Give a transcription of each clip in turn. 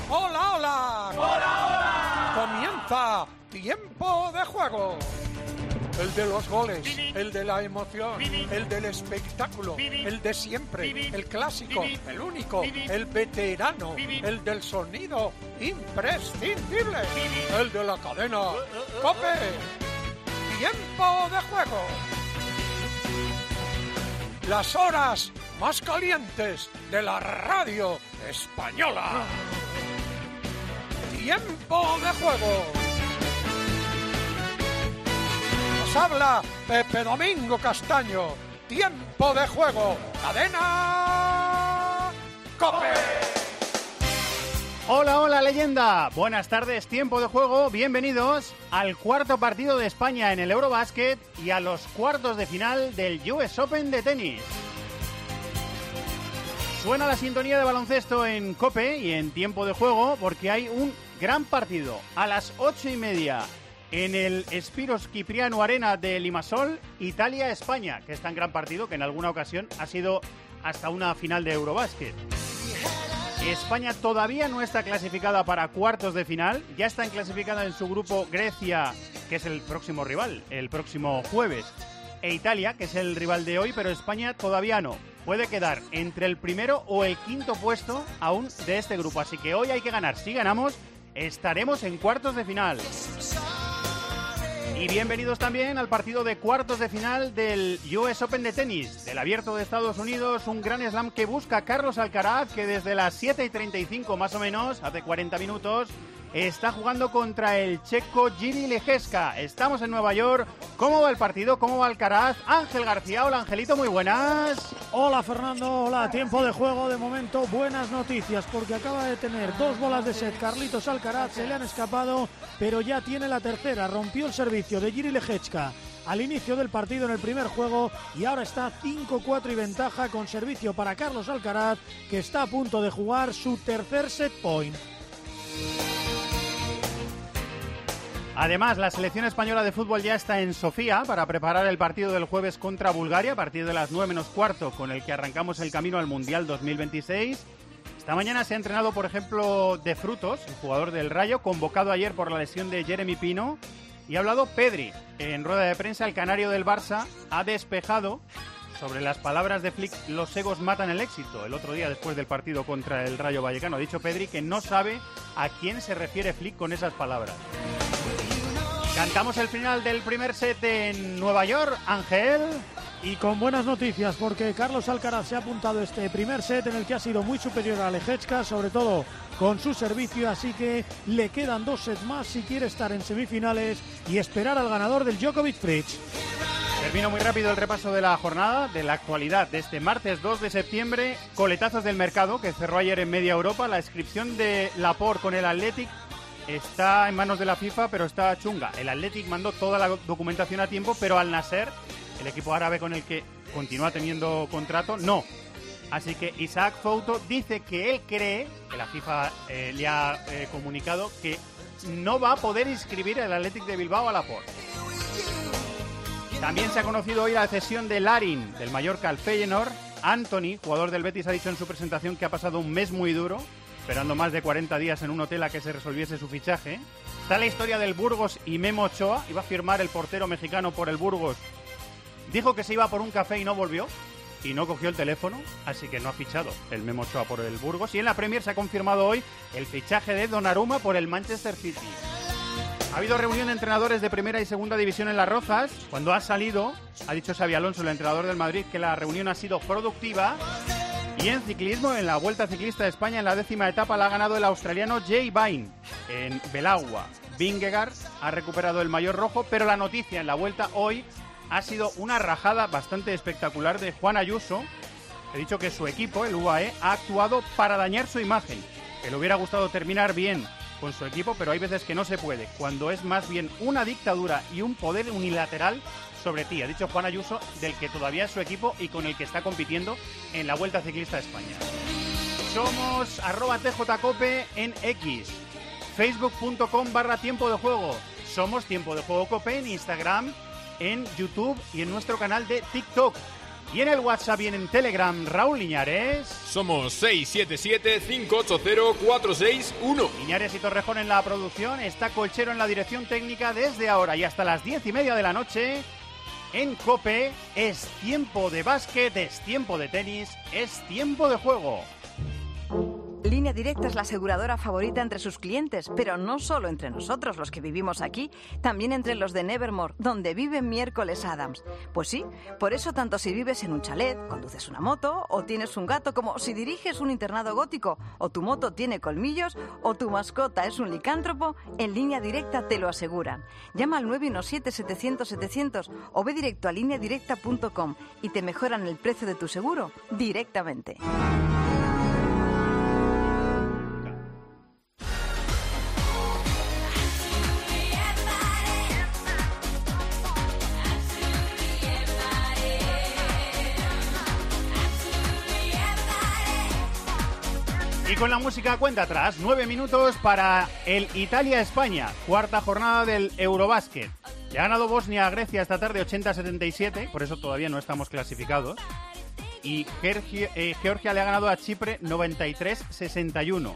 ¡Hola, hola! ¡Hola, hola! Comienza Tiempo de Juego. El de los goles, el de la emoción, el del espectáculo, el de siempre, el clásico, el único, el veterano, el del sonido imprescindible, el de la cadena COPE. Tiempo de Juego. Las horas más calientes de la radio española. Tiempo de Juego. Nos habla Pepe Domingo Castaño. Tiempo de Juego. Cadena COPE. Hola, hola leyenda. Buenas tardes, Tiempo de Juego. Bienvenidos al cuarto partido de España en el Eurobasket y a los cuartos de final del US Open de tenis. Suena la sintonía de baloncesto en COPE y en Tiempo de Juego porque hay un gran partido a las 8:30 en el Spyros Kyprianou Arena de Limassol, Italia-España, que es tan gran partido que en alguna ocasión ha sido hasta una final de Eurobasket. España todavía no está clasificada para cuartos de final, ya está clasificada en su grupo Grecia, que es el próximo rival, el próximo jueves, e Italia, que es el rival de hoy, pero España todavía no. Puede quedar entre el primero o el quinto puesto aún de este grupo, así que hoy hay que ganar. Si ganamos, estaremos en cuartos de final. Y bienvenidos también al partido de cuartos de final del US Open de tenis, del Abierto de Estados Unidos, un gran slam que busca Carlos Alcaraz, que desde las 7:35 más o menos, hace 40 minutos, está jugando contra el checo Jiří Lehečka. Estamos en Nueva York. ¿Cómo va el partido? ¿Cómo va Alcaraz? Ángel García, hola Angelito, muy buenas. Hola Fernando, hola, Tiempo de Juego. De momento buenas noticias porque acaba de tener 2 bolas de set Carlitos Alcaraz, se le han escapado, pero ya tiene la tercera. Rompió el servicio de Jiří Lehečka al inicio del partido en el primer juego y ahora está 5-4 y ventaja con servicio para Carlos Alcaraz, que está a punto de jugar su tercer set point. Además, la selección española de fútbol ya está en Sofía para preparar el partido del jueves contra Bulgaria a partir de las 9:15, con el que arrancamos el camino al Mundial 2026. Esta mañana se ha entrenado, por ejemplo, De Frutos, el jugador del Rayo, convocado ayer por la lesión de Jeremy Pino, y ha hablado Pedri. En rueda de prensa, el canario del Barça ha despejado sobre las palabras de Flick: los egos matan el éxito. El otro día, después del partido contra el Rayo Vallecano, ha dicho Pedri que no sabe a quién se refiere Flick con esas palabras. Cantamos el final del primer set en Nueva York, Ángel. Y con buenas noticias porque Carlos Alcaraz se ha apuntado este primer set en el que ha sido muy superior a Lehečka, sobre todo con su servicio, así que le quedan 2 sets más si quiere estar en semifinales y esperar al ganador del Djokovic Fritz. Termino muy rápido el repaso de la jornada, de la actualidad de este martes 2 de septiembre. Coletazos del mercado que cerró ayer en media Europa. La inscripción de Laporte con el Athletic está en manos de la FIFA, pero está chunga. El Athletic mandó toda la documentación a tiempo, pero Al Nassr, el equipo árabe con el que continúa teniendo contrato, no. Así que Isaac Fouto dice que él cree, que la FIFA le ha comunicado, que no va a poder inscribir el Athletic de Bilbao a Laporte. También se ha conocido hoy la cesión de Larin, del Mallorca al Feyenoord. Anthony, jugador del Betis, ha dicho en su presentación que ha pasado un mes muy duro, esperando más de 40 días en un hotel a que se resolviese su fichaje. Está la historia del Burgos y Memo Ochoa. Iba a firmar el portero mexicano por el Burgos. Dijo que se iba por un café y no volvió. Y no cogió el teléfono, así que no ha fichado el Memo Ochoa por el Burgos. Y en la Premier se ha confirmado hoy el fichaje de Donnarumma por el Manchester City. Ha habido reunión de entrenadores de primera y segunda división en Las Rozas. Cuando ha salido, ha dicho Xabi Alonso, el entrenador del Madrid, que la reunión ha sido productiva. Y en ciclismo, en la Vuelta Ciclista de España, en la 10ª etapa, la ha ganado el australiano Jay Vine en Belagua. Vingegaard ha recuperado el maillot rojo, pero la noticia en la Vuelta hoy ha sido una rajada bastante espectacular de Juan Ayuso. He dicho que su equipo, el UAE, ha actuado para dañar su imagen. Que le hubiera gustado terminar bien con su equipo, pero hay veces que no se puede, cuando es más bien una dictadura y un poder unilateral sobre ti, ha dicho Juan Ayuso, del que todavía es su equipo y con el que está compitiendo en la Vuelta Ciclista de España. Somos @tjcope en X, facebook.com/tiempo de juego. Somos Tiempo de Juego Cope en Instagram, en YouTube y en nuestro canal de TikTok. Y en el WhatsApp y en Telegram, Raúl Liñares. Somos 677-580-461. Liñares y Torrejón en la producción. Está Colchero en la dirección técnica. Desde ahora y hasta las 10:30 de la noche. En COPE es tiempo de básquet, es tiempo de tenis, es tiempo de juego. Línea Directa es la aseguradora favorita entre sus clientes, pero no solo entre nosotros, los que vivimos aquí, también entre los de Nevermore, donde vive Miércoles Adams. Pues sí, por eso tanto si vives en un chalet, conduces una moto, o tienes un gato, como si diriges un internado gótico, o tu moto tiene colmillos, o tu mascota es un licántropo, en Línea Directa te lo aseguran. Llama al 917-700-700 o ve directo a lineadirecta.com y te mejoran el precio de tu seguro directamente. Y con la música cuenta atrás, 9 minutos para el Italia-España, cuarta jornada del Eurobásquet. Le ha ganado Bosnia a Grecia esta tarde 80-77, por eso todavía no estamos clasificados. Y Georgia le ha ganado a Chipre 93-61.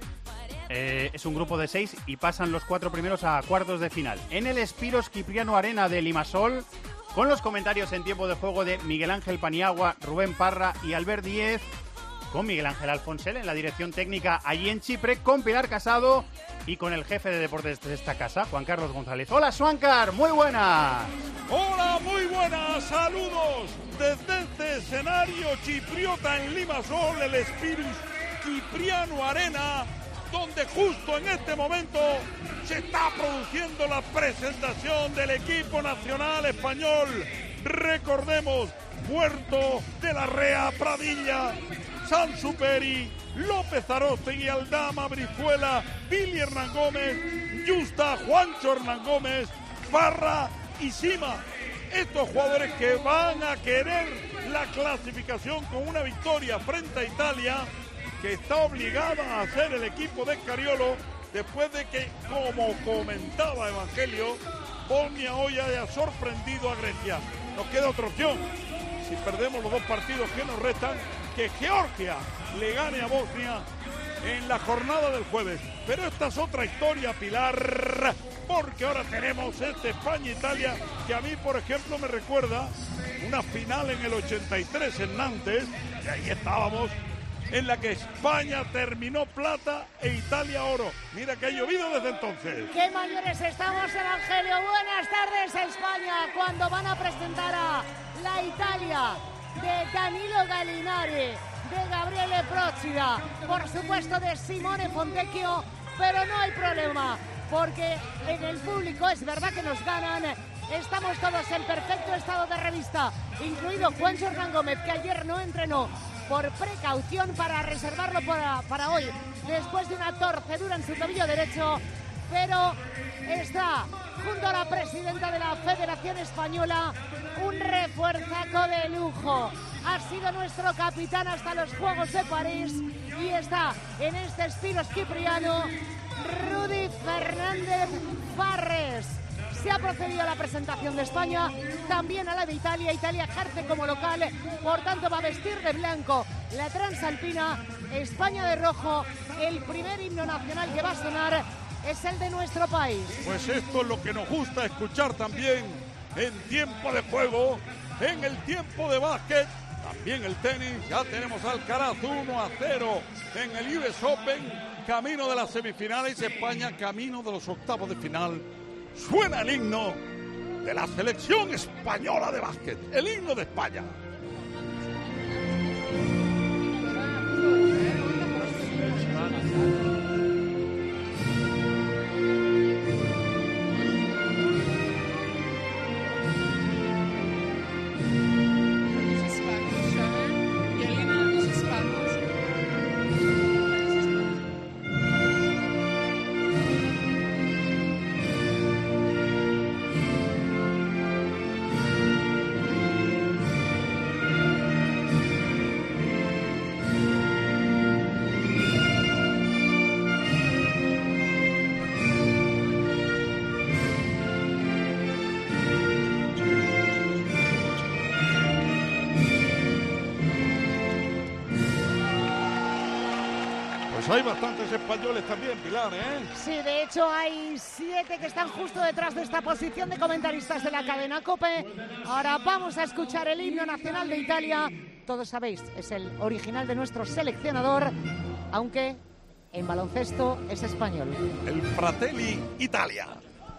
Es un grupo de 6 y pasan los 4 primeros a cuartos de final. En el Spyros Kyprianou Arena de Limassol, con los comentarios en tiempo de juego de Miguel Ángel Paniagua, Rubén Parra y Albert Díez, con Miguel Ángel Alfonsel en la dirección técnica allí en Chipre, con Pilar Casado y con el jefe de deportes de esta casa, Juan Carlos González. Hola, Swankar, muy buenas. Hola, muy buenas, saludos desde este escenario chipriota en Limassol, el Spyros Kyprianou Arena, donde justo en este momento se está produciendo la presentación del equipo nacional español. Recordemos, Puerto de la Rea, Pradilla, Sansuperi, López Aróstegui, Aldama, Brizuela, Billy Hernán Gómez, Justa, Juancho Hernán Gómez, Parra y Sima. Estos jugadores que van a querer la clasificación con una victoria frente a Italia, que está obligada a hacer el equipo de Scariolo después de que, como comentaba Evangelio, Bosnia hoy haya sorprendido a Grecia. Nos queda otra opción. Si perdemos los 2 partidos que nos restan, que Georgia le gane a Bosnia en la jornada del jueves. Pero esta es otra historia, Pilar, porque ahora tenemos este España-Italia, que a mí, por ejemplo, me recuerda una final en el 83 en Nantes, y ahí estábamos, en la que España terminó plata e Italia oro. Mira que ha llovido desde entonces. ¡Qué mayores estamos, Evangelio! Buenas tardes, España, cuando van a presentar a la Italia de Danilo Gallinari, de Gabriele Procida, por supuesto de Simone Fontecchio, pero no hay problema, porque en el público es verdad que nos ganan. Estamos todos en perfecto estado de revista, incluido Juancho Hernán Gómez, que ayer no entrenó por precaución para reservarlo para hoy, después de una torcedura en su tobillo derecho, pero está junto a la presidenta de la Federación Española, un refuerzaco de lujo. Ha sido nuestro capitán hasta los Juegos de París y está en este Spyros Kyprianou Rudy Fernández Farres. Se ha procedido a la presentación de España, también a la de Italia. Italia ejerce como local, por tanto va a vestir de blanco la transalpina, España de rojo. El primer himno nacional que va a sonar es el de nuestro país. Pues esto es lo que nos gusta escuchar también en tiempo de juego, en el tiempo de básquet, también el tenis. Ya tenemos Alcaraz 1-0 en el US Open, camino de las semifinales, España camino de los octavos de final. Suena el himno de la selección española de básquet, el himno de España. hay bastantes españoles también, Pilar, ¿eh? Sí, de hecho hay 7 que están justo detrás de esta posición de comentaristas de la cadena COPE. Ahora vamos a escuchar el himno nacional de Italia. Todos sabéis, es el original de nuestro seleccionador, aunque en baloncesto es español. El Fratelli Italia.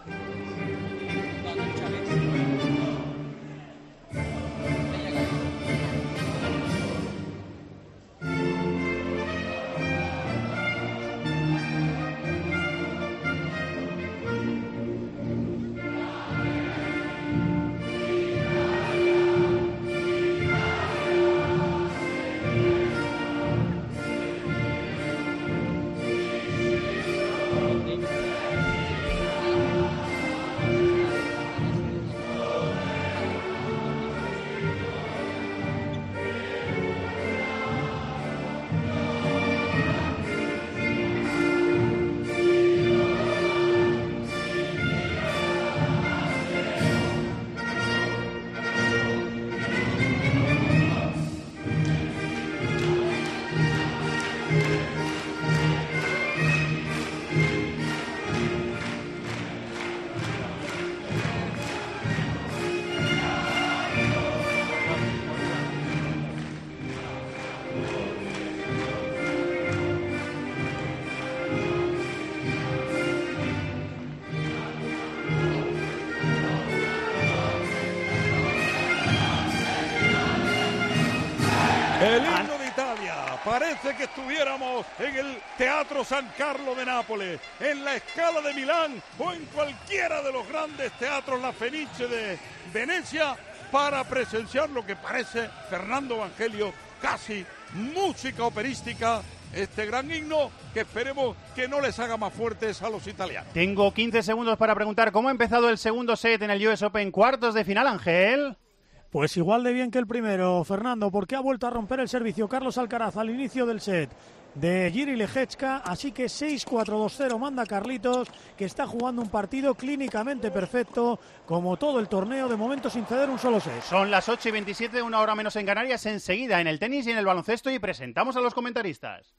El himno de Italia. Parece que estuviéramos en el Teatro San Carlo de Nápoles, en la Scala de Milán o en cualquiera de los grandes teatros, la Fenice de Venecia, para presenciar lo que parece, Fernando Evangelio, casi música operística. Este gran himno que esperemos que no les haga más fuertes a los italianos. Tengo 15 segundos para preguntar cómo ha empezado el segundo set en el US Open cuartos de final, Ángel. Pues igual de bien que el primero, Fernando, porque ha vuelto a romper el servicio Carlos Alcaraz al inicio del set de Jiří Lehečka, así que 6-4-2-0 manda Carlitos, que está jugando un partido clínicamente perfecto, como todo el torneo, de momento sin ceder un solo set. Son las 8:27, 1 hora menos en Canarias, enseguida en el tenis y en el baloncesto, y presentamos a los comentaristas.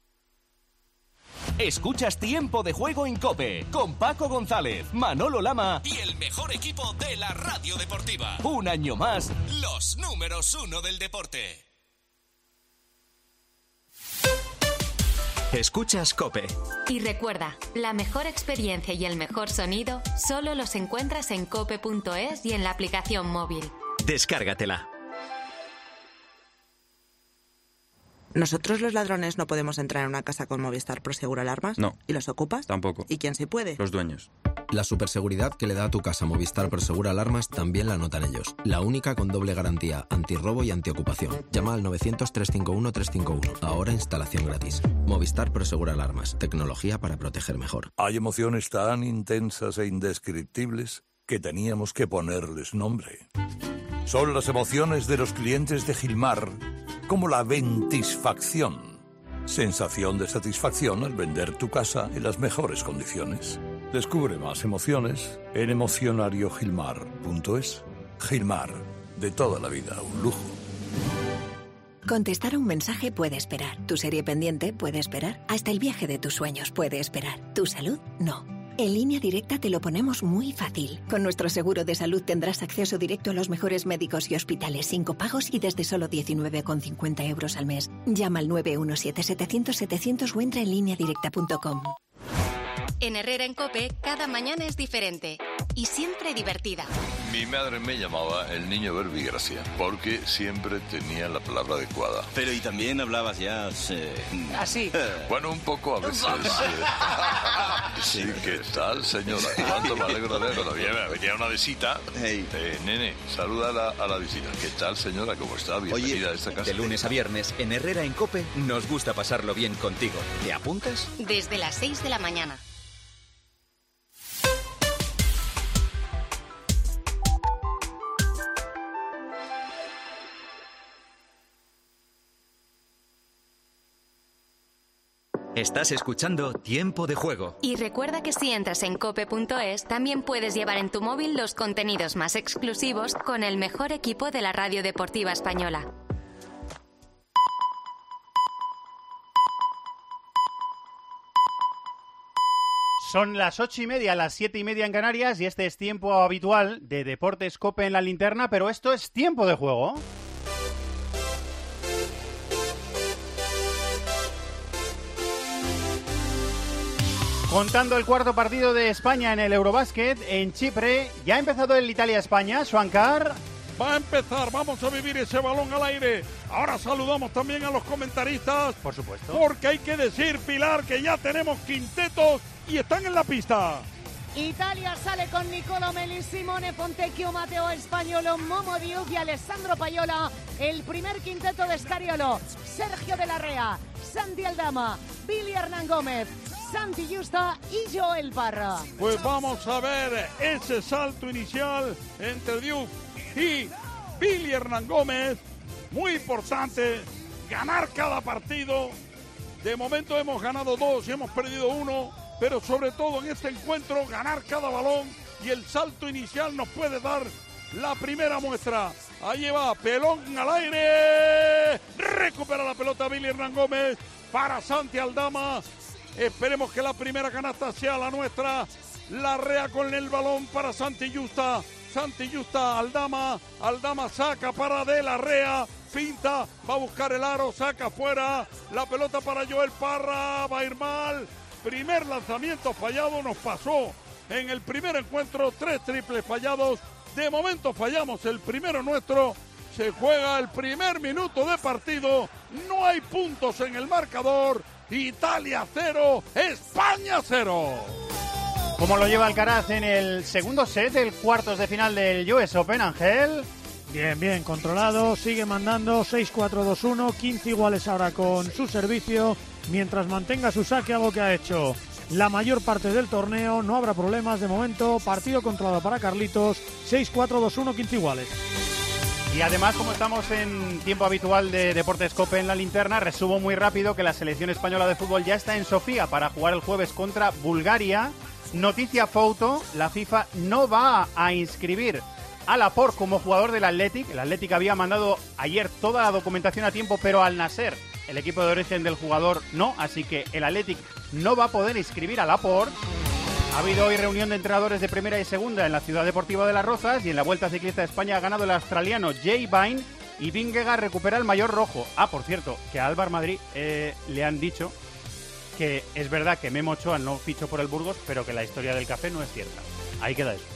Escuchas Tiempo de Juego en COPE, con Paco González, Manolo Lama y el mejor equipo de la radio deportiva. Un año más, los números 1 del deporte. Escuchas COPE. Y recuerda, la mejor experiencia y el mejor sonido solo los encuentras en cope.es y en la aplicación móvil. Descárgatela. ¿Nosotros los ladrones no podemos entrar en una casa con Movistar Prosegur Alarmas? No. ¿Y los ocupas? Tampoco. ¿Y quién sí puede? Los dueños. La superseguridad que le da a tu casa Movistar Prosegur Alarmas también la notan ellos. La única con doble garantía, antirrobo y antiocupación. Llama al 900-351-351. Ahora instalación gratis. Movistar Prosegur Alarmas. Tecnología para proteger mejor. Hay emociones tan intensas e indescriptibles que teníamos que ponerles nombre. Son las emociones de los clientes de Gilmar, como la ventisfacción. Sensación de satisfacción al vender tu casa en las mejores condiciones. Descubre más emociones en emocionariogilmar.es. Gilmar, de toda la vida, un lujo. Contestar a un mensaje puede esperar. Tu serie pendiente puede esperar. Hasta el viaje de tus sueños puede esperar. Tu salud, no. En Línea Directa te lo ponemos muy fácil. Con nuestro seguro de salud tendrás acceso directo a los mejores médicos y hospitales sin copagos y desde solo 19,50 euros al mes. Llama al 917-700-700 o entra en lineadirecta.com. En Herrera en COPE, cada mañana es diferente y siempre divertida. Mi madre me llamaba el niño verbigracia porque siempre tenía la palabra adecuada. Pero y también hablabas ya... Así. Bueno, un poco a veces. Sí, ¿qué tal, señora? ¿Cuánto me alegro de verlo? Venía una visita. Hey. Nene, saluda a la visita. ¿Qué tal, señora? ¿Cómo está? Bienvenida a esta casa. De lunes a viernes, en Herrera en COPE, nos gusta pasarlo bien contigo. ¿Te apuntas? Desde las 6 de la mañana. Estás escuchando Tiempo de Juego. Y recuerda que si entras en cope.es, también puedes llevar en tu móvil los contenidos más exclusivos con el mejor equipo de la radio deportiva española. Son las 8:30, las 7:30 en Canarias y este es tiempo habitual de Deportes COPE en la linterna, pero esto es tiempo de juego. Contando el cuarto partido de España en el Eurobásquet en Chipre, ya ha empezado el Italia-España, Schwankar. Va a empezar, vamos a vivir ese balón al aire. Ahora saludamos también a los comentaristas. Por supuesto. Porque hay que decir, Pilar, que ya tenemos quintetos y están en la pista. Italia sale con Niccolò Melli, Simone Fontecchio, Matteo Espagnolo, Momo Diuk y Alessandro Paiola. El primer quinteto de Scariolo: Sergio de la Rea, Santi Aldama, Billy Hernán Gómez, Santi Justa y Joel Parra. Pues vamos a ver ese salto inicial entre Diuk y Billy Hernán Gómez. Muy importante ganar cada partido. De momento hemos ganado 2 y hemos perdido 1, pero sobre todo en este encuentro ganar cada balón y el salto inicial nos puede dar la primera muestra. Ahí va, pelón al aire, recupera la pelota Billy Hernán Gómez para Santi Aldama. Esperemos que la primera canasta sea la nuestra. La Rea con el balón para Santi Justa. Santi Justa, Aldama saca para De la Rea, finta, va a buscar el aro, saca fuera, la pelota para Joel Parra, va a ir mal. Primer lanzamiento fallado, nos pasó en el primer encuentro, 3 triples fallados. De momento fallamos el primero nuestro. Se juega el primer minuto de partido, no hay puntos en el marcador. Italia 0, España 0. ¿Cómo lo lleva Alcaraz en el segundo set del cuartos de final del US Open, Ángel? Bien, controlado, sigue mandando 6-4-2-1, 15 iguales ahora con su servicio, mientras mantenga su saque, algo que ha hecho la mayor parte del torneo. No habrá problemas de momento, partido controlado para Carlitos, 6-4-2-1, 15 iguales. Y además, como estamos en tiempo habitual de Deportes COPE en la linterna, resumo muy rápido que la selección española de fútbol ya está en Sofía para jugar el jueves contra Bulgaria. Noticia foto, la FIFA no va a inscribir a Laporte como jugador del Athletic. El Athletic había mandado ayer toda la documentación a tiempo, pero Al Nassr, el equipo de origen del jugador, no. Así que el Athletic no va a poder inscribir a Laporte. Ha habido hoy reunión de entrenadores de primera y segunda en la Ciudad Deportiva de Las Rozas y en la Vuelta Ciclista de España ha ganado el australiano Jay Vine y Vingegaard recupera el maillot rojo. Por cierto, que a Álvaro Madrid le han dicho que es verdad que Memo Ochoa no fichó por el Burgos, pero que la historia del café no es cierta. Ahí queda eso.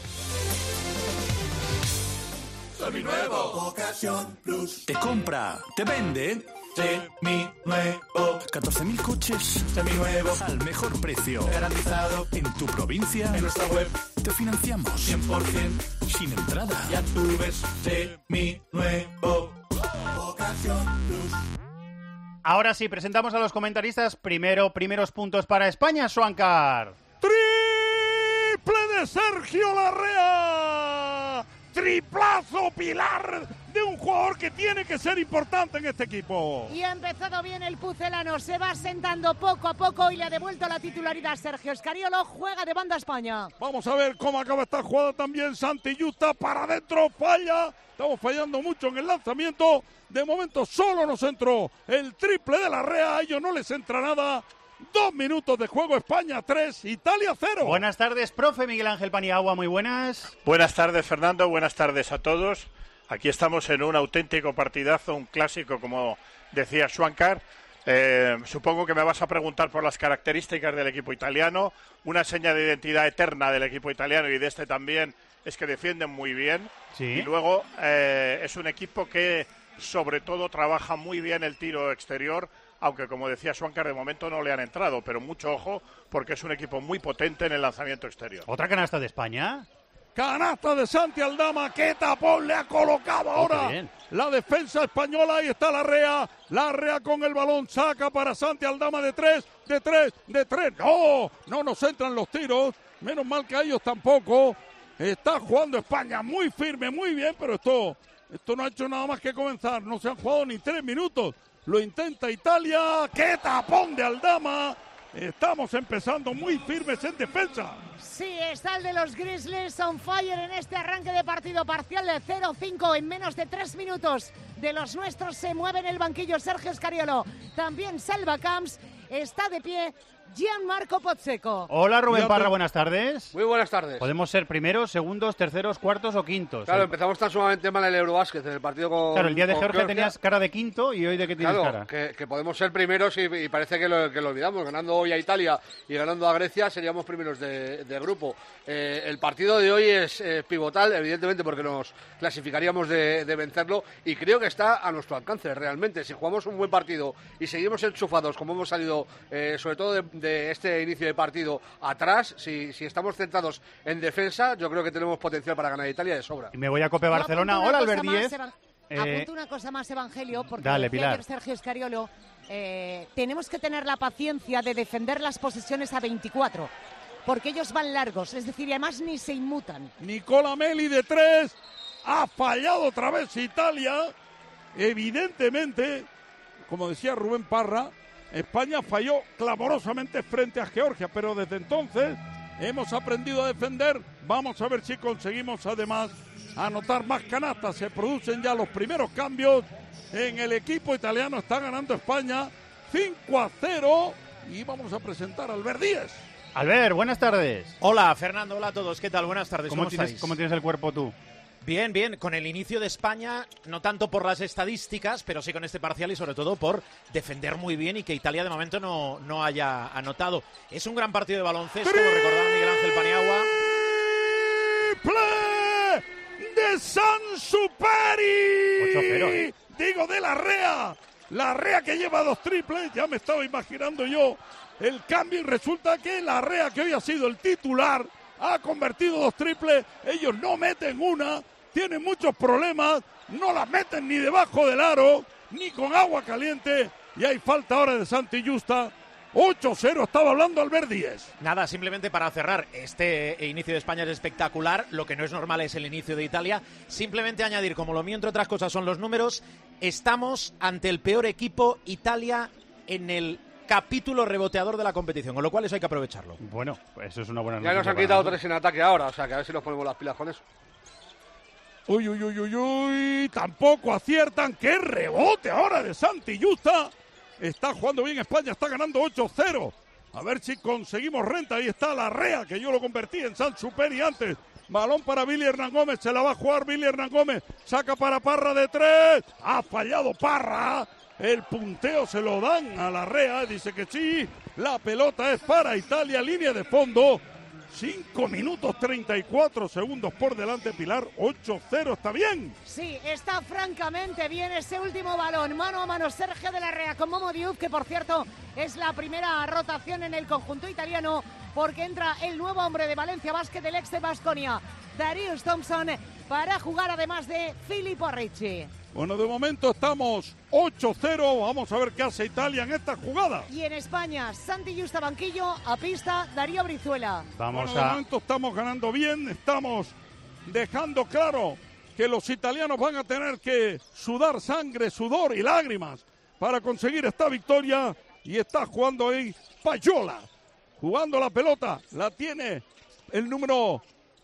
Seminuevo. Ocasión Plus. Te compra, te vende. Seminuevo. 14.000 coches. Seminuevos. Al mejor precio. Garantizado. En tu provincia. En nuestra web. Te financiamos. 100%. Sin entrada. Ya tú ves. Seminuevo. Ocasión Plus. Ahora sí, presentamos a los comentaristas. Primeros puntos para España, Schwankar. ¡Triple de Sergio Larrea! ¡Triplazo, Pilar! De un jugador que tiene que ser importante en este equipo. Y ha empezado bien el pucelano, se va sentando poco a poco y le ha devuelto la titularidad Sergio Scariolo, juega de banda España. Vamos a ver cómo acaba esta jugada también. Santi Justa para adentro, falla. Estamos fallando mucho en el lanzamiento. De momento solo nos entró el triple de Larrea, a ellos no les entra nada. 2 minutos de juego, España 3, Italia 0. Buenas tardes, profe Miguel Ángel Paniagua, muy buenas. Buenas tardes, Fernando, buenas tardes a todos. Aquí estamos en un auténtico partidazo, un clásico, como decía Schwankar. Supongo que me vas a preguntar por las características del equipo italiano. Una seña de identidad eterna del equipo italiano y de este también es que defienden muy bien. Sí. Y luego es un equipo que sobre todo trabaja muy bien el tiro exterior, aunque como decía Schwankar, de momento no le han entrado, pero mucho ojo porque es un equipo muy potente en el lanzamiento exterior. ¿Otra canasta de España? Canasta de Santi Aldama, qué tapón le ha colocado ahora la defensa española. Ahí está Larrea con el balón, saca para Santi Aldama de tres. No nos entran los tiros, menos mal que a ellos tampoco. Está jugando España muy firme, muy bien, pero esto no ha hecho nada más que comenzar. No se han jugado ni 3 minutos. Lo intenta Italia, qué tapón de Aldama. Estamos empezando muy firmes en defensa. Sí, está el de los Grizzlies on fire en este arranque de partido parcial de 0-5 en menos de 3 minutos. De los nuestros se mueve en el banquillo Sergio Scariolo. También Salva Camps está de pie Gianmarco Pozzeco. Hola Rubén Parra, buenas tardes. Muy buenas tardes. Podemos ser primeros, segundos, terceros, cuartos o quintos. Claro, empezamos tan sumamente mal el Eurobásquet, en el partido con Claro, el día de Georgia Georgia tenías cara de quinto y hoy de qué tienes cara. Que podemos ser primeros y parece que lo olvidamos. Ganando hoy a Italia y ganando a Grecia seríamos primeros de grupo. El partido de hoy es pivotal, evidentemente, porque nos clasificaríamos de vencerlo y creo que está a nuestro alcance realmente. Si jugamos un buen partido y seguimos enchufados como hemos salido, sobre todo de este inicio de partido atrás, si estamos centrados en defensa, yo creo que tenemos potencial para ganar a Italia de sobra. Y me voy a Cope Barcelona. Hola, Albert Díez. Apunto una cosa más, Evangelio, porque dale, decía Pilar. ayer Sergio Escariolo, tenemos que tener la paciencia de defender las posesiones a 24, porque ellos van largos, es decir, y además ni se inmutan. Nicola Meli de 3, ha fallado otra vez Italia. Evidentemente, como decía Rubén Parra, España falló clamorosamente frente a Georgia, pero desde entonces hemos aprendido a defender. Vamos a ver si conseguimos además anotar más canastas. Se producen ya los primeros cambios en el equipo italiano. Está ganando España 5-0 y vamos a presentar a Albert Díez. Albert, buenas tardes. Hola, Fernando, hola a todos. ¿Qué tal? Buenas tardes. ¿Cómo tienes el cuerpo tú? Bien, bien, con el inicio de España, no tanto por las estadísticas, pero sí con este parcial y sobre todo por defender muy bien y que Italia de momento no haya anotado. Es un gran partido de baloncesto, lo recordaba Miguel Ángel Paniagua. ¡Triple de Sansuperi! 8-0, Digo, de Larrea. Larrea que lleva 2 triples, ya me estaba imaginando yo el cambio y resulta que Larrea, que hoy ha sido el titular, ha convertido 2 triples, ellos no meten una, tienen muchos problemas, no las meten ni debajo del aro, ni con agua caliente, y hay falta ahora de Santi Justa. 8-0, estaba hablando Albert Díez. Nada, simplemente para cerrar, este inicio de España es espectacular, lo que no es normal es el inicio de Italia. Simplemente añadir, como lo mío entre otras cosas son los números, estamos ante el peor equipo Italia en el capítulo reboteador de la competición, con lo cual eso hay que aprovecharlo. Bueno, pues eso es una buena noticia. Ya nos han quitado 3 en ataque ahora, o sea que a ver si nos ponemos las pilas con eso. Uy, tampoco aciertan. ¡Qué rebote ahora de Santi Justa! Está jugando bien España, está ganando 8-0. A ver si conseguimos renta. Ahí está Larrea, que yo lo convertí en Sansuperi antes. Balón para Billy Hernán Gómez, se la va a jugar Billy Hernán Gómez. Saca para Parra de 3. Ha fallado Parra. El punteo se lo dan a Larrea, dice que sí. La pelota es para Italia, línea de fondo. 5 minutos 34 segundos por delante, Pilar. 8-0, ¿está bien? Sí, está francamente bien ese último balón. Mano a mano Sergio de Larrea con Momo Diouf, que por cierto es la primera rotación en el conjunto italiano, porque entra el nuevo hombre de Valencia Basket, del ex de Baskonia, Darius Thompson, para jugar además de Filippo Ricci. Bueno, de momento estamos 8-0. Vamos a ver qué hace Italia en esta jugada. Y en España, Santi Justa banquillo, a pista Darío Brizuela. De momento estamos ganando bien, estamos dejando claro que los italianos van a tener que sudar sangre, sudor y lágrimas para conseguir esta victoria. Y está jugando ahí Payola, jugando la pelota, la tiene el número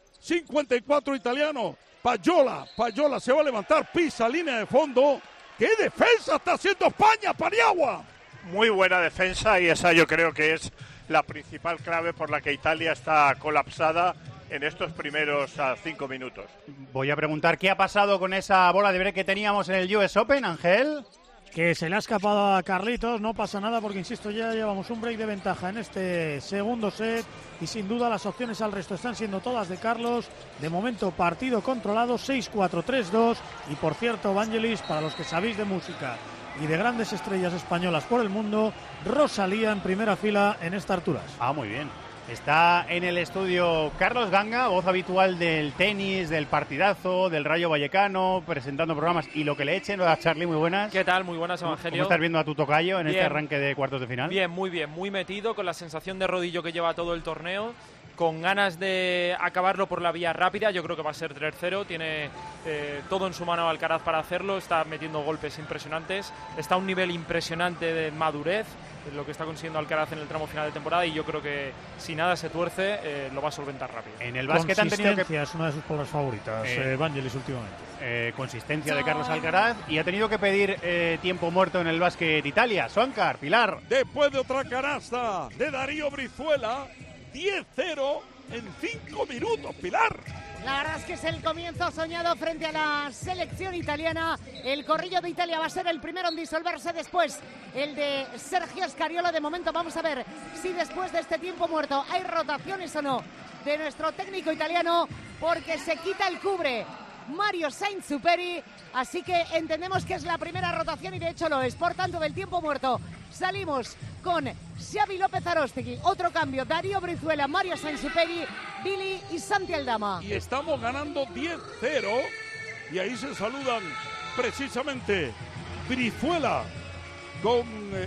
54 italiano. Payola se va a levantar, pisa línea de fondo. ¡Qué defensa está haciendo España, Paniagua! Muy buena defensa y esa yo creo que es la principal clave por la que Italia está colapsada en estos primeros 5 minutos. Voy a preguntar qué ha pasado con esa bola de break que teníamos en el US Open, Ángel. Que se le ha escapado a Carlitos, no pasa nada porque, insisto, ya llevamos un break de ventaja en este segundo set y sin duda las opciones al resto están siendo todas de Carlos. De momento partido controlado, 6-4, 3-2 y por cierto, Vangelis, para los que sabéis de música y de grandes estrellas españolas por el mundo, Rosalía en primera fila en esta Arturas. Ah, muy bien. Está en el estudio Carlos Ganga, voz habitual del tenis, del partidazo, del Rayo Vallecano, presentando programas y lo que le echen. Hola, Charly, muy buenas. ¿Qué tal? Muy buenas, Evangelio. ¿Cómo estás viendo a tu tocayo en este arranque de cuartos de final? Bien, muy metido, con la sensación de rodillo que lleva todo el torneo, con ganas de acabarlo por la vía rápida. Yo creo que va a ser 3-0. Tiene todo en su mano Alcaraz para hacerlo. Está metiendo golpes impresionantes. Está a un nivel impresionante de madurez, lo que está consiguiendo Alcaraz en el tramo final de temporada, y yo creo que si nada se tuerce lo va a solventar rápido. En el básquet han tenido que... es una de sus palabras favoritas, Vangelis, últimamente. Consistencia de Carlos Alcaraz, y ha tenido que pedir tiempo muerto en el básquet Italia. Suancar, Pilar. Después de otra canasta de Darío Brizuela, 10-0 en 5 minutos, Pilar. La verdad es que es el comienzo soñado frente a la selección italiana. El corrillo de Italia va a ser el primero en disolverse, después el de Sergio Scariolo. De momento vamos a ver si después de este tiempo muerto hay rotaciones o no de nuestro técnico italiano, porque se quita el cubre Mario Sainz-Superi, así que entendemos que es la primera rotación, y de hecho lo es. Por tanto, del tiempo muerto salimos con Xavi López Aróstegui, otro cambio, Darío Brizuela, Mario Sainz-Superi, Billy y Santi Aldama. Y estamos ganando 10-0, y ahí se saludan precisamente Brizuela con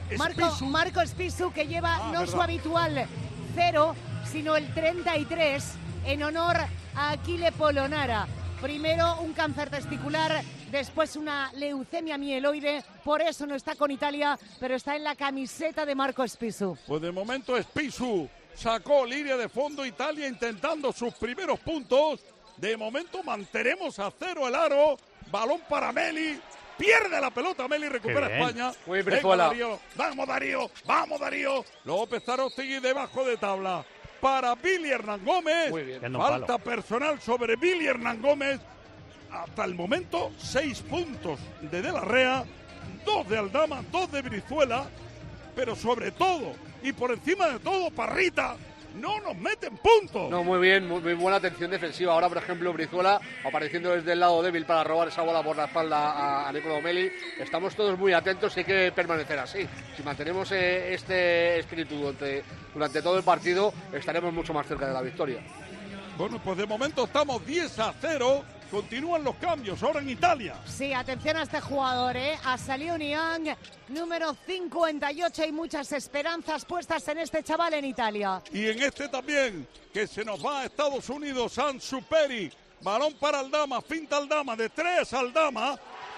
Marco Spisu, que lleva no su habitual 0, sino el 33, en honor a Achille Polonara. Primero un cáncer testicular, después una leucemia mieloide, por eso no está con Italia, pero está en la camiseta de Marco Spisu. Pues de momento Spisu sacó línea de fondo, Italia intentando sus primeros puntos. De momento mantenemos a 0 el aro, balón para Meli, pierde la pelota Meli, recupera España. Muy bien, Darío, vamos Darío, vamos Darío. López Aróstegui debajo de tabla para Billy Hernán Gómez. Muy bien. Falta personal sobre Billy Hernán Gómez. Hasta el momento 6 puntos de la Rea, 2 de Aldama, 2 de Brizuela, pero sobre todo y por encima de todo, Parrita, no nos meten puntos. No, muy bien, muy buena atención defensiva. Ahora, por ejemplo, Brizuela apareciendo desde el lado débil para robar esa bola por la espalda a Nicolò Meli. Estamos todos muy atentos y hay que permanecer así. Si mantenemos este espíritu durante todo el partido, estaremos mucho más cerca de la victoria. Bueno, pues de momento estamos 10-0. Continúan los cambios ahora en Italia. Sí, atención a este jugador, a Saliu Niang, número 58. Hay muchas esperanzas puestas en este chaval en Italia. Y en este también, que se nos va a Estados Unidos, Sainz-Superi. Balón para Aldama, finta Aldama, de 3 Aldama.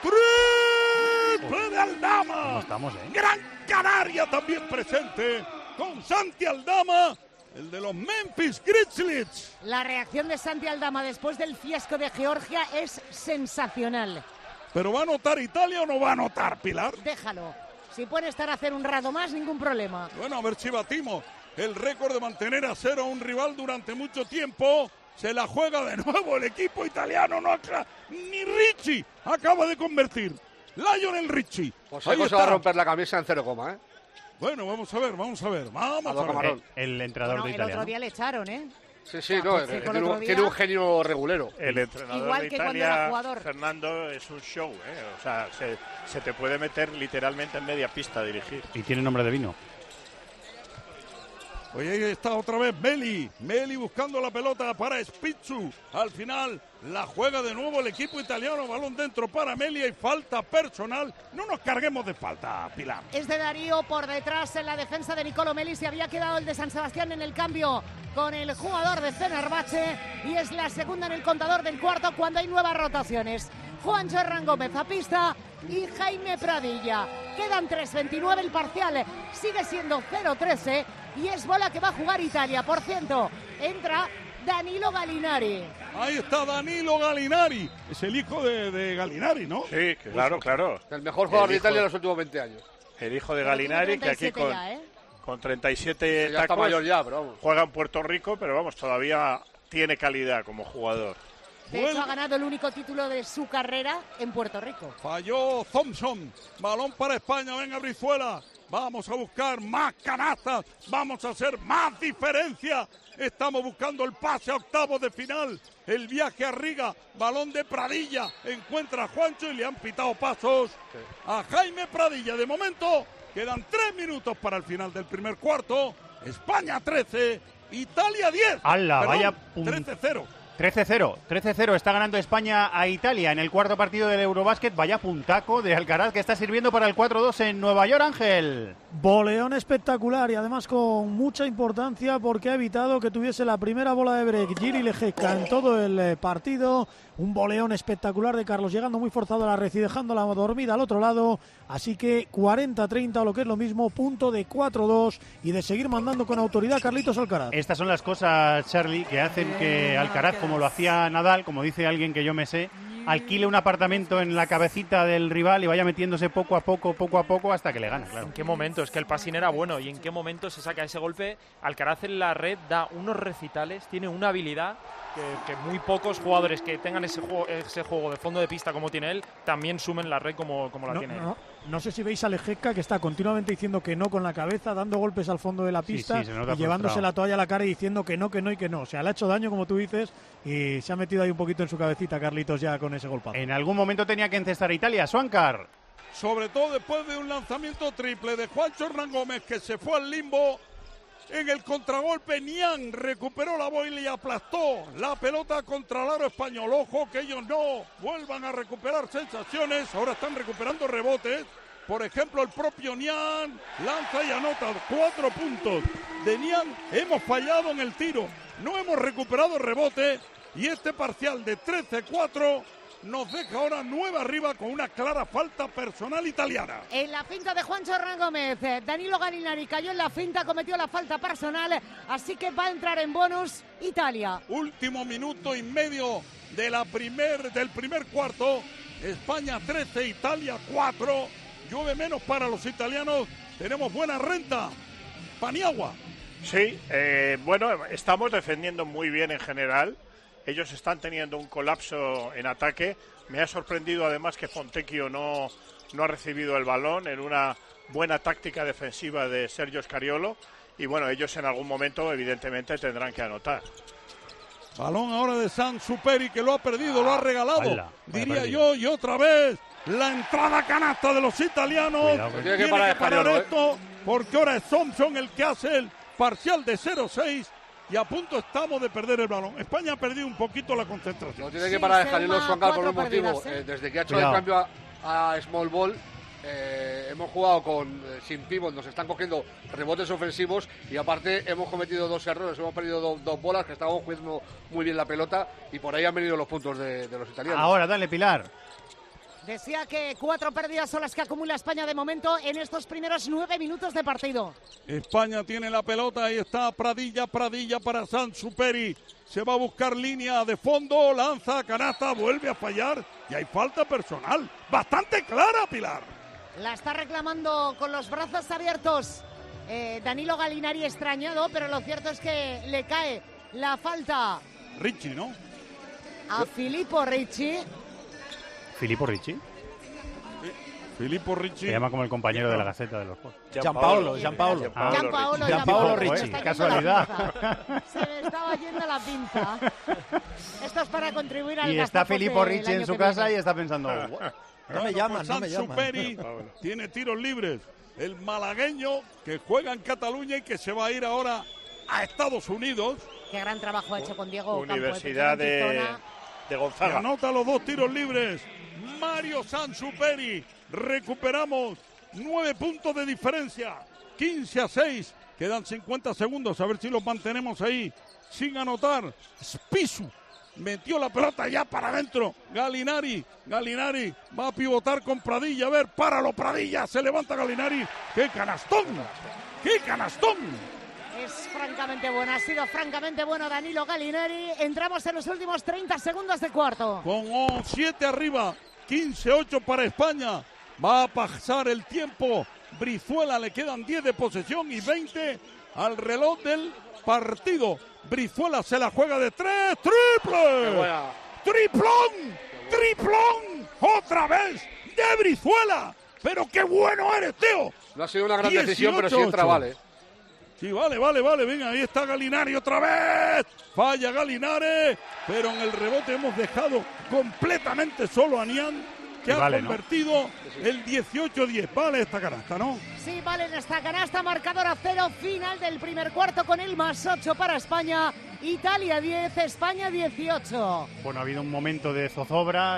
¡Triple de Aldama! ¿Cómo estamos, Gran Canaria también presente con Santi Aldama, el de los Memphis Grizzlies. La reacción de Santi Aldama después del fiasco de Georgia es sensacional. ¿Pero va a anotar Italia o no va a anotar, Pilar? Déjalo. Si puede estar a hacer un rato más, ningún problema. Bueno, a ver si batimos el récord de mantener a 0 a un rival durante mucho tiempo. Se la juega de nuevo el equipo italiano. Ni Ricci acaba de convertir. Lionel Ricci. Pues ahí se va a romper la camisa en 0, ¿eh? Bueno, vamos a ver. Vamos a ver. El entrenador de Italia. El otro día le echaron, ¿eh? Sí, tiene un genio regulero. El entrenador igual de que Italia, cuando era jugador. Fernando, es un show, O sea, se te puede meter literalmente en media pista a dirigir. Y tiene nombre de vino. Oye, ahí está otra vez Meli buscando la pelota para Spitzu. Al final la juega de nuevo el equipo italiano, balón dentro para Meli y falta personal. No nos carguemos de falta, Pilar. Es de Darío por detrás en la defensa de Nicolò Meli. Se había quedado el de San Sebastián en el cambio con el jugador de Fenerbahce, y es la segunda en el contador del cuarto cuando hay nuevas rotaciones. Juancho Hernán Gómez a pista y Jaime Pradilla. Quedan 3:29 el parcial, sigue siendo 0-13 y es bola que va a jugar Italia. Por ciento, entra Danilo Gallinari. Ahí está Danilo Gallinari, es el hijo de Gallinari, ¿no? Sí, claro. El mejor jugador de Italia en los últimos 20 años. El hijo de Gallinari, que aquí con 37 ya está mayor ya, pero vamos. Juega en Puerto Rico, pero vamos, todavía tiene calidad como jugador. De hecho, ha ganado el único título de su carrera en Puerto Rico. Falló Thompson. Balón para España. Venga, Brizuela. Vamos a buscar más canastas. Vamos a hacer más diferencia. Estamos buscando el pase a octavos de final. El viaje a Riga. Balón de Pradilla. Encuentra a Juancho y le han pitado pasos a Jaime Pradilla. De momento, quedan 3 minutos para el final del primer cuarto. España 13, Italia 10. ¡Hala! Perdón, Vaya 13-0. 13-0 está ganando España a Italia en el cuarto partido del Eurobásquet. Vaya puntaco de Alcaraz que está sirviendo para el 4-2 en Nueva York, Ángel. Boleón espectacular y además con mucha importancia porque ha evitado que tuviese la primera bola de break Jiří Lehečka en todo el partido. Un boleón espectacular de Carlos, llegando muy forzado a la red y dejándola dormida al otro lado. Así que 40-30 o lo que es lo mismo, punto de 4-2 y de seguir mandando con autoridad Carlitos Alcaraz. Estas son las cosas, Charlie, que hacen que Alcaraz, como lo hacía Nadal, como dice alguien que yo me sé, alquile un apartamento en la cabecita del rival y vaya metiéndose poco a poco hasta que le gana, claro. ¿En qué momento? Es que el passing era bueno y en qué momento se saca ese golpe. Alcaraz en la red da unos recitales, tiene una habilidad que muy pocos jugadores que tengan ese juego de fondo de pista como tiene él, también sumen la red como la tiene él. No sé si veis a Lehečka que está continuamente diciendo que no con la cabeza, dando golpes al fondo de la pista y llevándose la toalla a la cara y diciendo que no y que no. O sea, le ha hecho daño, como tú dices, y se ha metido ahí un poquito en su cabecita Carlitos ya con ese golpazo. En algún momento tenía que encestar a Italia, Swankar. Sobre todo después de un lanzamiento triple de Juancho Hernán Gómez que se fue al limbo. En el contragolpe, Niang recuperó la bola y aplastó la pelota contra el aro español. Ojo que ellos no vuelvan a recuperar sensaciones. Ahora están recuperando rebotes. Por ejemplo, el propio Niang lanza y anota 4 puntos de Niang. Hemos fallado en el tiro. No hemos recuperado rebote. Y este parcial de 13-4 nos deja ahora 9 arriba con una clara falta personal italiana. En la finta de Juancho Hernán Gómez, Danilo Gallinari cayó en la finta, cometió la falta personal, así que va a entrar en bonus Italia. Último minuto y medio de del primer cuarto. España 13, Italia 4. Llueve menos para los italianos. Tenemos buena renta. Paniagua. Sí, bueno, estamos defendiendo muy bien en general. Ellos están teniendo un colapso en ataque. Me ha sorprendido además que Fontecchio no ha recibido el balón en una buena táctica defensiva de Sergio Scariolo. Y bueno, ellos en algún momento evidentemente tendrán que anotar. Balón ahora de Sansuperi que lo ha perdido, lo ha regalado. Diría yo, y otra vez la entrada canasta de los italianos. Tiene que parar esto porque ahora es Thompson el que hace el parcial de 0-6. Y a punto estamos de perder el balón. España ha perdido un poquito la concentración. No tiene que parar de Jalilo Swankar por un motivo. Desde que ha hecho el cambio a small ball, hemos jugado sin pivot, nos están cogiendo rebotes ofensivos y aparte hemos cometido 2 errores. Hemos perdido 2 bolas, que estábamos jugando muy bien la pelota y por ahí han venido los puntos de los italianos. Ahora, dale, Pilar. Decía que 4 pérdidas son las que acumula España de momento en estos primeros 9 minutos de partido. España tiene la pelota, ahí está Pradilla para Sansuperi. Se va a buscar línea de fondo, lanza, canasta, vuelve a fallar y hay falta personal. Bastante clara, Pilar. La está reclamando con los brazos abiertos Danilo Gallinari, extrañado, pero lo cierto es que le cae la falta. Ricci, ¿no? A Filippo Ricci. ¿Filippo Ricci? Filippo Ricci. Se llama como el compañero de la Gaceta de los Juegos. Gianpaolo Ricci. Casualidad. Se me estaba yendo la pinta. Esto es para contribuir al Y está Filippo Ricci en su casa y está pensando... No me llaman. Sansuperi tiene tiros libres. El malagueño que juega en Cataluña y que se va a ir ahora a Estados Unidos. Qué gran trabajo ha hecho con Diego Universidad de Gonzaga. Anota los 2 tiros libres. Mario Sansuperi. Recuperamos 9 puntos de diferencia. 15-6. Quedan 50 segundos. A ver si los mantenemos ahí sin anotar. Spisu metió la pelota ya para adentro. Gallinari va a pivotar con Pradilla. A ver, páralo Pradilla. Se levanta Gallinari. ¡Qué canastón! ¡Qué canastón! Es francamente bueno, ha sido francamente bueno Danilo Gallinari. Entramos en los últimos 30 segundos de cuarto. Con 7 arriba, 15-8 para España. Va a pasar el tiempo. Brizuela le quedan 10 de posesión y 20 al reloj del partido. Brizuela se la juega de 3. ¡Triple! ¡Triplón! ¡Otra vez de Brizuela! ¡Pero qué bueno eres, Teo! No ha sido una gran decisión, pero sí entra, vale. Sí, vale. Venga, ahí está Gallinari otra vez. Falla Gallinari, pero en el rebote hemos dejado completamente solo a Niang, que ha convertido el 18-10. Vale esta canasta, ¿no? Sí, vale en esta canasta. Marcador a 0. Final del primer cuarto con el +8 para España. Italia 10, España 18. Bueno, ha habido un momento de zozobra,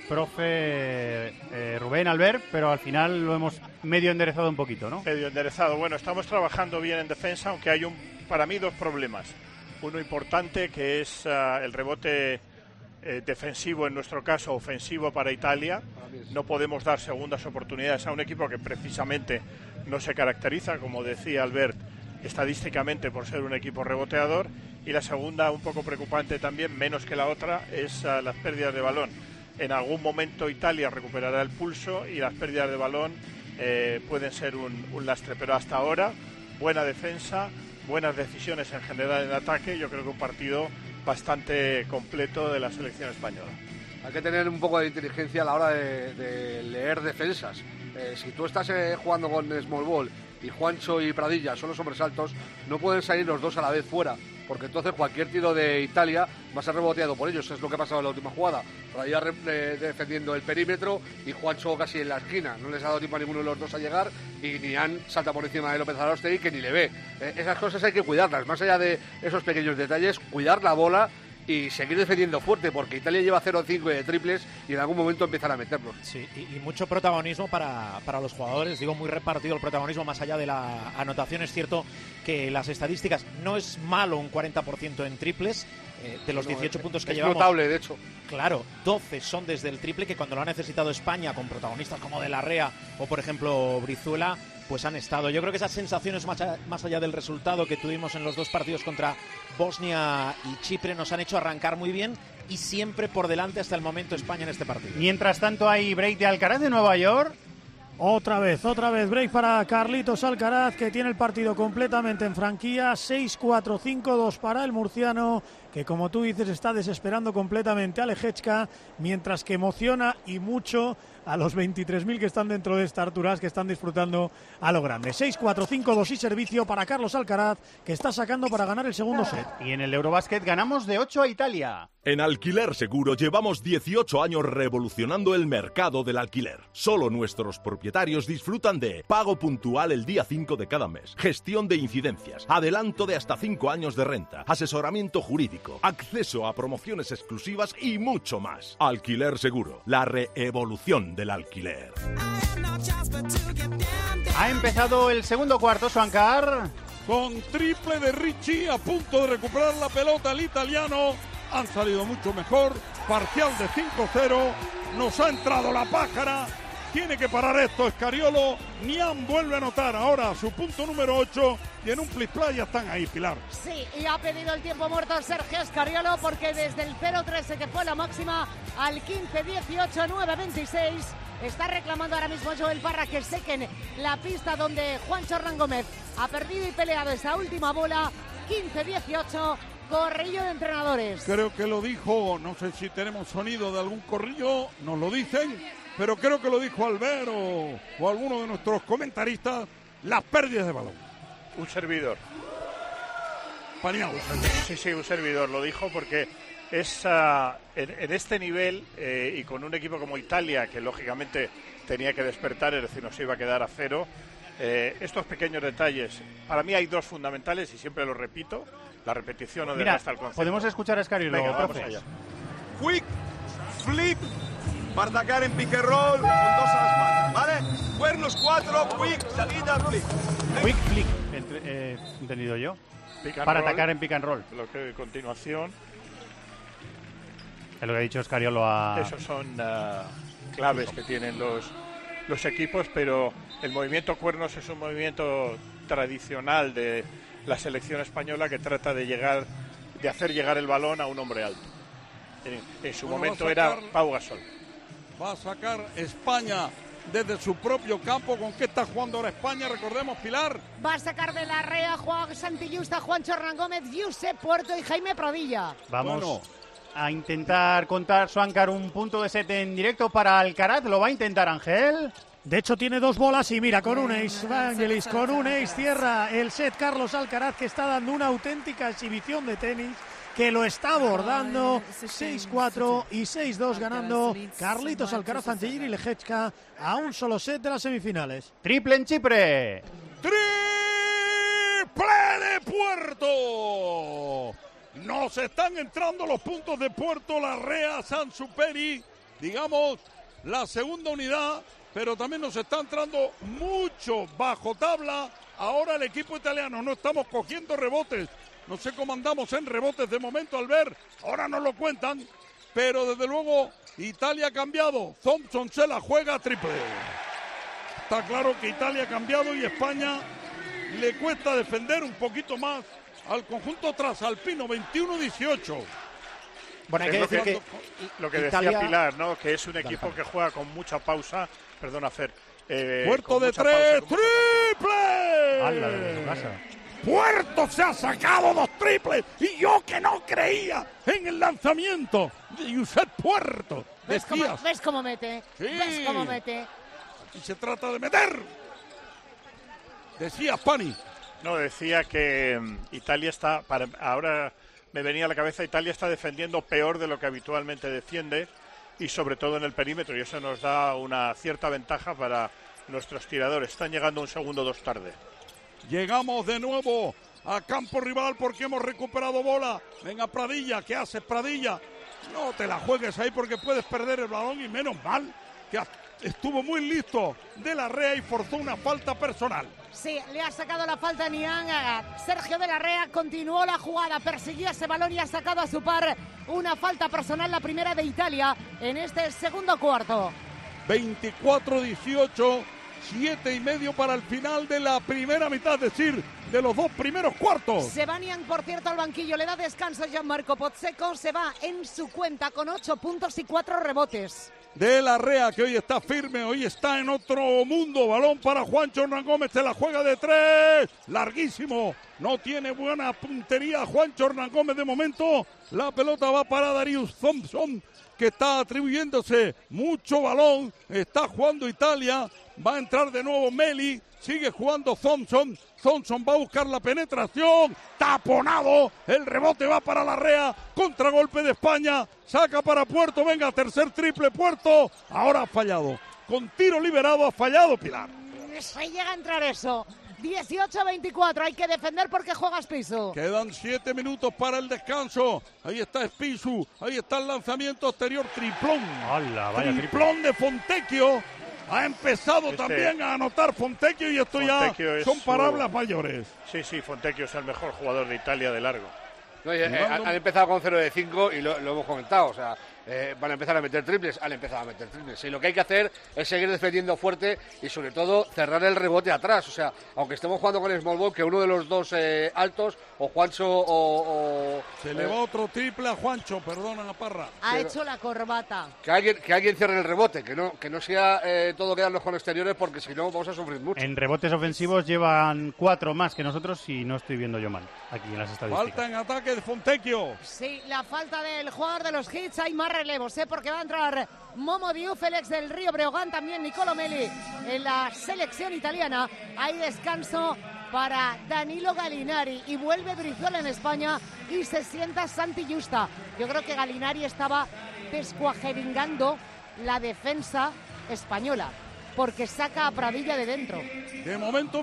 Rubén, Albert, pero al final lo hemos medio enderezado un poquito, ¿no? Medio enderezado. Bueno, estamos trabajando bien en defensa, aunque hay para mí dos problemas. Uno importante, que es el rebote defensivo, en nuestro caso ofensivo para Italia. No podemos dar segundas oportunidades a un equipo que precisamente no se caracteriza, como decía Albert, estadísticamente por ser un equipo reboteador. Y la segunda, un poco preocupante también, menos que la otra, es las pérdidas de balón. En algún momento Italia recuperará el pulso y las pérdidas de balón pueden ser un lastre, pero hasta ahora buena defensa, buenas decisiones en general en ataque. Yo creo que un partido bastante completo de la selección española. Hay que tener un poco de inteligencia a la hora de leer defensas. Si tú estás jugando con Small Ball y Juancho y Pradilla son los hombres altos, no pueden salir los dos a la vez fuera, porque entonces cualquier tiro de Italia va a ser reboteado por ellos. Es lo que ha pasado en la última jugada. Pradilla defendiendo el perímetro y Juancho casi en la esquina. No les ha dado tiempo a ninguno de los dos a llegar y Nian salta por encima de López Arostegui, que ni le ve. Esas cosas hay que cuidarlas. Más allá de esos pequeños detalles, cuidar la bola y seguir defendiendo fuerte, porque Italia lleva 0-5 de triples y en algún momento empiezan a meterlos. Sí, y mucho protagonismo para los jugadores, digo, muy repartido el protagonismo más allá de la anotación. Es cierto que las estadísticas, no es malo un 40% en triples, de los 18 puntos que llevamos. Es notable, de hecho. Claro, 12 son desde el triple, que cuando lo ha necesitado España, con protagonistas como De la Rea o, por ejemplo, Brizuela, pues han estado. Yo creo que esas sensaciones, más allá del resultado que tuvimos en los dos partidos contra Bosnia y Chipre, nos han hecho arrancar muy bien y siempre por delante hasta el momento España en este partido. Mientras tanto hay break de Alcaraz de Nueva York. Otra vez break para Carlitos Alcaraz, que tiene el partido completamente en franquía. 6-4, 5-2 para el murciano, que como tú dices está desesperando completamente a Lehečka, mientras que emociona y mucho a los 23.000 que están dentro de esta Arturas, que están disfrutando a lo grande. 6-4, 5-2 y servicio para Carlos Alcaraz, que está sacando para ganar el segundo set. Y en el Eurobasket ganamos de 8 a Italia. En Alquiler Seguro llevamos 18 años revolucionando el mercado del alquiler. Solo nuestros propietarios disfrutan de pago puntual el día 5 de cada mes, gestión de incidencias, adelanto de hasta 5 años de renta, asesoramiento jurídico, acceso a promociones exclusivas y mucho más. Alquiler Seguro, la reevolución del alquiler. Ha empezado el segundo cuarto, Suancar. Con triple de Ricci, a punto de recuperar la pelota el italiano. Han salido mucho mejor, parcial de 5-0, nos ha entrado la pájara, tiene que parar esto Scariolo. Nian vuelve a anotar ahora su punto número 8 y en un play ya están ahí, Pilar. Sí, y ha pedido el tiempo muerto Sergio Scariolo, porque desde el 0-13, que fue la máxima, al 15-18, 9-26, está reclamando ahora mismo Joel Parra que sequen la pista donde Juancho Hernán Gómez ha perdido y peleado esa última bola. 15-18, corrillo de entrenadores. Creo que lo dijo, no sé si tenemos sonido de algún corrillo, nos lo dicen, pero creo que lo dijo Albert o alguno de nuestros comentaristas, las pérdidas de balón. Un servidor. Paniagua. Sí, un servidor lo dijo, porque es en este nivel y con un equipo como Italia, que lógicamente tenía que despertar, es decir, no se iba a quedar a cero. Estos pequeños detalles, para mí hay dos fundamentales y siempre lo repito, la repetición no desgasta el concepto. Podemos escuchar a Scariolo. Venga, vamos allá. Quick flip para atacar en pick and roll con dos a la espalda, ¿vale? Cuernos 4, quick, salida, flip. Quick flip, entendido yo. Para atacar en pick and roll. Lo que a continuación. Es lo que ha dicho Scariolo a... Esos son claves que tienen los equipos, pero el movimiento cuernos es un movimiento tradicional de la selección española, que trata de hacer llegar el balón a un hombre alto. En su momento era Pau Gasol. Va a sacar España desde su propio campo. ¿Con qué está jugando ahora España? Recordemos, Pilar. Va a sacar De la Rea, Juan Santillusta, Juancho Hernán Gómez, Josep Puerto y Jaime Pradilla. Vamos a intentar contar, Suancar, un punto de set en directo para Alcaraz. ¿Lo va a intentar, Ángel? De hecho tiene dos bolas y mira, con un ace, Vangelis, con un ace cierra el set Carlos Alcaraz, que está dando una auténtica exhibición de tenis, que lo está abordando. 6-4 y 6-2 ganando Carlitos Alcaraz ante Jiří Lehečka a un solo set de las semifinales. Triple en Chipre. ¡Triple de Puerto! Nos están entrando los puntos de Puerto Larrea, Sansuperi, digamos, la segunda unidad, pero también nos está entrando mucho bajo tabla. Ahora el equipo italiano, no estamos cogiendo rebotes. No sé cómo andamos en rebotes de momento, Albert. Ahora nos lo cuentan. Pero desde luego, Italia ha cambiado. Thompson se la juega triple. Está claro que Italia ha cambiado y España le cuesta defender un poquito más al conjunto trasalpino. 21-18. Bueno, hay que decir que lo que Italia... decía Pilar, ¿no? Que es un equipo que juega con mucha pausa. Perdona, Fer. Puerto de tres, ¡triple! ¡Hala, de su casa! Puerto se ha sacado 2 triples y yo que no creía en el lanzamiento de Josep Puerto. ¿Ves cómo mete? Sí. ¿Ves cómo mete? Y se trata de meter. Decía Pani. No, decía que Italia está, ahora me venía a la cabeza, Italia está defendiendo peor de lo que habitualmente defiende y sobre todo en el perímetro, y eso nos da una cierta ventaja para nuestros tiradores. Están llegando un segundo 2 tarde. Llegamos de nuevo a campo rival porque hemos recuperado bola. Venga, Pradilla, ¿qué haces, Pradilla? No te la juegues ahí porque puedes perder el balón y menos mal que estuvo muy listo De la Rea y forzó una falta personal. Sí, le ha sacado la falta a Niang. Sergio De la Rea continuó la jugada, persiguió ese balón y ha sacado a su par una falta personal, la primera de Italia en este segundo cuarto. 24-18, 7:30 para el final de la primera mitad, es decir, de los 2 primeros cuartos. Se va Niang, por cierto, al banquillo, le da descanso Gianmarco Pozzecco, se va en su cuenta con 8 puntos y 4 rebotes. De la Rea, que hoy está firme, hoy está en otro mundo. Balón para Juancho Hernán Gómez, se la juega de 3. Larguísimo. No tiene buena puntería Juancho Hernán Gómez de momento. La pelota va para Darius Thompson, que está atribuyéndose mucho balón. Está jugando Italia. Va a entrar de nuevo Meli. Sigue jugando Thompson. Thompson va a buscar la penetración. Taponado. El rebote va para la Rea. Contragolpe de España. Saca para Puerto. Venga, tercer triple Puerto. Ahora ha fallado. Con tiro liberado ha fallado Pilar. Se llega a entrar eso. 18-24. Hay que defender porque juegas Pisu. Quedan 7 minutos para el descanso. Ahí está Spisu. Ahí está el lanzamiento exterior. Triplón. ¡Hala, vaya triplón de Fontecchio. Ha empezado también a anotar Fontecchio y esto Fontecchio ya son palabras mayores. Sí, Fontecchio es el mejor jugador de Italia de largo. No, han empezado con 0 de 5 y lo hemos comentado, o sea, van a empezar a meter triples, han empezado a meter triples. Y lo que hay que hacer es seguir defendiendo fuerte y sobre todo cerrar el rebote atrás. O sea, aunque estemos jugando con el small ball, que uno de los dos altos, o Juancho o se le va otro triple a Juancho, perdona Parra. Ha hecho la corbata. Que alguien cierre el rebote, que no sea todo quedarnos con exteriores, porque si no vamos a sufrir mucho. En rebotes ofensivos llevan 4 más que nosotros y no estoy viendo yo mal aquí en las estadísticas. Falta en ataque de Fontecchio. Sí, la falta del jugador de los Hits. Hay más relevos, porque va a entrar Momo Diouf, Félix del Río Breogán, también Nicolo Meli en la selección italiana. Hay descanso para Danilo Gallinari y vuelve Brizuela en España y se sienta Santi Justa. Yo creo que Gallinari estaba descuajeringando la defensa española porque saca a Pradilla de dentro. De momento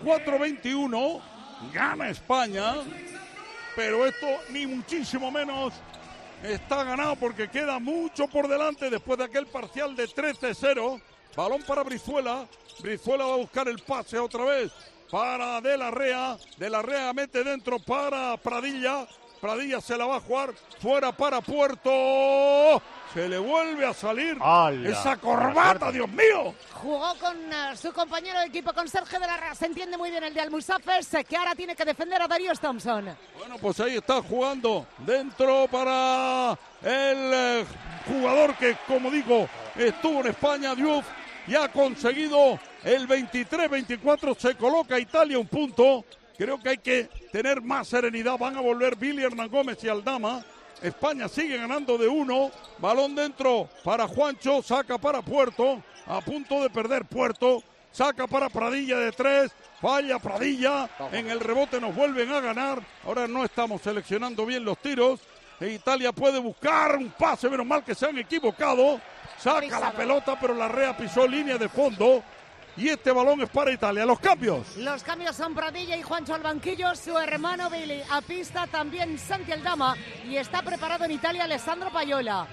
24-21, gana España, pero esto ni muchísimo menos está ganado porque queda mucho por delante después de aquel parcial de 13-0. Balón para Brizuela. Brizuela va a buscar el pase otra vez para De la Rea. De la Rea mete dentro para Pradilla. Pradilla se la va a jugar fuera para Puerto. Se le vuelve a salir esa corbata, Dios mío. Jugó con su compañero de equipo, con Sergio De la Rea. Se entiende muy bien el de Almusafes, que ahora tiene que defender a Darius Thompson. Bueno, pues ahí está jugando dentro para el jugador que, como digo, estuvo en España, Diouf, y ha conseguido el 23-24. Se coloca Italia un punto. Creo que hay que tener más serenidad. Van a volver Billy Hernán Gómez y Aldama. España sigue ganando de 1. Balón dentro para Juancho. Saca para Puerto. A punto de perder Puerto. Saca para Pradilla de 3. Falla Pradilla. En el rebote nos vuelven a ganar. Ahora no estamos seleccionando bien los tiros. Italia puede buscar un pase. Menos mal que se han equivocado. Saca la pelota, pero la Rea pisó línea de fondo. y este balón es para Italia. Los cambios. Los cambios son Pradilla y Juancho al banquillo, su hermano Billy a pista, también Santi Aldama, y está preparado en Italia Alessandro Paiola.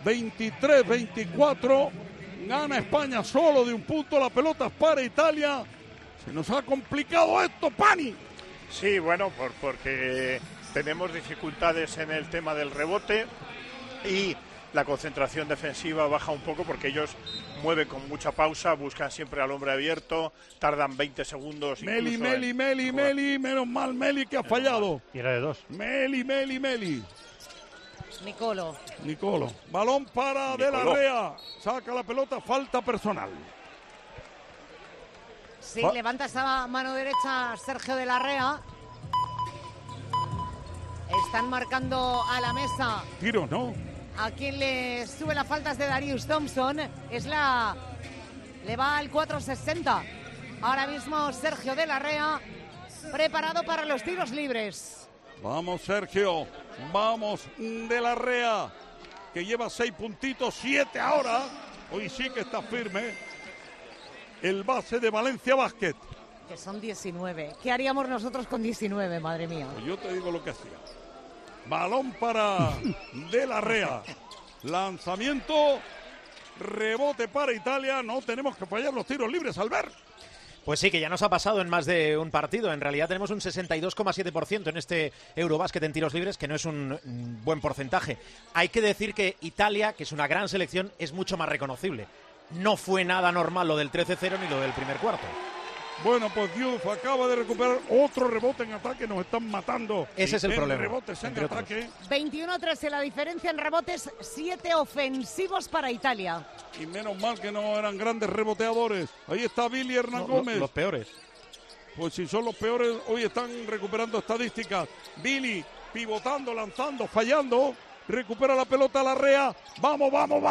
23-24, gana España solo de un punto, la pelota es para Italia. Se nos ha complicado esto, Pani. Sí, bueno, porque tenemos dificultades en el tema del rebote y la concentración defensiva baja un poco porque ellos mueven con mucha pausa, buscan siempre al hombre abierto, tardan 20 segundos. Meli, menos mal Meli que ha fallado. Y era de 2. Meli. Nicolo. Balón para De la Rea. Saca la pelota, falta personal. Sí, levanta esa mano derecha Sergio De la Rea. Están marcando a la mesa. Tiros, ¿no? A quien le sube la falta es de Darius Thompson. Le va al 4.60. Ahora mismo Sergio De la Rea preparado para los tiros libres. Vamos, Sergio. Vamos, De la Rea, que lleva 6 puntitos, 7 ahora. Hoy sí que está firme. El base de Valencia Basket. Que son 19. ¿Qué haríamos nosotros con 19, madre mía? Pues yo te digo lo que hacía. Balón para De la Rea. Lanzamiento. Rebote para Italia. No tenemos que fallar los tiros libres, Albert. Pues sí, que ya nos ha pasado en más de un partido. En realidad tenemos un 62,7% en este Eurobásquet en tiros libres, que no es un buen porcentaje. Hay que decir que Italia, que es una gran selección, es mucho más reconocible. No fue nada normal lo del 13-0 ni lo del primer cuarto. Bueno, pues Diouf acaba de recuperar otro rebote en ataque. Nos están matando. Ese es el problema. Rebotes en ataque. 21-13 la diferencia en rebotes, 7 ofensivos para Italia. Y menos mal que no eran grandes reboteadores. Ahí está Billy Hernán Gómez. Los peores. Pues si son los peores, hoy están recuperando estadísticas. Billy pivotando, lanzando, fallando. Recupera la pelota La Rea. ¡Vamos!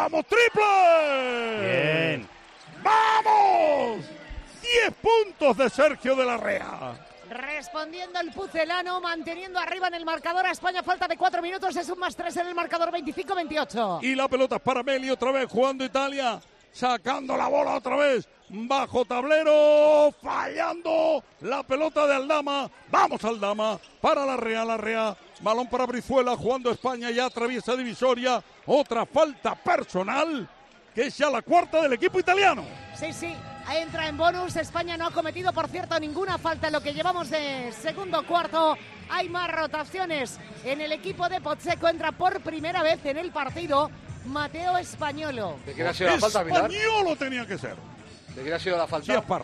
¡Triple! Bien. ¡Vamos! 10 puntos de Sergio De la Rea. Respondiendo el pucelano, manteniendo arriba en el marcador a España. Falta de 4 minutos, es un +3 en el marcador, 25-28. Y la pelota es para Meli, otra vez jugando Italia. Sacando la bola otra vez. Bajo tablero, fallando la pelota de Aldama. Vamos Aldama, para La Rea. Balón para Brizuela, jugando España, ya atraviesa divisoria. Otra falta personal, que es ya la cuarta del equipo italiano. Sí, entra en bonus. España no ha cometido, por cierto, ninguna falta en lo que llevamos de segundo cuarto. Hay más rotaciones en el equipo de Pozzecco. Entra por primera vez en el partido Mateo Españolo. ¿De quién ha sido la falta, Pilar? Españolo tenía que ser. ¿De quién ha sido la falta? Sí, Esparra.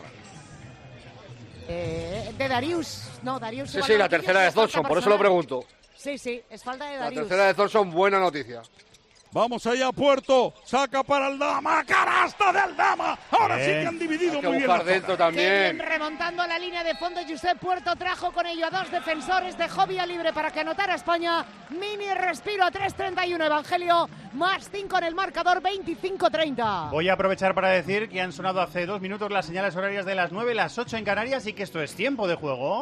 De Darius. No, Darius. Sí, la tercera de Thompson, por eso lo pregunto. Sí, es falta de Darius. La tercera de Thompson, buena noticia. Vamos allá, Puerto. Saca para Aldama. ¡Canasta de Aldama! Ahora sí que han dividido muy bien. Dentro también. Bien, remontando la línea de fondo, Josep Puerto trajo con ello a 2 defensores. Dejó vía libre para que anotara España. Mini respiro a 3.31. Evangelio, +5 en el marcador, 25-30. Voy a aprovechar para decir que han sonado hace 2 minutos las señales horarias de las 9, las 8 en Canarias y que esto es tiempo de juego.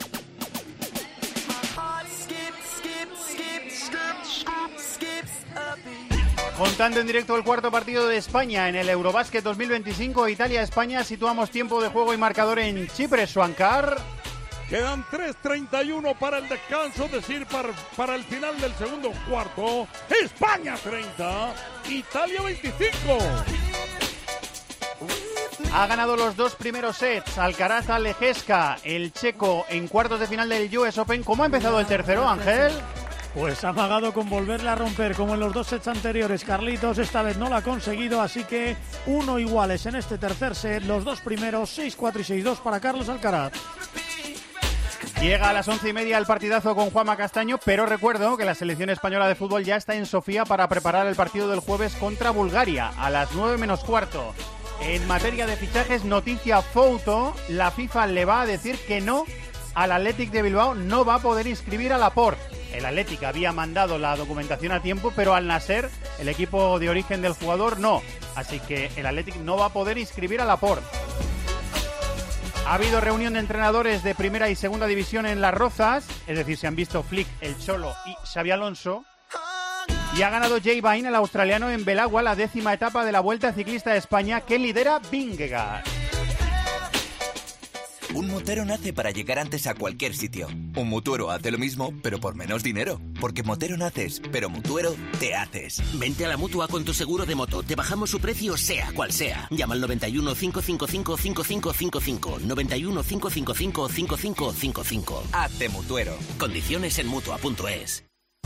Contando en directo el cuarto partido de España en el Eurobásquet 2025, Italia-España. Situamos tiempo de juego y marcador en Chipre, Suancar. Quedan 3.31 para el descanso, es decir, para el final del segundo cuarto. España 30, Italia 25. Ha ganado los 2 primeros sets. Alcaraz a Lejeska, el checo, en cuartos de final del US Open. ¿Cómo ha empezado el tercero, Ángel? Pues ha amagado con volverle a romper como en los 2 sets anteriores, Carlitos. Esta vez no lo ha conseguido, así que 1 iguales en este tercer set. Los 2 primeros, 6-4 y 6-2 para Carlos Alcaraz. Llega a las 11:30 el partidazo con Juanma Castaño, pero recuerdo que la selección española de fútbol ya está en Sofía para preparar el partido del jueves contra Bulgaria a las 9 menos cuarto. En materia de fichajes, noticia foto, la FIFA le va a decir que no al Athletic de Bilbao, no va a poder inscribir a Laporte. El Athletic había mandado la documentación a tiempo, pero al Nasser, el equipo de origen del jugador, no. Así que el Athletic no va a poder inscribir a Laporte. Ha habido reunión de entrenadores de primera y segunda división en Las Rozas, es decir, se han visto Flick, el Cholo y Xabi Alonso. Y ha ganado Jay Vine, el australiano, en Belagua, la 10ª etapa de la Vuelta Ciclista de España, que lidera Vingegaard. Un motero nace para llegar antes a cualquier sitio. Un mutuero hace lo mismo, pero por menos dinero. Porque motero naces, pero mutuero te haces. Vente a la Mutua con tu seguro de moto. Te bajamos su precio sea cual sea. Llama al 91 555 5555. 91 555 5555. Hazte mutuero. Condiciones en Mutua.es.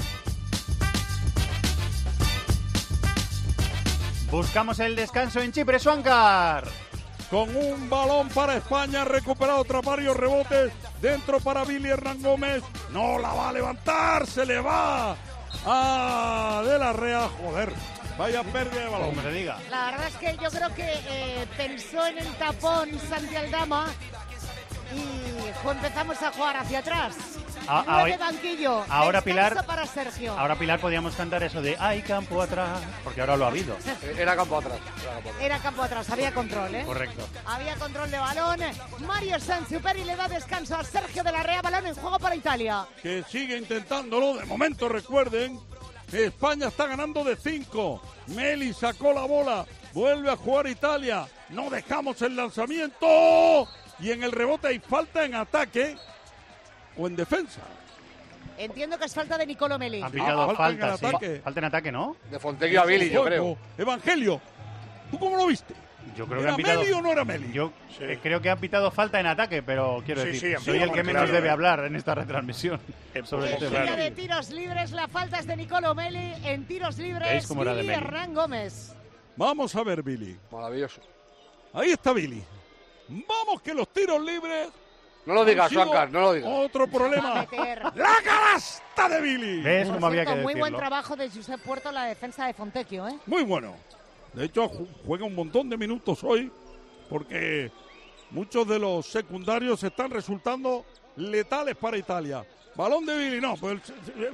Buscamos el descanso en Chipre, Swankar. Con un balón para España, recuperado tras varios rebotes, dentro para Billy Hernán Gómez, no la va a levantar, se le va a De la Rea, joder, vaya pérdida de balón. Como se diga. La verdad es que yo creo que pensó en el tapón Santi Aldama y empezamos a jugar hacia atrás. 9 banquillo. Ahora Descanso Pilar, para Sergio. Ahora Pilar podíamos cantar eso de hay campo atrás, porque ahora lo ha habido. Era campo atrás. Era campo atrás, había control, ¿eh? Correcto. Había control de balón. Mario Sansuperi le da descanso a Sergio de la Rea, balón en juego para Italia. Que sigue intentándolo, de momento recuerden, España está ganando de 5. Meli sacó la bola, vuelve a jugar Italia, no dejamos el lanzamiento y en el rebote hay falta en ataque o en defensa. Entiendo que es falta de Nicolo Meli. Han pitado falta, sí. ataque. Falta en ataque, ¿no? De Fontecchio a Billy, yo creo. Evangelio, ¿tú cómo lo viste? Yo creo que ¿Era han pitado... Meli o no era Meli? Yo creo que han pitado falta en ataque, pero quiero decir, soy el que menos debe hablar en esta retransmisión sobre el tema. De tiros libres, la falta es de Nicolo Meli. En tiros libres, Billy Hernán Gómez. Vamos a ver, Billy. Maravilloso. Ahí está Billy. Vamos que los tiros libres... No lo digas, Swankar, no lo digas. Otro problema. ¡La canasta de Billy! ¿Ves cómo había que decirlo? Muy buen trabajo de Josep Puerto en la defensa de Fontecchio, ¿eh? Muy bueno. De hecho, juega un montón de minutos hoy porque muchos de los secundarios están resultando letales para Italia. Balón de Billy, no. Pues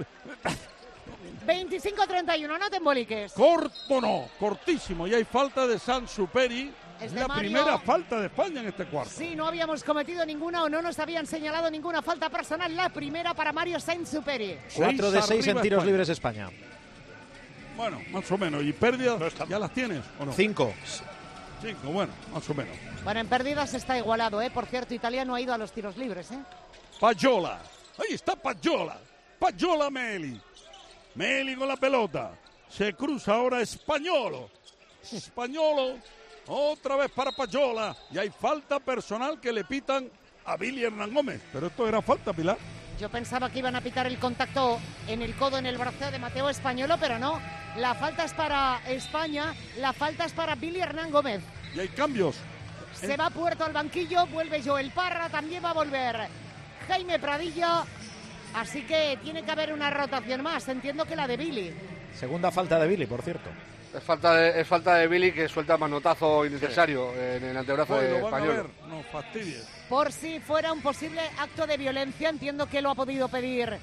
25-31, no te emboliques. Corto no, cortísimo. Y hay falta de Sansuperi. Es la primera falta de España en este cuarto. Sí, no habíamos cometido ninguna o no nos habían señalado ninguna falta personal. La primera para Mario Sansuperi. 4 de 6 en tiros libres España. Bueno, más o menos. ¿Y pérdidas ya las tienes o no? 5. 5, bueno, más o menos. Bueno, en pérdidas está igualado, ¿eh? Por cierto, Italia no ha ido a los tiros libres, ¿eh? Paggiola. Ahí está Paggiola. Paggiola Meli. Meli con la pelota. Se cruza ahora Españolo. Españolo. Otra vez para Paggiola. Y hay falta personal que le pitan a Billy Hernán Gómez. Pero esto era falta, Pilar. Yo pensaba que iban a pitar el contacto en el codo, en el brazo de Mateo Españolo, pero no. La falta es para España, la falta es para Billy Hernán Gómez. Y hay cambios. Se va Puerto al banquillo, vuelve Joel Parra, también va a volver Jaime Pradilla. Así que tiene que haber una rotación más, entiendo que la de Billy. Segunda falta de Billy, por cierto. Es falta de Billy, que suelta manotazo innecesario en el antebrazo de Español. No fastidies. Por si fuera un posible acto de violencia, entiendo que lo ha podido pedir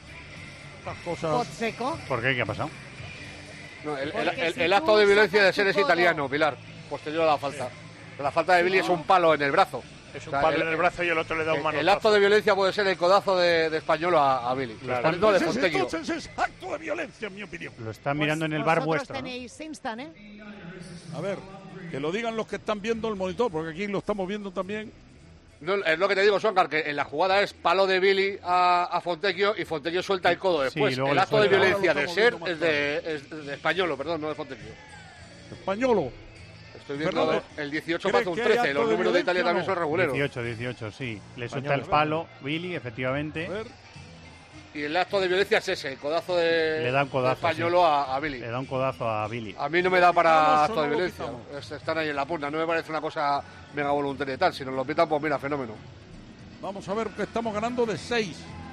Pozzecco. ¿Por qué? ¿Qué ha pasado? No, el acto de violencia de ser es italiano, Pilar. Posterior a la falta. La falta de Billy es un palo en el brazo. Es un palo en el brazo y el otro le da un manotazo. El acto de violencia puede ser el codazo de Españolo a Billy. Claro. Entonces es acto de violencia, en mi opinión. Lo están mirando en el bar vuestro. Tenéis instant, ¿eh? A ver, que lo digan los que están viendo el monitor, porque aquí lo estamos viendo también. No, es lo que te digo, Swankar, que en la jugada es palo de Billy a Fontecchio y Fontecchio suelta el codo después. Sí, el acto de violencia de ser es de Españolo, perdón, no de Fontecchio. Españolo. Estoy viendo el 18 pasa un 13, los números de Italia también son reguleros. 18, sí. Le suelta el palo, Billy, efectivamente. Y el acto de violencia es ese, el codazo de Españolo a Billy. Le da un codazo a Billy. A mí no me da para acto de violencia. Están ahí en la punta, no me parece una cosa mega voluntaria y tal. Si nos lo pitan, pues mira, fenómeno. Vamos a ver que estamos ganando de 6.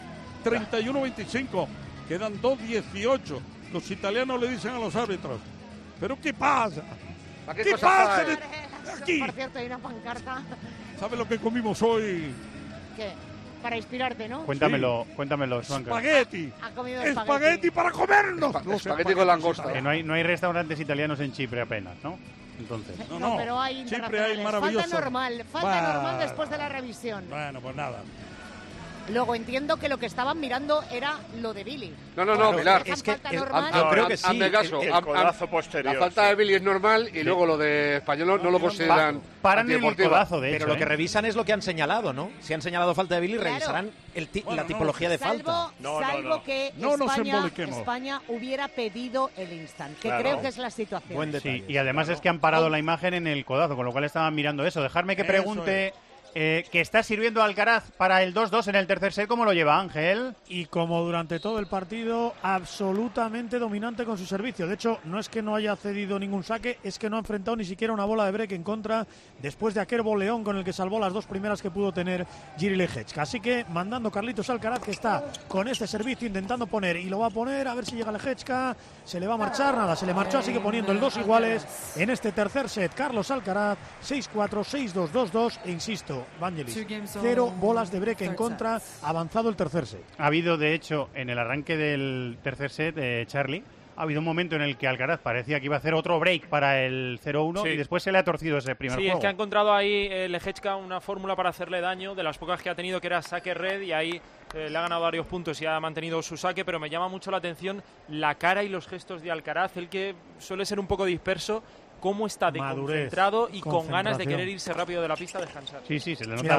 31-25. Quedan 2-18. Los italianos le dicen a los árbitros: ¿pero qué pasa? ¿Qué pasa aquí? Por cierto, hay una pancarta. ¿Sabes lo que comimos hoy? ¿Qué? Para inspirarte, ¿no? Cuéntamelo, Swankar. Espagueti. Ha comido espagueti para comernos. Espagueti con langosta. Que no hay restaurantes italianos en Chipre apenas, ¿no? Entonces. No, pero hay Chipre hay maravilloso. Falta normal después de la revisión. Bueno, pues nada. Luego entiendo que lo que estaban mirando era lo de Billy. No, Pilar. Es que yo creo que sí. Hazme caso. El codazo posterior. La falta de Billy es normal y luego lo de Español no lo consideran paran el codazo, de hecho. Pero lo que revisan es lo que han señalado, ¿no? Si han señalado falta de Billy, revisarán la tipología de falta. Salvo que España hubiera pedido el instant, que creo que es la situación. Buen detalle. Sí, y además es que han parado la imagen en el codazo, con lo cual estaban mirando eso. Dejarme que pregunte... que está sirviendo Alcaraz para el 2-2 en el tercer set. ¿Cómo lo lleva, Ángel? Y como durante todo el partido, absolutamente dominante con su servicio. De hecho, no es que no haya cedido ningún saque, es que no ha enfrentado ni siquiera una bola de break en contra después de aquel boleón con el que salvó las dos primeras que pudo tener Jiří Lehečka. Así que mandando Carlitos Alcaraz, que está con este servicio intentando poner, y lo va a poner, a ver si llega Lehečka. Se le va a marchar, nada, se le marchó, así que poniendo el 2 iguales en este tercer set. Carlos Alcaraz, 6-4, 6-2, 2-2, e insisto, Vangelis, 0 bolas de break en contra, avanzado el tercer set. Ha habido, de hecho, en el arranque del tercer set, Charlie, ha habido un momento en el que Alcaraz parecía que iba a hacer otro break para el 0-1 y después se le ha torcido ese primer juego. Sí, es que ha encontrado ahí Lehečka una fórmula para hacerle daño, de las pocas que ha tenido, que era saque red, y ahí le ha ganado varios puntos y ha mantenido su saque, pero me llama mucho la atención la cara y los gestos de Alcaraz, el que suele ser un poco disperso, cómo está de concentrado y con ganas de querer irse rápido de la pista a descansar. Sí, se le nota. Mira,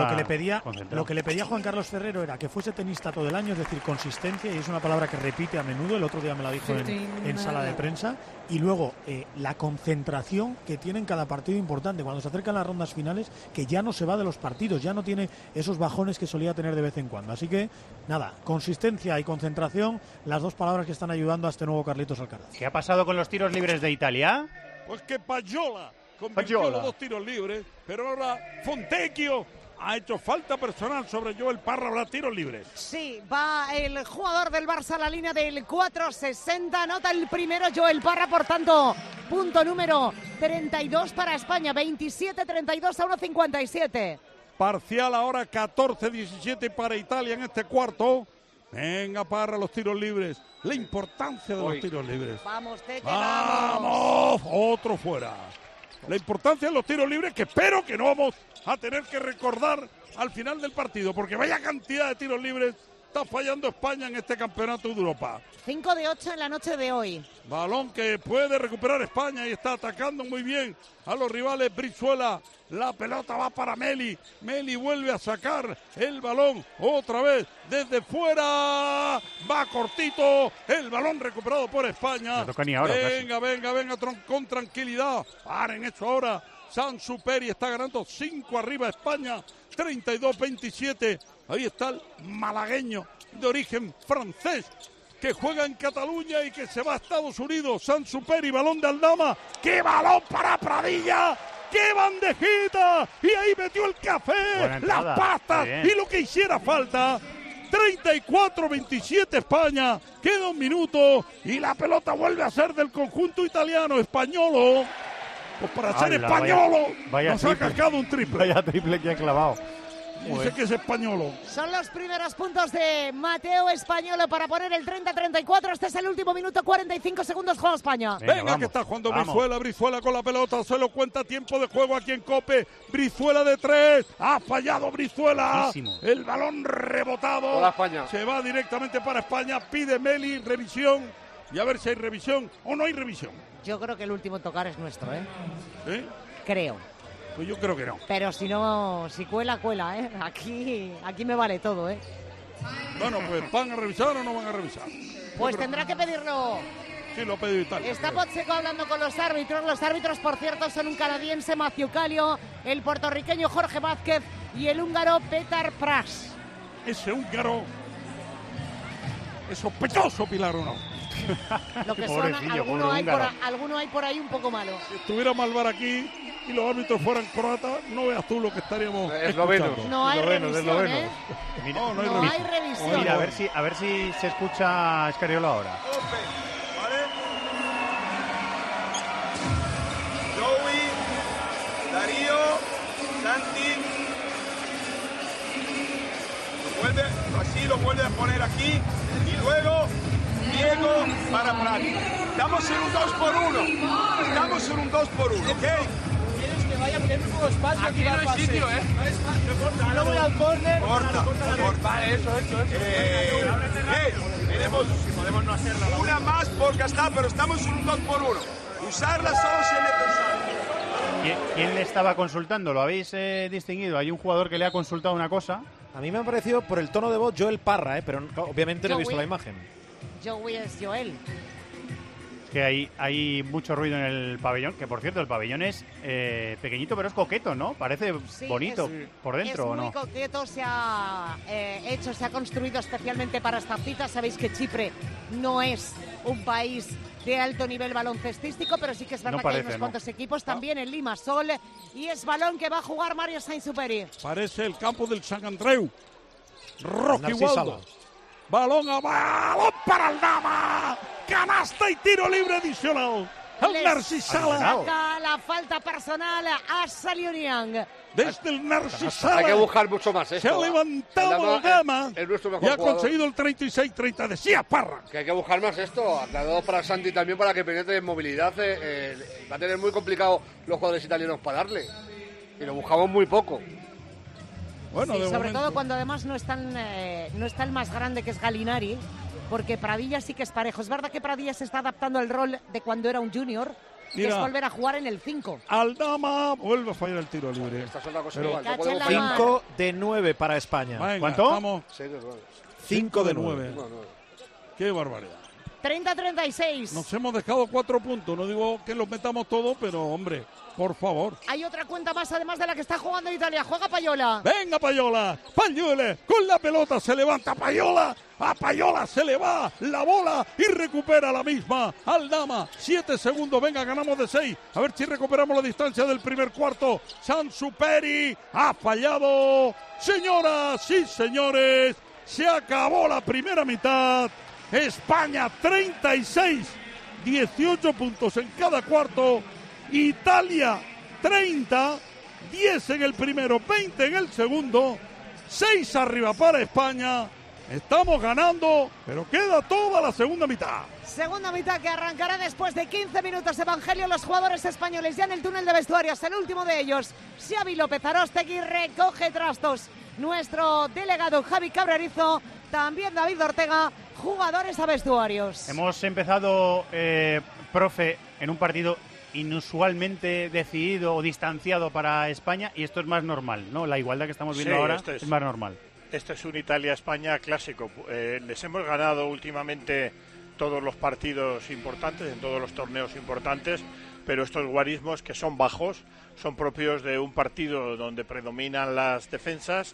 lo que le pedía Juan Carlos Ferrero era que fuese tenista todo el año, es decir, consistencia, y es una palabra que repite a menudo. El otro día me la dijo en sala de prensa. Y luego la concentración que tiene en cada partido importante, cuando se acercan las rondas finales, que ya no se va de los partidos, ya no tiene esos bajones que solía tener de vez en cuando. Así que, nada, consistencia y concentración, las dos palabras que están ayudando a este nuevo Carlitos Alcaraz. ¿Qué ha pasado con los tiros libres de Italia? Pues que Pajola convirtió los 2 tiros libres, pero ahora Fontecchio ha hecho falta personal sobre Joel Parra, habrá tiros libres. Sí, va el jugador del Barça a la línea del 4.60, anota el primero Joel Parra, por tanto, punto número 32 para España, 27-32 a 1.57. Parcial ahora 14-17 para Italia en este cuarto. Venga, Parra, los tiros libres. La importancia de los tiros libres. Vamos, Teque, ¡vamos! Otro fuera. La importancia de los tiros libres, que espero que no vamos a tener que recordar al final del partido, porque vaya cantidad de tiros libres está fallando España en este campeonato de Europa. 5 de 8 en la noche de hoy. Balón que puede recuperar España y está atacando muy bien a los rivales. Brizuela, la pelota va para Meli. Meli vuelve a sacar el balón otra vez desde fuera. Va cortito, el balón recuperado por España. No toca ni ahora, venga, con tranquilidad. Paren eso ahora. Sansuperi está ganando 5 arriba España, 32-27. Ahí está el malagueño de origen francés que juega en Cataluña y que se va a Estados Unidos. Sansuperi, balón de Aldama. ¡Qué balón para Pradilla! ¡Qué bandejita! Y ahí metió el café, las pastas y lo que hiciera falta. 34-27 España. Queda un minuto y la pelota vuelve a ser del conjunto italiano. Españolo. Pues para ser españolo nos ha cascado un triple. Vaya triple que ha clavado. Dice que es españolo. Son los primeros puntos de Mateo Españolo para poner el 30-34. Este es el último minuto, 45 segundos, juega España. Venga vamos, que está jugando Brizuela con la pelota. Se lo cuenta, tiempo de juego aquí en COPE. Brizuela de 3. Ha fallado Brizuela. Buenísimo. El balón rebotado. Hola, España. Se va directamente para España. Pide Meli revisión. Y a ver si hay revisión o no hay revisión. Yo creo que el último tocar es nuestro, ¿eh? ¿Sí? Creo. Pues yo creo que no. Pero si no, si cuela, ¿eh? Aquí me vale todo, ¿eh? Bueno, pues ¿van a revisar o no van a revisar? Pues tendrá que pedirlo. Sí, lo ha pedido Italia. Está Pozzecco hablando con los árbitros. Los árbitros, por cierto, son un canadiense, Matthew Calio, el puertorriqueño Jorge Vázquez y el húngaro Petar Pras. Ese húngaro es sospechoso, Pilar, ¿o no? Lo que son, alguno hay por ahí un poco malo. Si estuviera Malvar aquí y los árbitros fueran croatas, no veas tú lo que estaríamos eslovenos. No hay revisión, ¿eh? Mira, no hay revisión. Mira, a ver si se escucha Escariolo ahora. ¿Vale? Joey, Darío, Santi. Lo vuelve a poner aquí y luego Diego para Prati. Estamos en un 2-1. Estamos en un 2-1, ¿ok? vaya, porque hay muy poco espacio. Aquí no hay sitio, ¿eh? No voy al córner. Corta. Vale, eso. Tenemos, Si podemos no hacerla. una más porque está, pero estamos en un 2-por-1. Usarla solo si es necesario. ¿Quién le estaba consultando? ¿Lo habéis distinguido? Hay un jugador que le ha consultado una cosa. A mí me ha parecido por el tono de voz Joel Parra, pero obviamente no he visto la imagen. Joey es Joel. Es que hay mucho ruido en el pabellón, que por cierto el pabellón es pequeñito pero es coqueto, ¿no? Parece bonito por dentro, ¿o no? Es muy coqueto, se ha construido especialmente para esta cita. Sabéis que Chipre no es un país de alto nivel baloncestístico, pero sí que es verdad que hay unos cuantos equipos también en Limassol, y es balón que va a jugar Mario Sainz-Superi. Parece el campo del Sant Andreu. Rocky Waldo. Balón para el Dama. Canasta y tiro libre adicional. El Narcisala. Saca la falta personal a Salionian. Desde el Narcisala. Hay que buscar mucho más esto. Se ha levantado el Dama y ha conseguido el 36-30. Decía Parra. Que hay que buscar más esto. Aclarado para Santi también para que penetre en movilidad. Va a tener muy complicado los jugadores italianos para darle. Y lo buscamos muy poco. Bueno, sí, sobre todo cuando además no está el más grande, que es Galinari, porque Pradilla sí que es parejo. Es verdad que Pradilla se está adaptando al rol de cuando era un junior, que es volver a jugar en el 5. Aldama vuelve a fallar el tiro libre. Esta es otra cosa Pero, igual. 5 de 9 para España. Venga, ¿Cuánto? Vamos. 5 de 9. Qué barbaridad. 30-36. Nos hemos dejado 4 puntos. No digo que los metamos todos, pero hombre, por favor. Hay otra cuenta más además de la que está jugando Italia. Juega Payola. Venga Payola. Payola con la pelota se levanta Payola. A Payola se le va la bola y recupera la misma. Aldama, 7 segundos. Venga, ganamos de 6. A ver si recuperamos la distancia del primer cuarto. Sainz-Superi ha fallado. Señoras y señores, se acabó la primera mitad. España 36, 18 puntos en cada cuarto. Italia 30, 10 en el primero, 20 en el segundo. 6 arriba para España. Estamos ganando, pero queda toda la segunda mitad. Segunda mitad que arrancará después de 15 minutos. Evangelio, los jugadores españoles ya en el túnel de vestuarios. El último de ellos, Xavi López Aróstegui, recoge trastos. Nuestro delegado Javi Cabrerizo, también David Ortega, jugadores a vestuarios. Hemos empezado, profe, en un partido inusualmente decidido o distanciado para España, y esto es más normal, ¿no? La igualdad que estamos viendo ahora es más normal. Este es un Italia-España clásico. Les hemos ganado últimamente todos los partidos importantes, en todos los torneos importantes, pero estos guarismos que son bajos, son propios de un partido donde predominan las defensas.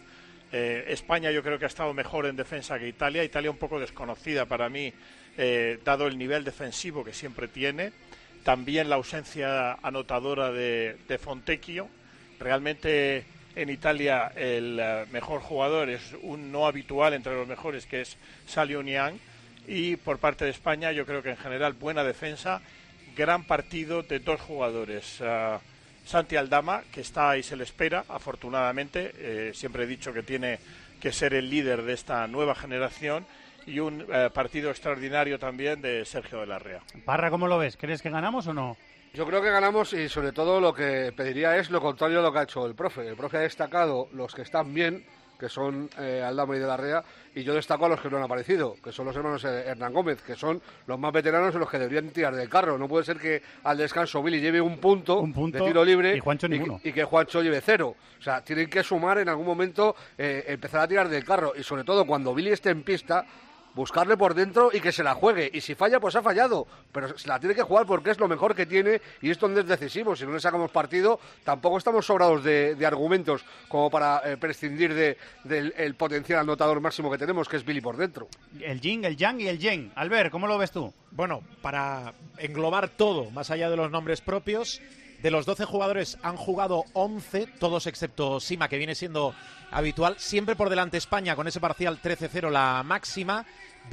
España yo creo que ha estado mejor en defensa que Italia. Italia un poco desconocida para mí, dado el nivel defensivo que siempre tiene. También la ausencia anotadora de Fontecchio. Realmente en Italia el mejor jugador es un no habitual entre los mejores, que es Salionian. Y por parte de España yo creo que en general buena defensa, gran partido de 2 jugadores. Santi Aldama, que está ahí, se le espera, afortunadamente. Siempre he dicho que tiene que ser el líder de esta nueva generación. Y un partido extraordinario también de Sergio de la Rea. Parra, ¿cómo lo ves? ¿Crees que ganamos o no? Yo creo que ganamos, y sobre todo lo que pediría es lo contrario de lo que ha hecho el profe. El profe ha destacado los que están bien, que son Aldama y de la Rea, y yo destaco a los que no han aparecido, que son los hermanos Hernán Gómez, que son los más veteranos y los que deberían tirar del carro. No puede ser que al descanso Billy lleve un punto de tiro libre y Juancho ninguno. Y que Juancho lleve 0. O sea, tienen que sumar en algún momento, empezar a tirar del carro, y sobre todo cuando Billy esté en pista, buscarle por dentro y que se la juegue. Y si falla, pues ha fallado. Pero se la tiene que jugar porque es lo mejor que tiene y es donde es decisivo. Si no le sacamos partido, tampoco estamos sobrados de argumentos como para prescindir del potencial anotador máximo que tenemos, que es Billy por dentro. El yin, el yang y el yen. Albert, ¿cómo lo ves tú? Bueno, para englobar todo, más allá de los nombres propios, de los 12 jugadores han jugado 11, todos excepto Sima, que viene siendo habitual. Siempre por delante España, con ese parcial 13-0 la máxima.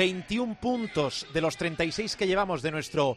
21 puntos de los 36 que llevamos de nuestro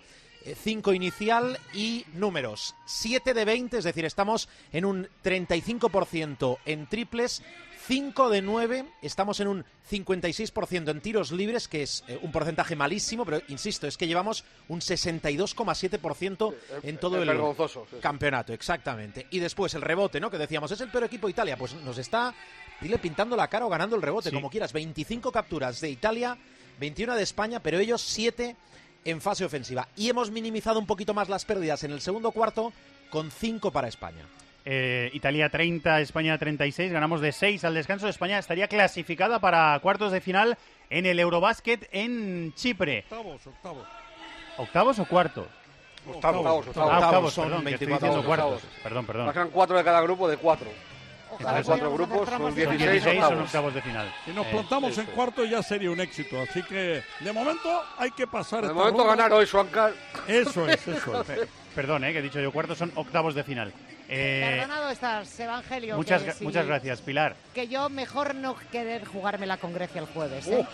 5 inicial, y números 7 de 20, es decir, estamos en un 35% en triples, 5 de 9, estamos en un 56% en tiros libres, que es un porcentaje malísimo, pero insisto, es que llevamos un 62,7% en todo el campeonato, exactamente. Y después el rebote, ¿no? Que decíamos, es el peor equipo de Italia, pues nos está pintando la cara o ganando el rebote, como quieras. 25 capturas de Italia, 21 de España, pero ellos 7 en fase ofensiva. Y hemos minimizado un poquito más las pérdidas en el segundo cuarto, con 5 para España. Italia 30, España 36, ganamos de 6 al descanso. España estaría clasificada para cuartos de final en el Eurobásquet en Chipre. ¿Octavos o cuartos? Octavos, perdón, 24 cuartos. Perdón. Pasan 4 de cada grupo de 4. Cada 4 grupos son 16 son octavos de final. Si nos plantamos en cuartos ya sería un éxito. Así que, de momento, hay que pasar. De momento ganar hoy, Suancar. Eso es. Perdón, que he dicho yo cuartos, son octavos de final. Perdonado estás, Evangelio. Muchas gracias, Pilar. Que yo mejor no querer jugármela con Grecia el jueves, ¿eh?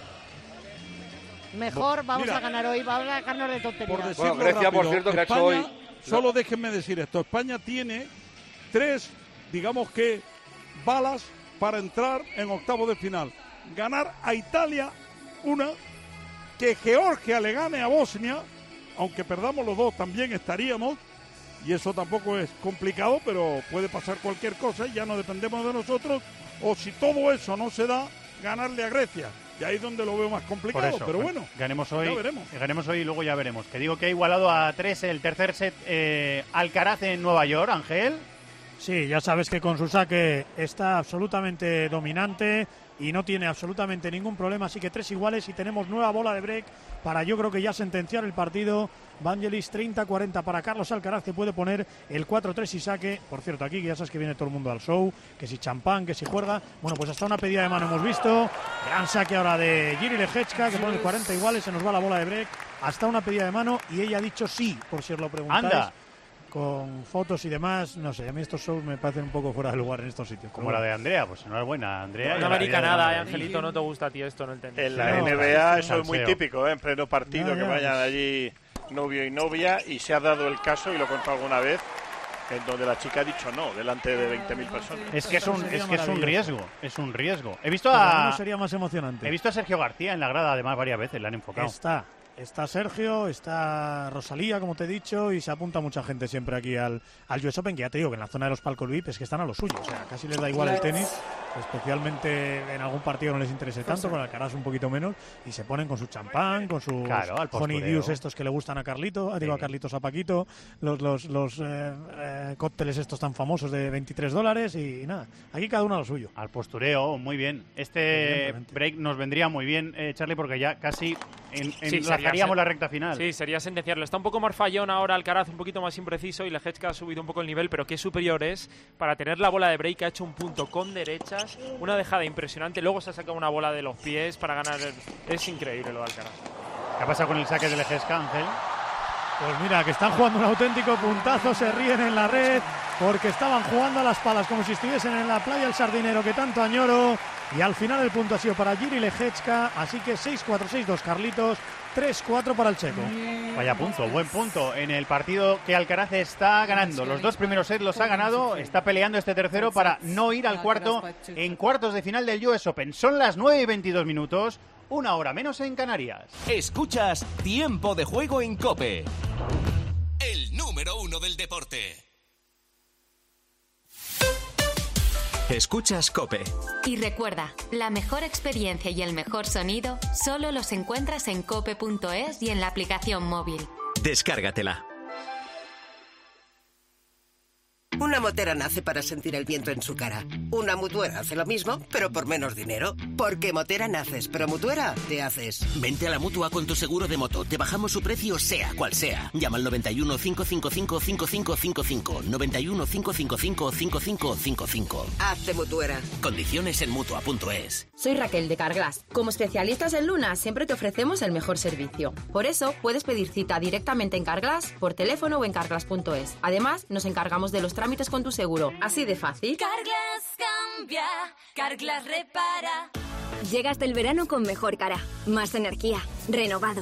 Mejor vamos a ganar hoy, vamos a dejarnos de tonterías. Bueno, Grecia, rápido, por cierto, que España, ha hecho hoy... Solo déjenme decir esto. España tiene 3, digamos que, balas para entrar en octavos de final. Ganar a Italia una, que Georgia le gane a Bosnia, aunque perdamos los dos también estaríamos, y eso tampoco es complicado, pero puede pasar cualquier cosa y ya no dependemos de nosotros, o si todo eso no se da, ganarle a Grecia. Y ahí es donde lo veo más complicado, por eso, pero bueno, ganemos hoy, ya veremos. Ganemos hoy y luego ya veremos. Que digo que ha igualado a 3 el tercer set Alcaraz en Nueva York, Ángel. Sí, ya sabes que con su saque está absolutamente dominante y no tiene absolutamente ningún problema, así que 3 iguales y tenemos nueva bola de break para, yo creo que ya sentenciar el partido. Vangelis 30-40 para Carlos Alcaraz, que puede poner el 4-3 y saque. Por cierto, aquí ya sabes que viene todo el mundo al show, que si champán, que si juerga. Bueno, pues hasta una pedida de mano hemos visto. Gran saque ahora de Jiri Lehečka, que pone el 40 iguales, se nos va la bola de break. Hasta una pedida de mano y ella ha dicho sí, por si os lo preguntáis. Anda. Con fotos y demás, no sé, a mí estos shows me parecen un poco fuera de lugar en estos sitios. Como la de Andrea, pues enhorabuena, Andrea. No americanada, Angelito, no te gusta a ti esto, no entendí. En la NBA eso es muy típico, en pleno partido, que vayan allí novio y novia, y se ha dado el caso, y lo he contado alguna vez, en donde la chica ha dicho no, delante de 20.000 personas. Es que es un riesgo. He visto sería más emocionante. He visto a Sergio García en la grada, además, varias veces, le han enfocado. Está Sergio, está Rosalía, como te he dicho, y se apunta mucha gente siempre aquí al US Open, que ya te digo que en la zona de los palcos VIP es que están a lo suyo, o sea, casi les da igual el tenis, especialmente en algún partido no les interese tanto, con Alcaraz un poquito menos, y se ponen con su champán, con sus honeydews estos que le gustan a Carlito, a Carlitos, a Paquito, los cócteles estos tan famosos de $23 y nada, aquí cada uno a lo suyo. Al postureo, muy bien. Este break nos vendría muy bien, Charlie, porque ya casi enlazaríamos la recta final. Sí, sería sentenciarlo. Está un poco más fallón ahora Alcaraz, un poquito más impreciso, y Lehečka ha subido un poco el nivel, pero qué superior es para tener la bola de break. Ha hecho un punto con derechas, una dejada impresionante, luego se ha sacado una bola de los pies para ganar. Es increíble lo de Alcaraz. ¿Qué ha pasado con el saque de Lehečka, Ángel? Pues mira, que están jugando un auténtico puntazo, se ríen en la red, porque estaban jugando a las palas como si estuviesen en la playa El Sardinero, que tanto añoro, y al final el punto ha sido para Jiri Lehečka, así que 6-4, 6-2 Carlitos, 3-4 para el checo. Vaya punto, buen punto en el partido que Alcaraz está ganando. Los 2 primeros sets los ha ganado, está peleando este tercero para no ir al cuarto en cuartos de final del US Open. Son las 9:22, 1 hora menos en Canarias. Escuchas Tiempo de Juego en COPE, el número 1 del deporte. Escuchas COPE. Y recuerda, la mejor experiencia y el mejor sonido solo los encuentras en cope.es y en la aplicación móvil. Descárgatela. Una motera nace para sentir el viento en su cara. Una mutuera hace lo mismo, pero por menos dinero. Porque motera naces, pero mutuera te haces. Vente a la Mutua con tu seguro de moto. Te bajamos su precio, sea cual sea. Llama al 91 555 5555. 91 555 5555. Hazte mutuera. Condiciones en Mutua.es. Soy Raquel de Carglass. Como especialistas en Luna, siempre te ofrecemos el mejor servicio. Por eso, puedes pedir cita directamente en Carglass, por teléfono o en Carglass.es. Además, nos encargamos de los trámites con tu seguro. Así de fácil. Carglass cambia, Carglass repara. Llegas del verano con mejor cara, más energía, renovado.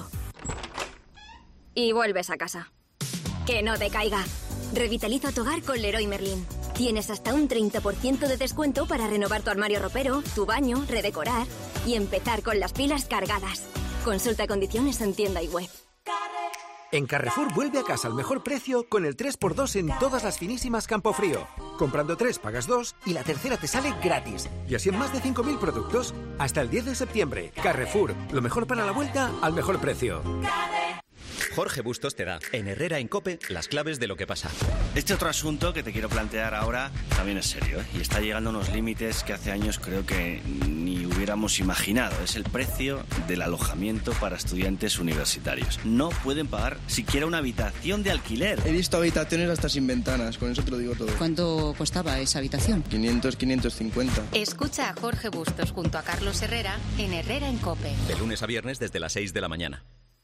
Y vuelves a casa. Que no te caiga. Revitaliza tu hogar con Leroy Merlin. Tienes hasta un 30% de descuento para renovar tu armario ropero, tu baño, redecorar y empezar con las pilas cargadas. Consulta condiciones en tienda y web. En Carrefour vuelve a casa al mejor precio con el 3x2 en todas las finísimas Campofrío. Comprando 3 pagas 2 y la tercera te sale gratis. Y así en más de 5.000 productos hasta el 10 de septiembre. Carrefour, lo mejor para la vuelta al mejor precio. Jorge Bustos te da, en Herrera en COPE, las claves de lo que pasa. Este otro asunto que te quiero plantear ahora también es serio, ¿eh? Y está llegando a unos límites que hace años creo que ni hubiéramos imaginado. Es el precio del alojamiento para estudiantes universitarios. No pueden pagar siquiera una habitación de alquiler. He visto habitaciones hasta sin ventanas, con eso te lo digo todo. ¿Cuánto costaba esa habitación? 500, 550. Escucha a Jorge Bustos junto a Carlos Herrera en Herrera en COPE. De lunes a viernes desde las 6 de la mañana.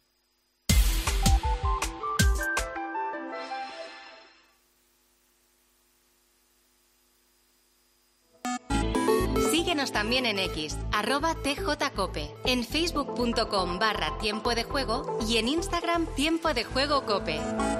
Síguenos también en X, @TJCope, en facebook.com/tiempo de juego y en Instagram Tiempo de Juego Cope.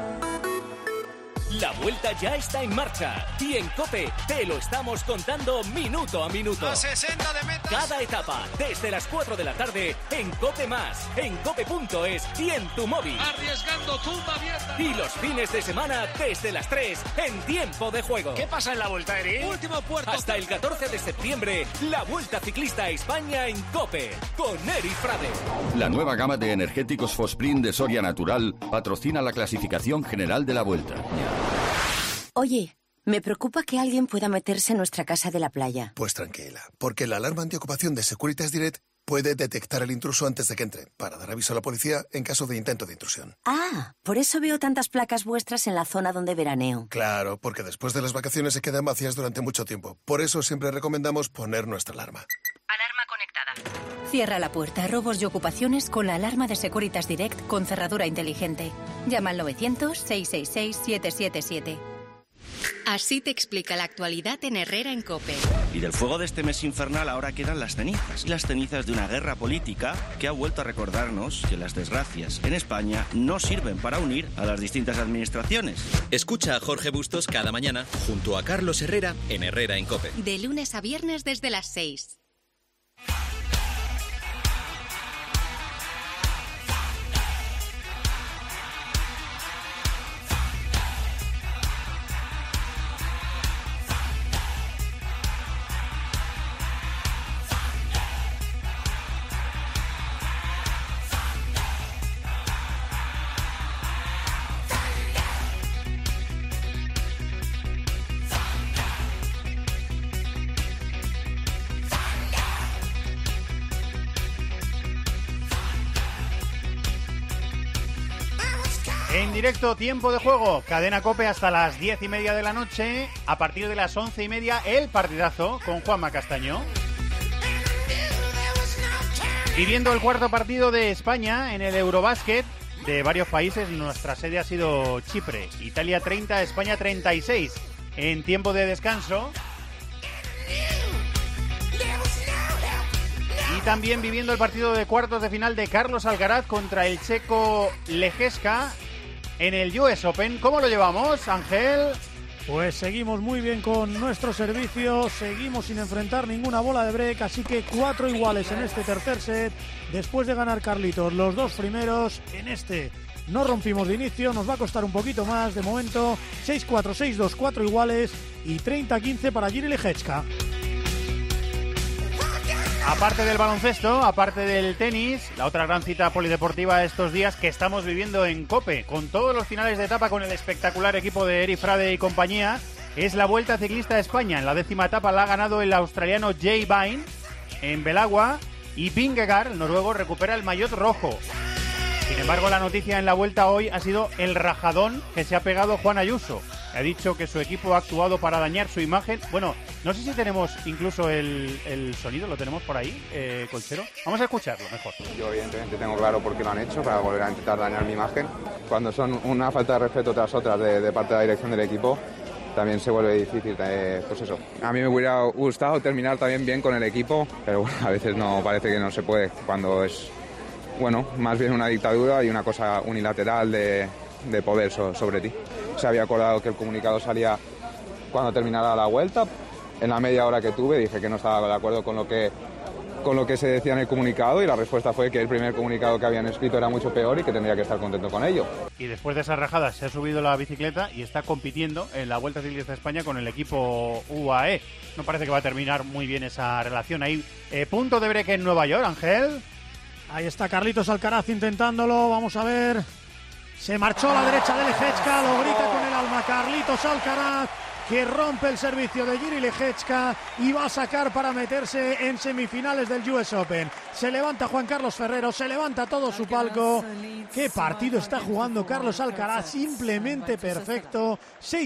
La vuelta ya está en marcha y en COPE te lo estamos contando minuto a minuto. A 60 de meta. Cada etapa, desde las 4 de la tarde, en COPE+, en cope.es y en tu móvil. Arriesgando tumba abierta. Y los fines de semana, desde las 3, en Tiempo de Juego. ¿Qué pasa en la vuelta, Eri? Último puerto. Hasta el 14 de septiembre, la Vuelta Ciclista a España en COPE, con Eri Frade. La nueva gama de energéticos Fosprint de Soria Natural patrocina la clasificación general de la Vuelta. Oye, me preocupa que alguien pueda meterse en nuestra casa de la playa. Pues tranquila, porque la alarma antiocupación de Securitas Direct puede detectar al intruso antes de que entre, para dar aviso a la policía en caso de intento de intrusión. Ah, por eso veo tantas placas vuestras en la zona donde veraneo. Claro, porque después de las vacaciones se quedan vacías durante mucho tiempo. Por eso siempre recomendamos poner nuestra alarma. Alarma conectada. Cierra la puerta a robos y ocupaciones con la alarma de Securitas Direct con cerradura inteligente. Llama al 900-666-777. Así te explica la actualidad en Herrera en COPE. Y del fuego de este mes infernal ahora quedan las cenizas. Las cenizas de una guerra política que ha vuelto a recordarnos que las desgracias en España no sirven para unir a las distintas administraciones. Escucha a Jorge Bustos cada mañana junto a Carlos Herrera en Herrera en COPE. De lunes a viernes desde las 6. En directo, Tiempo de Juego, cadena COPE hasta las 10:30 de la noche. A partir de las 11:30, el partidazo con Juanma Castaño. Viviendo el cuarto partido de España en el Eurobásquet de varios países, nuestra sede ha sido Chipre. Italia 30, España 36. En tiempo de descanso. Y también viviendo el partido de cuartos de final de Carlos Alcaraz contra el checo Leječka en el US Open. ¿Cómo lo llevamos, Ángel? Pues seguimos muy bien con nuestro servicio, seguimos sin enfrentar ninguna bola de break, así que 4 iguales en este tercer set. Después de ganar Carlitos los dos primeros, en este no rompimos de inicio, nos va a costar un poquito más. De momento 6-4, 6-2, 4 iguales y 30-15 para Jiří Leječka. Aparte del baloncesto, aparte del tenis, la otra gran cita polideportiva estos días que estamos viviendo en COPE, con todos los finales de etapa con el espectacular equipo de Eri Frade y compañía, es la Vuelta Ciclista a España. En la 10ª etapa la ha ganado el australiano Jay Vine en Belagua y Vingegaard, el noruego, recupera el maillot rojo. Sin embargo, la noticia en la Vuelta hoy ha sido el rajadón que se ha pegado Juan Ayuso. Ha dicho que su equipo ha actuado para dañar su imagen. Bueno, no sé si tenemos incluso el sonido, ¿lo tenemos por ahí, Colchero? Vamos a escucharlo mejor. Yo evidentemente tengo claro por qué lo han hecho, para volver a intentar dañar mi imagen. Cuando son una falta de respeto tras otra de parte de la dirección del equipo, también se vuelve difícil, pues eso. A mí me hubiera gustado terminar también bien con el equipo, pero bueno, a veces no, parece que no se puede, cuando es, bueno, más bien una dictadura y una cosa unilateral de poder sobre ti. Se había acordado que el comunicado salía cuando terminara la vuelta. En la media hora que tuve dije que no estaba de acuerdo con lo que se decía en el comunicado, y la respuesta fue que el primer comunicado que habían escrito era mucho peor y que tendría que estar contento con ello. Y después de esa rajada se ha subido la bicicleta y está compitiendo en la Vuelta Ciclista de España con el equipo UAE. No parece que va a terminar muy bien esa relación ahí. Punto de break en Nueva York, Ángel. Ahí está Carlitos Alcaraz intentándolo, vamos a ver. Se marchó a la derecha de Leječka, lo grita con el alma Carlitos Alcaraz, que rompe el servicio de Jiří Leječka y va a sacar para meterse en semifinales del US Open. Se levanta Juan Carlos Ferrero, se levanta todo su palco. Qué partido está jugando Carlos Alcaraz, simplemente perfecto.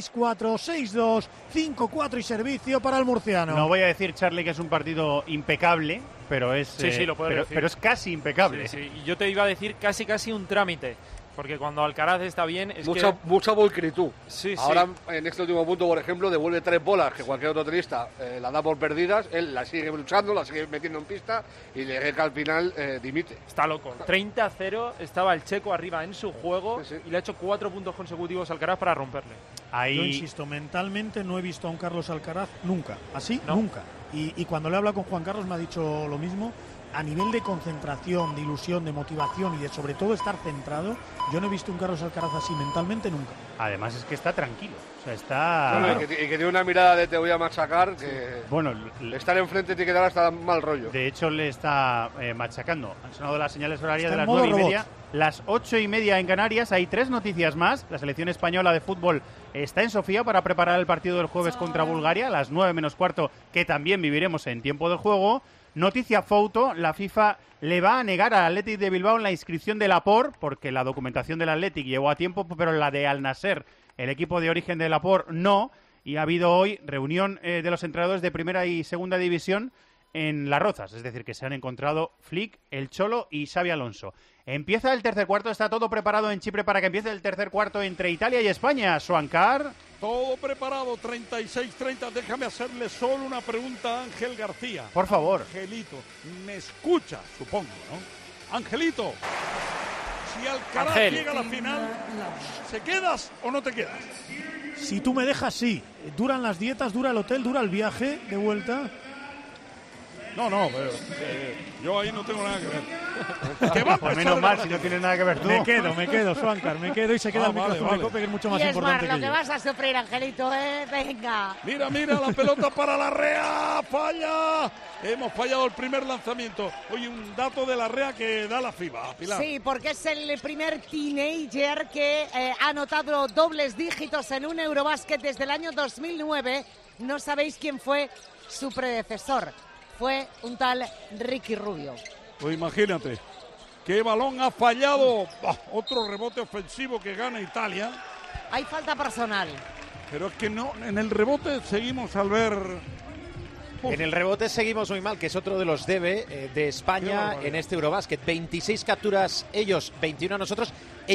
6-4, 6-2, 5-4 y servicio para el murciano. No voy a decir, Charlie, que es un partido impecable, pero es, sí, lo puedo decir. Pero es casi impecable. Sí. Y yo te iba a decir casi un trámite. Porque cuando Alcaraz está bien es mucha volcritud. Sí. Ahora, en este último punto, por ejemplo, devuelve 3 bolas que cualquier otro tenista la da por perdidas. Él las sigue luchando, las sigue metiendo en pista y Leječka al final dimite. Está loco. 30-0, estaba el checo arriba en su juego y le ha hecho 4 puntos consecutivos a Alcaraz para romperle. Yo insisto, mentalmente no he visto a un Carlos Alcaraz nunca. Así, ¿no? Nunca. Y cuando le he hablado con Juan Carlos me ha dicho lo mismo. A nivel de concentración, de ilusión, de motivación y de sobre todo estar centrado, yo no he visto un Carlos Alcaraz así mentalmente nunca. Además es que está tranquilo, o sea, está... Bueno, y que tiene una mirada de te voy a machacar, que bueno, estar enfrente tiene que dar hasta mal rollo. De hecho le está machacando. Han sonado las señales horarias de las 9:30, las 8:30 en Canarias. Hay 3 noticias más. La selección española de fútbol está en Sofía para preparar el partido del jueves contra Bulgaria, a las 9:15, que también viviremos en tiempo de juego. Noticia foto, la FIFA le va a negar al Athletic de Bilbao la inscripción del Laporte, porque la documentación del Athletic llegó a tiempo, pero la de Al Nassr, el equipo de origen del Laporte, no. Y ha habido hoy reunión de los entrenadores de primera y segunda división en Las Rozas, es decir, que se han encontrado Flick, El Cholo y Xabi Alonso. Empieza el tercer cuarto, está todo preparado en Chipre para que empiece el tercer cuarto entre Italia y España. Suancar. Todo preparado, 36-30. Déjame hacerle solo una pregunta a Ángel García. Por favor. Angelito, me escucha, supongo, ¿no? Angelito, si Alcaraz llega a la final, ¿se quedas o no te quedas? Si tú me dejas, sí. Duran las dietas, dura el hotel, dura el viaje de vuelta. No, pero yo ahí no tengo nada que ver. ¿Qué va a pues menos mal, si no tienes nada que ver tú. Me quedo, Suancar, me quedo y se queda el micrófono de Cope, que es mucho más importante que lo que vas a sufrir, Angelito, venga. Mira, la pelota para Larrea, falla. Hemos fallado el primer lanzamiento. Oye, un dato de Larrea que da la FIBA, Pilar. Sí, porque es el primer teenager que ha anotado dobles dígitos en un Eurobásquet desde el año 2009. No sabéis quién fue su predecesor. Fue un tal Ricky Rubio. Pues imagínate, qué balón ha fallado. Otro rebote ofensivo que gana Italia. Hay falta personal. Pero es que no, en el rebote seguimos al ver... En el rebote seguimos muy mal, que es otro de los debe de España en este Eurobásquet. 26 capturas ellos, 21 a nosotros.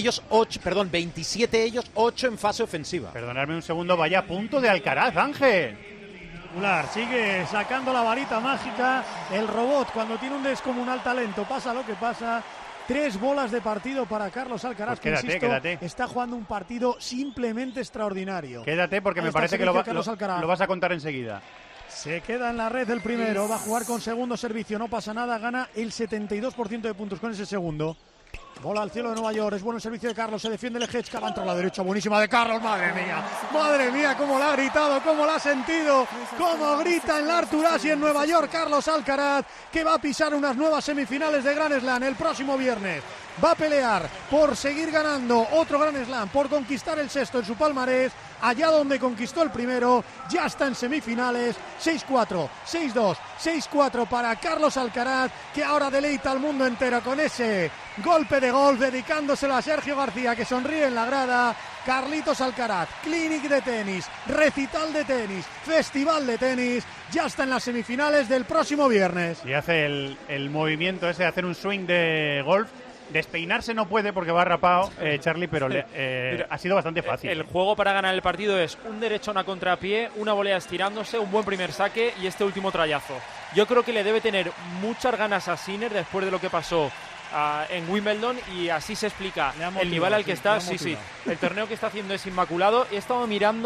27 ellos, 8 en fase ofensiva. Perdonadme un segundo, vaya punto de Alcaraz, Ángel. Sigue sacando la varita mágica. El robot, cuando tiene un descomunal talento, pasa lo que pasa. 3 bolas de partido para Carlos Alcaraz, pues quédate. Está jugando un partido simplemente extraordinario. Quédate porque me parece que lo vas a contar enseguida. Se queda en la red el primero, va a jugar con segundo servicio, no pasa nada, gana el 72% de puntos con ese segundo. Bola al cielo de Nueva York, es bueno el servicio de Carlos, se defiende Leječka, va a entrar a la derecha, buenísima de Carlos, madre mía, cómo la ha gritado, cómo la ha sentido, cómo grita en la Arturasi en Nueva York Carlos Alcaraz, que va a pisar unas nuevas semifinales de Grand Slam el próximo viernes. Va a pelear por seguir ganando otro Grand Slam, por conquistar el sexto en su palmarés, allá donde conquistó el primero, ya está en semifinales. 6-4, 6-2, 6-4 para Carlos Alcaraz, que ahora deleita al mundo entero con ese golpe de golf, dedicándoselo a Sergio García, que sonríe en la grada. Carlitos Alcaraz, clinic de tenis, recital de tenis, festival de tenis, ya está en las semifinales del próximo viernes. Y hace el movimiento ese de hacer un swing de golf. Despeinarse no puede porque va rapado, Charlie, pero ha sido bastante fácil. El juego para ganar el partido es un derechón a contrapié, una volea estirándose, un buen primer saque y este último trayazo. Yo creo que le debe tener muchas ganas a Sinner después de lo que pasó en Wimbledon, y así se explica el nivel al que está. Sí, el torneo que está haciendo es inmaculado. He estado mirando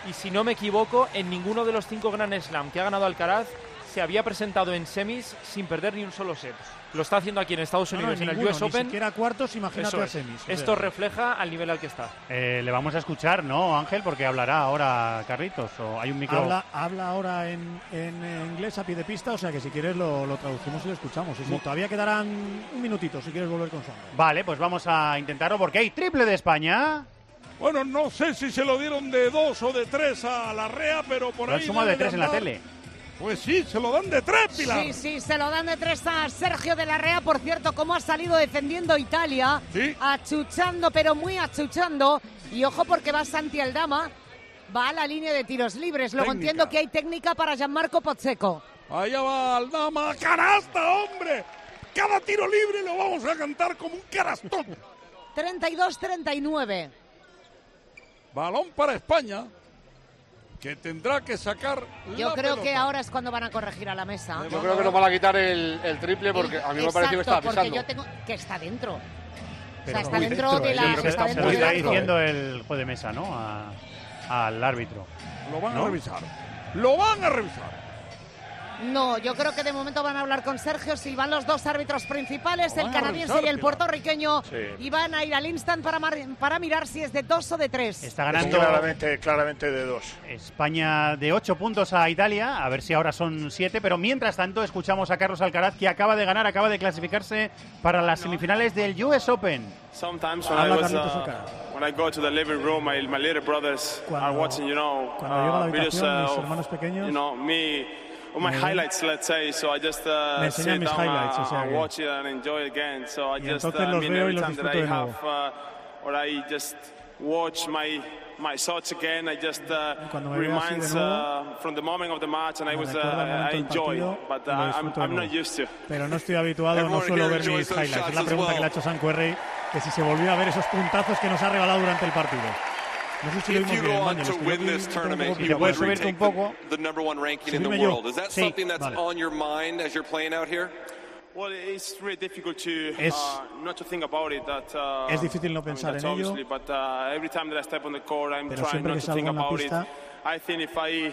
y si no me equivoco, en ninguno de los 5 Grand Slam que ha ganado Alcaraz se había presentado en semis sin perder ni un solo set. Lo está haciendo aquí en Estados Unidos, en el US Open. Ni siquiera cuartos, imagínate a semis. Esto refleja al nivel al que está. Le vamos a escuchar, ¿no, Ángel? Porque hablará ahora Carlitos, o hay un micro... Habla ahora en inglés a pie de pista, o sea que si quieres lo traducimos y lo escuchamos. Sí, todavía quedarán un minutito si quieres volver con Sandro. Vale, pues vamos a intentarlo porque hay triple de España. Bueno, no sé si se lo dieron de 2 o de 3 a Larrea, pero por ahí... Lo han sumado de 3 en la tele. Pues sí, se lo dan de 3, Pilar. Sí, se lo dan de 3 a Sergio de Larrea. Por cierto, cómo ha salido defendiendo Italia. Sí. Achuchando, pero muy achuchando. Y ojo porque va Santi Aldama. Va a la línea de tiros libres. Luego entiendo que hay técnica para Gianmarco Pozzecco. Allá va Aldama. ¡Canasta, hombre! Cada tiro libre lo vamos a cantar como un canastón. 32-39. Balón para España, que tendrá que sacar Yo creo pelota. que ahora es cuando van a corregir a la mesa. Yo creo que nos van a quitar el triple porque a mí me pareció que estaba pisando. Porque yo tengo que está dentro. Pero está dentro de la... Está diciendo el juez de mesa, ¿no? Al árbitro. Lo van a revisar. Lo van a revisar. No, yo creo que de momento van a hablar con Sergio. Si van los dos árbitros principales, el canadiense y el puertorriqueño, y van a ir al instant para mirar si es de 2 o de 3. Está ganando claramente de 2. España de 8 puntos a Italia, a ver si ahora son 7, pero mientras tanto escuchamos a Carlos Alcaraz, que acaba de ganar, acaba de clasificarse para las semifinales del US Open. Sometimes when I go to the living room, my little brothers are watching, cuando llego a la habitación, mis hermanos pequeños, my highlights, let's say, so I just sit down and watch it and enjoy it again. So I just every time that I have or I just watch my shots again, I just reminds from the moment of the match, and I enjoy, but I'm not used to. Pero no estoy habituado, no suelo ver mis highlights. Es la pregunta que le ha hecho Sam Querrey, que si se volvió a ver esos puntazos que nos ha regalado durante el partido. No sé si lo If you go on to win this tournament, you will retake the number 1 ranking in the world. Is that something that's on your mind as you're playing out here? Well, it's really difficult to not to think about it. Es difícil no pensar en ello. But every time that I step on the court, I'm Pero trying not to think about it. Pista, I think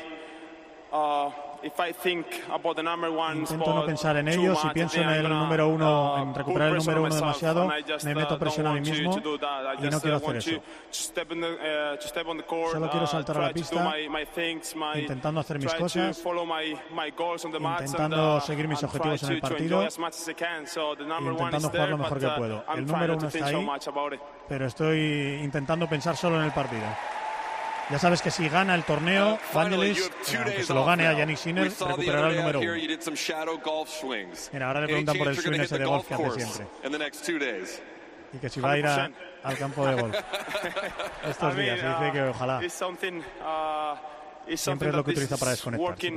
if I think about the number 1 intento spot no pensar en ello. Si pienso en el número 1, en recuperar el número 1 demasiado, me meto presión a mí mismo y no quiero hacer eso. Solo quiero saltar a la pista intentando hacer mis cosas, intentando seguir mis objetivos en el partido e intentando jugar lo mejor que puedo. El número 1 está ahí, pero estoy intentando pensar solo en el partido. Ya sabes que si gana el torneo, Vangelis, aunque se lo gane a Yannick Sinner, recuperará el número 1. Mira, ahora le preguntan por el swing ese de golf que hace siempre. Y que si va a ir al campo de golf estos días. Dice que ojalá. Siempre es lo que utiliza para desconectarse.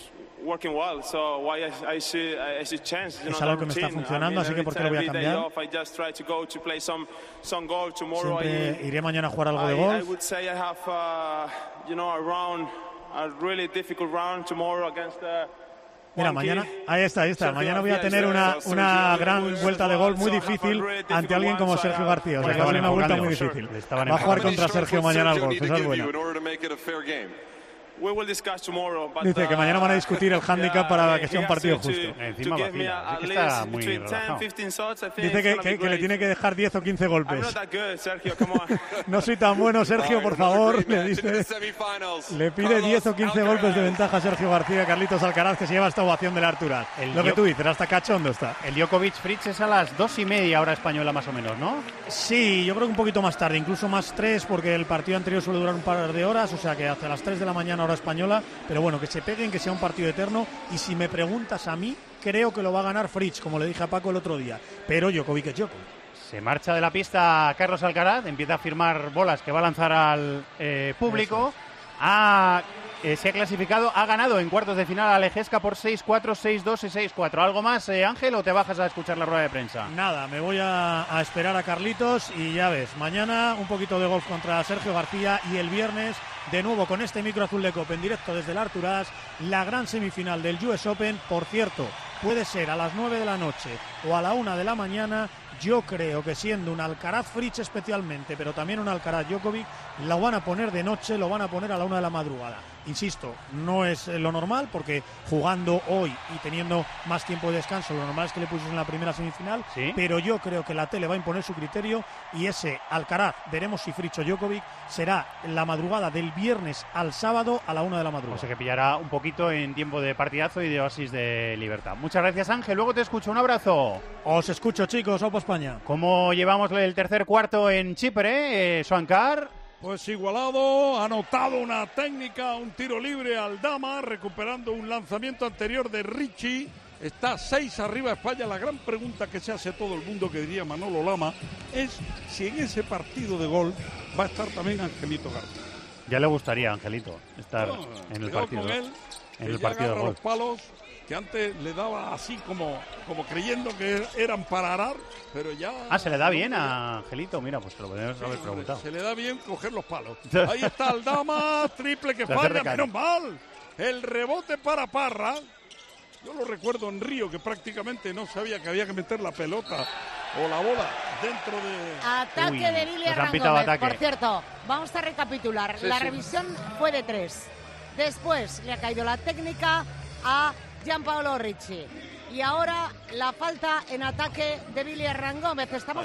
Es algo que me está funcionando, así que ¿por qué lo voy a cambiar? Siempre iré mañana a jugar algo de golf. Mira, mañana, ahí está. Mañana voy a tener una gran vuelta de golf muy difícil ante alguien como Sergio García. O sea, que va a ser una vuelta muy difícil. Va a jugar contra Sergio mañana al golf, esa es buena. Dice que mañana van a discutir el handicap para que sea un partido justo. Encima vacila, así que está muy relajado. Dice que le tiene que dejar 10 o 15 golpes. No soy tan bueno, Sergio, por favor, le dice. Le pide 10 o 15 golpes de ventaja a Sergio García, Carlitos Alcaraz, que se lleva esta ovación de la Arturas. Lo que tú dices, hasta cachondo está. El Djokovic Fritz es a las 2:30 hora española más o menos, ¿no? Sí, yo creo que un poquito más tarde, incluso más 3, porque el partido anterior suele durar un par de horas, o sea que hasta las 3 de la mañana hora española, pero bueno, que se peguen, que sea un partido eterno, y si me preguntas a mí, creo que lo va a ganar Fritz, como le dije a Paco el otro día, pero Djokovic es Djokovic. Se marcha de la pista Carlos Alcaraz, empieza a firmar bolas que va a lanzar al público. Se ha clasificado, ha ganado en cuartos de final a Lejesca por 6-4, 6-2 y 6-4. ¿Algo más, Ángel, o te bajas a escuchar la rueda de prensa? Nada, me voy a esperar a Carlitos y ya ves, mañana un poquito de golf contra Sergio García y el viernes, de nuevo con este micro azul de COPE en directo desde el Arturas, la gran semifinal del US Open. Por cierto, puede ser a las 9 de la noche o a la 1 de la mañana, Yo creo que siendo un Alcaraz-Fritz especialmente, pero también un Alcaraz-Djokovic, lo van a poner de noche, lo van a poner a la 1 de la madrugada. Insisto, no es lo normal, porque jugando hoy y teniendo más tiempo de descanso, lo normal es que le pusiesen en la primera semifinal, ¿sí? Pero yo creo que la tele va a imponer su criterio y ese Alcaraz, veremos si Fritz o Djokovic, será la madrugada del viernes al sábado a la 1 de la madrugada. O sea que pillará un poquito en tiempo de partidazo y de oasis de libertad. Muchas gracias, Ángel. Luego te escucho. Un abrazo. Os escucho, chicos. Opa España. ¿Cómo llevamos el tercer cuarto en Chipre, Swankar? Pues igualado, ha anotado una técnica, un tiro libre Aldama, recuperando un lanzamiento anterior de Ricci. Está 6 arriba España. La gran pregunta que se hace todo el mundo, que diría Manolo Lama, es si en ese partido de gol va a estar también Angelito García. Ya le gustaría a Angelito estar en el partido. Con él, en el partido de gol. Los palos que antes le daba así como creyendo que eran para arar, pero ya... se le da bien a Angelito, mira, pues te lo podemos haber preguntado. Se le da bien coger los palos. Ahí está Aldama, triple que falla, menos mal. El rebote para Parra. Yo lo recuerdo en Río, que prácticamente no sabía que había que meter la pelota o la bola dentro de... Ataque de Billy Hernán. Por cierto, vamos a recapitular. La revisión fue de 3. Después le ha caído la técnica a Gianpaolo Ricci. Y ahora la falta en ataque de Billy Hernán Gómez. Estamos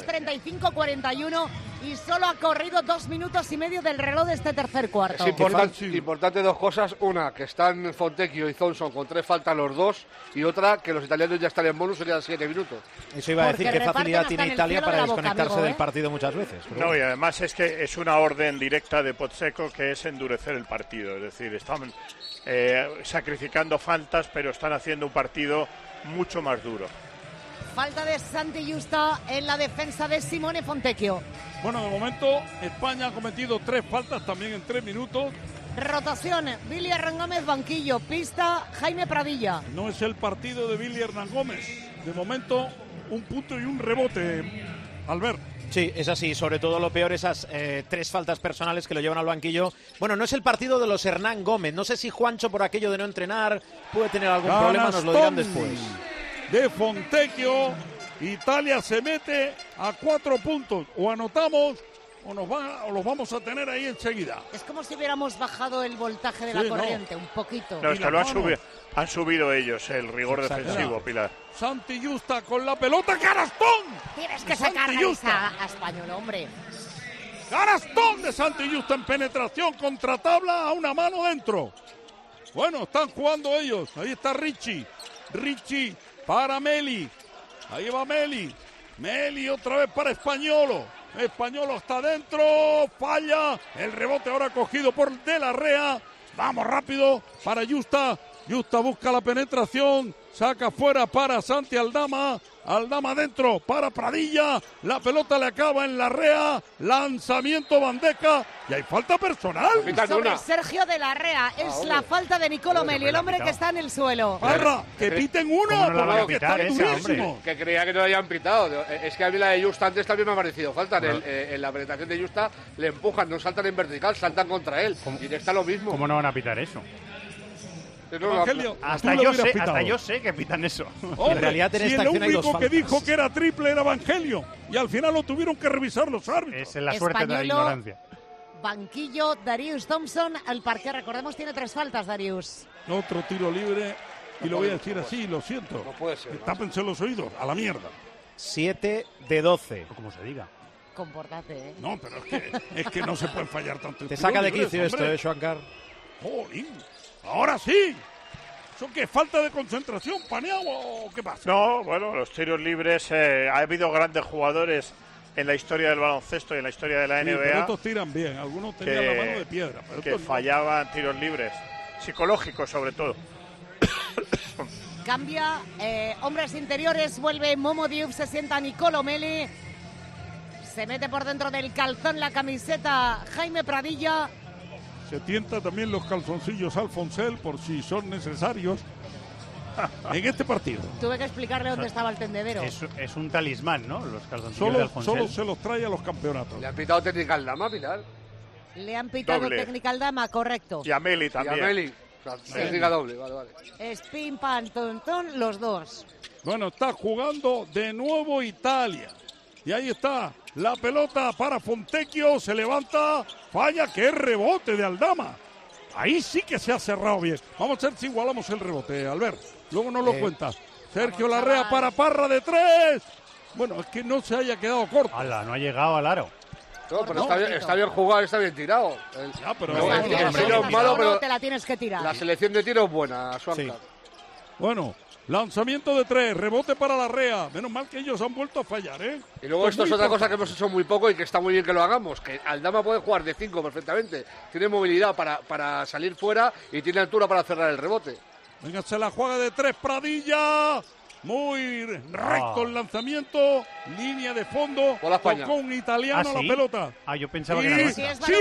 35-41 y solo ha corrido 2 minutos y medio del reloj de este tercer cuarto. Es importante 2 cosas. Una, que están Fontecchio y Thompson con 3 faltas los 2. Y otra, que los italianos ya están en bonus, serían 7 minutos. Eso iba a decir, qué facilidad tiene Italia para desconectarse del partido muchas veces. No, y además es que es una orden directa de Pozzecco, que es endurecer el partido. Es decir, están sacrificando faltas, pero están haciendo un partido mucho más duro. Falta de Santi Justa en la defensa de Simone Fontecchio. Bueno, de momento España ha cometido 3 faltas también en 3 minutos. Rotación, Billy Hernán Gómez, banquillo, pista, Jaime Pradilla. No es el partido de Billy Hernán Gómez. De momento, un punto y un rebote, Albert. Sí, es así. Sobre todo lo peor, esas 3 faltas personales que lo llevan al banquillo. Bueno, no es el partido de los Hernán Gómez. No sé si Juancho, por aquello de no entrenar, puede tener algún problema. Nos lo dirán después. De Fontecchio, Italia se mete a 4 puntos. O anotamos o los vamos a tener ahí enseguida. Es como si hubiéramos bajado el voltaje de la corriente, un poquito. No, esto lo han subido ellos, el rigor defensivo, Pilar. Santi Justa con la pelota, ¡Carastón! Tienes que sacar a Español, hombre. ¡Carastón de Santi Justa en penetración, contra tabla, a una mano dentro! Bueno, están jugando ellos. Ahí está Ricci para Meli. Ahí va Meli. Meli otra vez para Españolo. Españolo está dentro, falla. El rebote ahora cogido por De la Rea. Vamos rápido para Justa. Justa busca la penetración. Saca fuera para Santi Aldama. Aldama dentro para Pradilla. La pelota le acaba en la Rea. Lanzamiento bandeja. Y hay falta personal. Sobre Sergio De la Rea. Es la falta de Nicolo Meli, el hombre que está en el suelo. Parra, que piten una. No, que está durísimo. Que creía que no le hayan pitado. Es que a mí la de Justa antes también me ha parecido falta. En la penetración de Justa le empujan, no saltan en vertical, saltan contra él. Y está lo mismo. ¿Cómo no van a pitar eso? Evangelio, hasta yo sé que pitan eso. Hombre, en realidad en esta acción hay 2 faltas. El único que dijo que era triple era Evangelio. Y al final lo tuvieron que revisar los árbitros. Es la suerte de la ignorancia. Banquillo, Darius Thompson al parque. Recordemos, tiene 3 faltas, Darius. Otro tiro libre. Y lo voy a decir así, lo siento. No puede ser. Tápense los oídos, a la mierda. 7 de 12. O como se diga. Compórtate, No, pero es que no se puede fallar tanto. Te saca de quicio esto, Swankar. ¡Jolín! ¡Ahora sí! ¿Eso qué? ¿Falta de concentración, paneado o qué pasa? No, bueno, los tiros libres, ha habido grandes jugadores en la historia del baloncesto y en la historia de la NBA. Pero estos tiran bien, algunos tenían la mano de piedra. Pero que fallaban tiros libres, psicológicos sobre todo. Cambia, hombres interiores, vuelve Momo Diouf, se sienta Nicolo Meli. Se mete por dentro del calzón la camiseta Jaime Pradilla. Se tienta también los calzoncillos Alfonsel por si son necesarios en este partido. Tuve que explicarle dónde estaba el tendedero. Es un talismán, ¿no? Los calzoncillos de Alfonsel. Solo se los trae a los campeonatos. ¿Le han pitado técnica al Dama, Pilar? Le han pitado técnica al Dama, correcto. Y a Meli también. Y a Meli. O sea, técnica doble, vale. Spin, pan, ton, los dos. Bueno, está jugando de nuevo Italia. Y ahí está la pelota para Fontecchio. Se levanta, falla, que es rebote de Aldama. Ahí sí que se ha cerrado bien. Vamos a ver si igualamos el rebote, Albert. Luego nos lo cuentas. Sergio Larrea para Parra de 3. Bueno, es que no se haya quedado corto. ¡Hala! No ha llegado al aro. No, pero está bien jugado, está bien tirado. Ya, pero pero te la tienes que tirar. La selección de tiro es buena, Suárez. Sí. Bueno, lanzamiento de 3, rebote para Larrea. Menos mal que ellos han vuelto a fallar, ¿eh? Y luego esto es otra cosa que hemos hecho muy poco y que está muy bien que lo hagamos, que Aldama puede jugar de 5 perfectamente. Tiene movilidad para salir fuera y tiene altura para cerrar el rebote. Venga, se la juega de 3 Pradilla. Muy recto el lanzamiento, línea de fondo, tocó un italiano la pelota. Yo pensaba que era sí,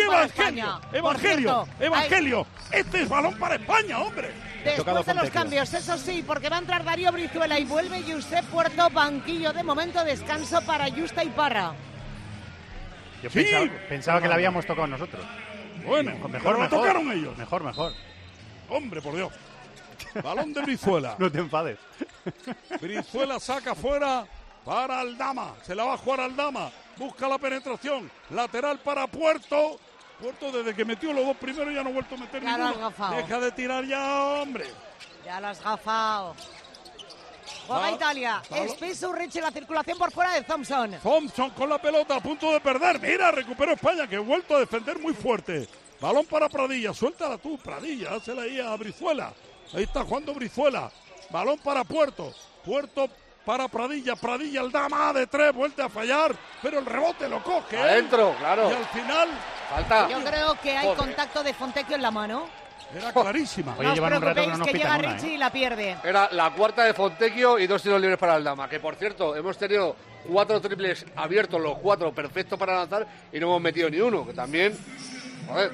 Evangelio, este es balón para España, hombre. Después de los cambios, eso sí, porque va a entrar Darío Brizuela y vuelve Josep Puerto, banquillo de momento, descanso para Justa y Parra. Yo pensaba que la habíamos tocado nosotros. Bueno, mejor la tocaron ellos. Mejor. Hombre, por Dios. Balón de Brizuela. No te enfades. Brizuela saca fuera para Aldama. Se la va a jugar Aldama. Busca la penetración. Lateral para Puerto. Puerto desde que metió los 2 primeros ya no ha vuelto a meter ninguno. Deja de tirar ya, hombre. Ya lo has gafado. Juega Italia. Espeso, Reche, la circulación por fuera de Thompson. Thompson con la pelota a punto de perder. Mira, recuperó España que ha vuelto a defender muy fuerte. Balón para Pradilla. Suéltala tú, Pradilla. Házela ahí a Brizuela. Ahí está jugando Brizuela. Balón para Puerto. Puerto para Pradilla. Pradilla Aldama de 3. Vuelve a fallar. Pero el rebote lo coge. Adentro, claro. Y al final. Falta. Yo creo que hay contacto de Fontecchio en la mano. Era clarísima. No os preocupéis que llega Richie y la pierde. Era la cuarta de Fontecchio y 2 tiros libres para Aldama. Que por cierto, hemos tenido 4 triples abiertos, los 4 perfectos para lanzar y no hemos metido ni uno. Que también. Joder.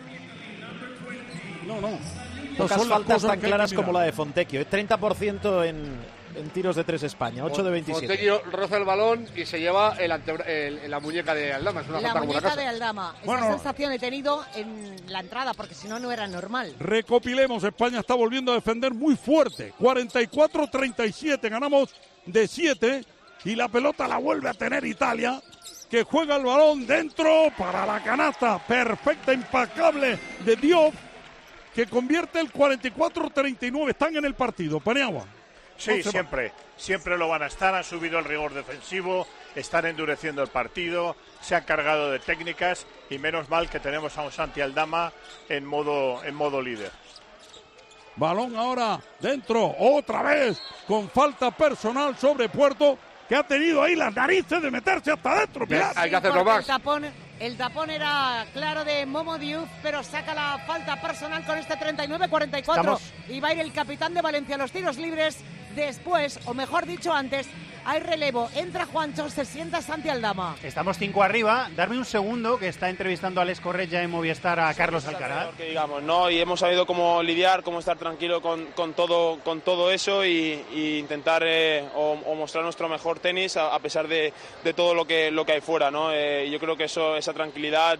No. Pocas faltas tan claras como la de Fontecchio. 30% en tiros de 3 España, 8 de 27. Fontecchio roza el balón y se lleva la muñeca de Aldama. Es una la falta muñeca como de Aldama. Esa sensación he tenido en la entrada, porque si no era normal. Recopilemos, España está volviendo a defender muy fuerte. 44-37, ganamos de 7 y la pelota la vuelve a tener Italia, que juega el balón dentro para la canasta perfecta, impecable de Diop, que convierte el 44-39. Están en el partido, Paniagua. Sí, siempre lo van a estar. Han subido el rigor defensivo, están endureciendo el partido, se han cargado de técnicas y menos mal que tenemos a un Santi Aldama en modo líder. Balón ahora dentro, otra vez con falta personal sobre Puerto, que ha tenido ahí las narices de meterse hasta adentro. Hay que hacerlo más. El tapón era claro de Momo Diouf, pero saca la falta personal con este 39-44. Y va a ir el capitán de Valencia a los tiros libres. Después, o mejor dicho antes, hay relevo. Entra Juancho, se sienta Santi Aldama. Estamos 5 arriba. Darme un segundo, que está entrevistando a Alex Corretja en Movistar a Carlos Alcaraz. Que digamos, ¿no? Y hemos sabido cómo lidiar, cómo estar tranquilo con todo eso y intentar o mostrar nuestro mejor tenis a pesar de todo lo que hay fuera, ¿no? Yo creo que esa tranquilidad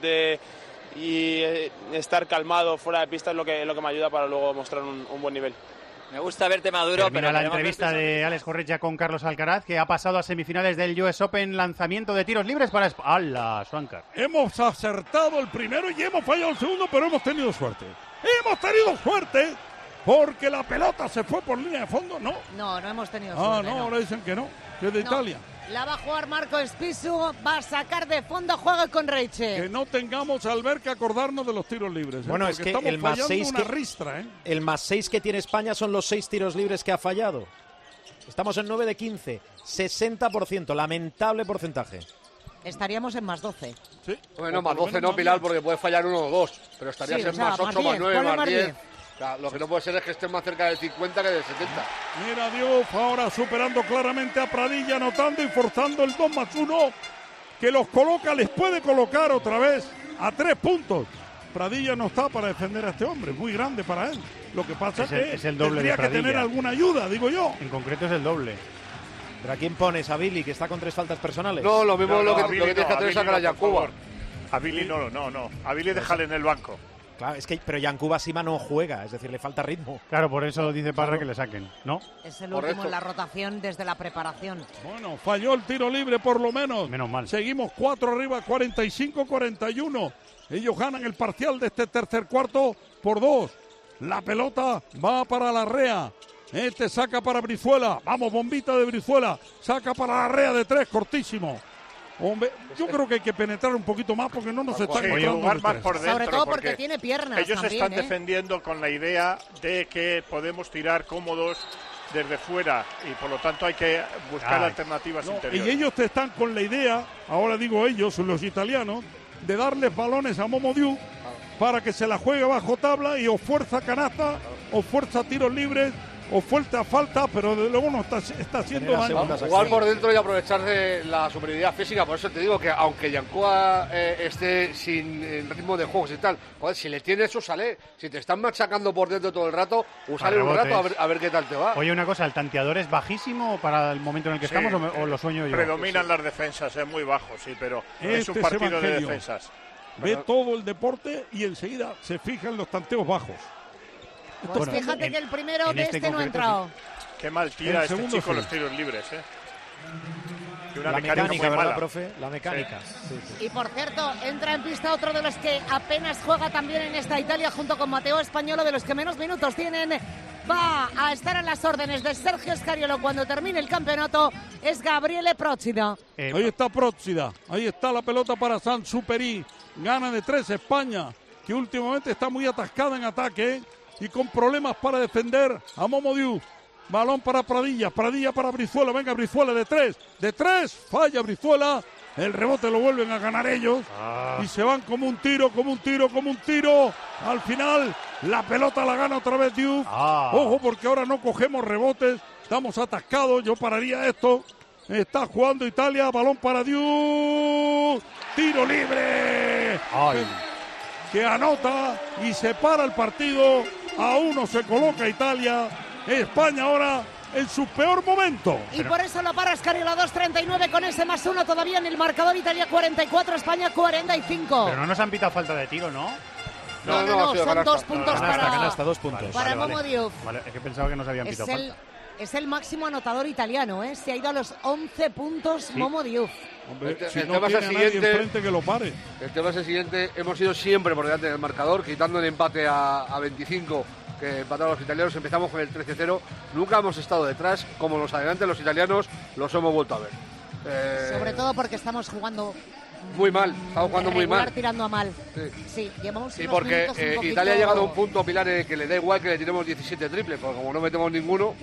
y estar calmado fuera de pista es lo que me ayuda para luego mostrar un buen nivel. Me gusta verte maduro. Termina la entrevista de Alex Corretja con Carlos Alcaraz, que ha pasado a semifinales del US Open. Lanzamiento de tiros libres para ¡Hala, Swankar! Hemos acertado el primero y hemos fallado el segundo, pero hemos tenido suerte. ¡Hemos tenido suerte! Porque la pelota se fue por línea de fondo, ¿no? No hemos tenido suerte. No, ahora dicen que no, que es de Italia. La va a jugar Marco Spisu, va a sacar de fondo, juega con Reiche. Que no tengamos al ver que acordarnos de los tiros libres. Bueno, es que el más 6 el más 6 que tiene España son los 6 tiros libres que ha fallado. Estamos en 9 de 15, 60%, lamentable porcentaje. Estaríamos en más 12. Sí. Bueno, más 12 no, Pilar, porque puede fallar 1 o 2, pero estarías en más 8, más 9, más 10. Lo que no puede ser es que estén más cerca del 50 que del 70. Mira Diop ahora superando claramente a Pradilla, anotando y forzando el 2+1, que los coloca, les puede colocar otra vez a 3 puntos. Pradilla no está para defender a este hombre, muy grande para él. Lo que pasa es que es el doble tendría que tener alguna ayuda, digo yo. En concreto es el doble. ¿Pero a quién pones? ¿A Billy, que está con 3 faltas personales? No, lo mismo lo que tienes que hacer es sacar a Yacuba. A Billy no. A Billy déjale en el banco. Claro, pero Yankuba Sima no juega, es decir, le falta ritmo. Claro, por eso dice Parra que le saquen, ¿no? Es el último en la rotación desde la preparación. Bueno, falló el tiro libre por lo menos. Menos mal. Seguimos 4 arriba, 45-41. Ellos ganan el parcial de este tercer cuarto por 2. La pelota va para Larrea. Este saca para Brizuela. Vamos, bombita de Brizuela. Saca para Larrea de 3, cortísimo. Hombre, yo creo que hay que penetrar un poquito más porque no nos están entrando jugar más por dentro. Sobre todo porque tiene piernas. Ellos también, están defendiendo con la idea de que podemos tirar cómodos desde fuera y por lo tanto hay que buscar alternativas interiores. Y ellos están con la idea, ahora digo ellos, los italianos, de darles balones a Momo Diouf para que se la juegue bajo tabla y o fuerza canasta o fuerza tiros libres o fuerza falta, pero desde luego no está haciendo daño. Jugar por dentro y aprovechar de la superioridad física. Por eso te digo que aunque Yankuba esté sin ritmo de juegos y tal, joder, si le tienes, úsale. Si te están machacando por dentro todo el rato, úsale un rato a ver qué tal te va. Oye, una cosa, ¿el tanteador es bajísimo para el momento en el que estamos o lo sueño yo? Predominan las defensas, es muy bajo, sí, pero es un partido de defensas. Ve todo el deporte y enseguida se fija en los tanteos bajos. Pues fíjate que el primero de este no ha entrado. Sí. Qué mal tira este chico los tiros libres, Y una mecánica, ¿verdad, profe? La mecánica. Sí. Y por cierto, entra en pista otro de los que apenas juega también en esta Italia junto con Matteo Españolo, de los que menos minutos tienen. Va a estar a las órdenes de Sergio Scariolo cuando termine el campeonato. Es Gabriele Procida. Ahí está Procida. Ahí está la pelota para Sansuperi. Gana de 3 España, que últimamente está muy atascada en ataque y con problemas para defender a Momo Diouf. Balón para Pradilla, Pradilla para Brizuela, venga Brizuela de 3, falla Brizuela, el rebote lo vuelven a ganar ellos y se van como un tiro, al final la pelota la gana otra vez Diouf. Ojo porque ahora no cogemos rebotes, estamos atascados, yo pararía esto, está jugando Italia, balón para Diouf, tiro libre. Que anota y se para el partido, a 1 se coloca Italia, España ahora en su peor momento. Y por eso lo para Scariolo, 2.39 con ese +1 todavía en el marcador. Italia 44, España 45. Pero no nos han pitado falta de tiro, ¿no? No, son 2 puntos canasta, 2 puntos. Para Momo Diouf. Vale, es que pensaba que nos habían pitado falta. Es el máximo anotador italiano, se ha ido a los 11 puntos Momo Diouf. Hombre, el tema es el siguiente, que lo pare. El tema es el siguiente, hemos ido siempre por delante del marcador, quitando el empate a 25 que empataron los italianos, empezamos con el 13-0, nunca hemos estado detrás, como los adelantes los italianos los hemos vuelto a ver. Sobre todo porque estamos jugando muy mal, estamos jugando muy mal. Tirando a mal. Sí, llevamos y porque Italia ha llegado a un punto, Pilar, que le da igual que le tiremos 17 triples, porque como no metemos ninguno.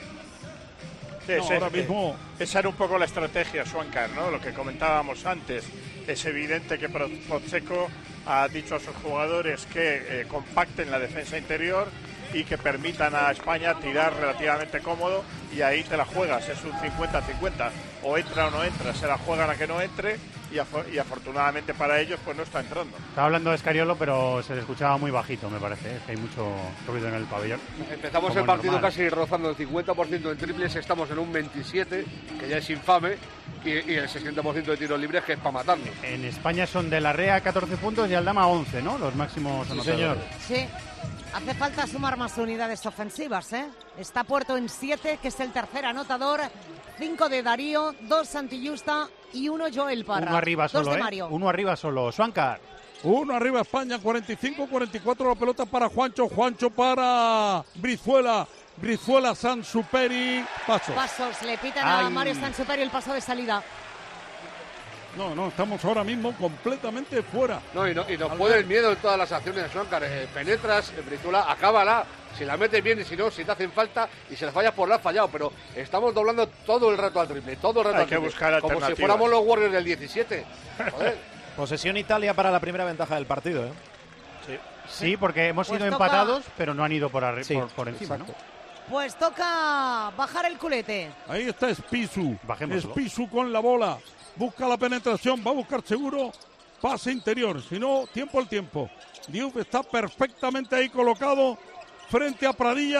Ahora mismo esa era un poco la estrategia, Swankar, ¿no? Lo que comentábamos antes. Es evidente que Pozzecco ha dicho a sus jugadores que compacten la defensa interior y que permitan a España tirar relativamente cómodo, y ahí te la juegas, es un 50-50, o entra o no entra, se la juegan a que no entre y afortunadamente para ellos pues no está entrando. Estaba hablando de Scariolo, pero se le escuchaba muy bajito, me parece, que hay mucho ruido en el pabellón. Empezamos el partido casi rozando el 50% en triples, estamos en un 27, que ya es infame, y el 60% de tiros libres, que es para matarnos. En España son de Larrea 14 puntos y Aldama 11, ¿no? Los máximos anotadores. Sí. Hace falta sumar más unidades ofensivas, Está Puerto en 7, que es el tercer anotador. 5 de Darío, 2 Santi Justa y 1 Joel Parra. Uno arriba solo, 2 de Mario. Uno arriba solo. Swankar. 1 arriba España, 45-44 la pelota para Juancho para Brizuela. Brizuela, Sansuperi, Pasos, le pitan a Mario Sansuperi el paso de salida. No, estamos ahora mismo completamente fuera. Y nos puede el miedo en todas las acciones de Swankar. Penetras, Brizuela, acábala. Si la metes bien y si no, si te hacen falta y si la fallas por la has fallado. Pero estamos doblando todo el rato al triple, todo el rato Hay al triple. que buscar alternativas. Como si fuéramos los Warriors del 17. Joder. Posesión Italia para la primera ventaja del partido, Sí, porque hemos sido empatados, pero no han ido por encima, ¿no? Pues toca bajar el culete. Ahí está Spisu. Bajémoslo. Spisu con la bola. Busca la penetración, va a buscar seguro pase interior, si no, tiempo al tiempo. Diouf está perfectamente ahí colocado frente a Pradilla,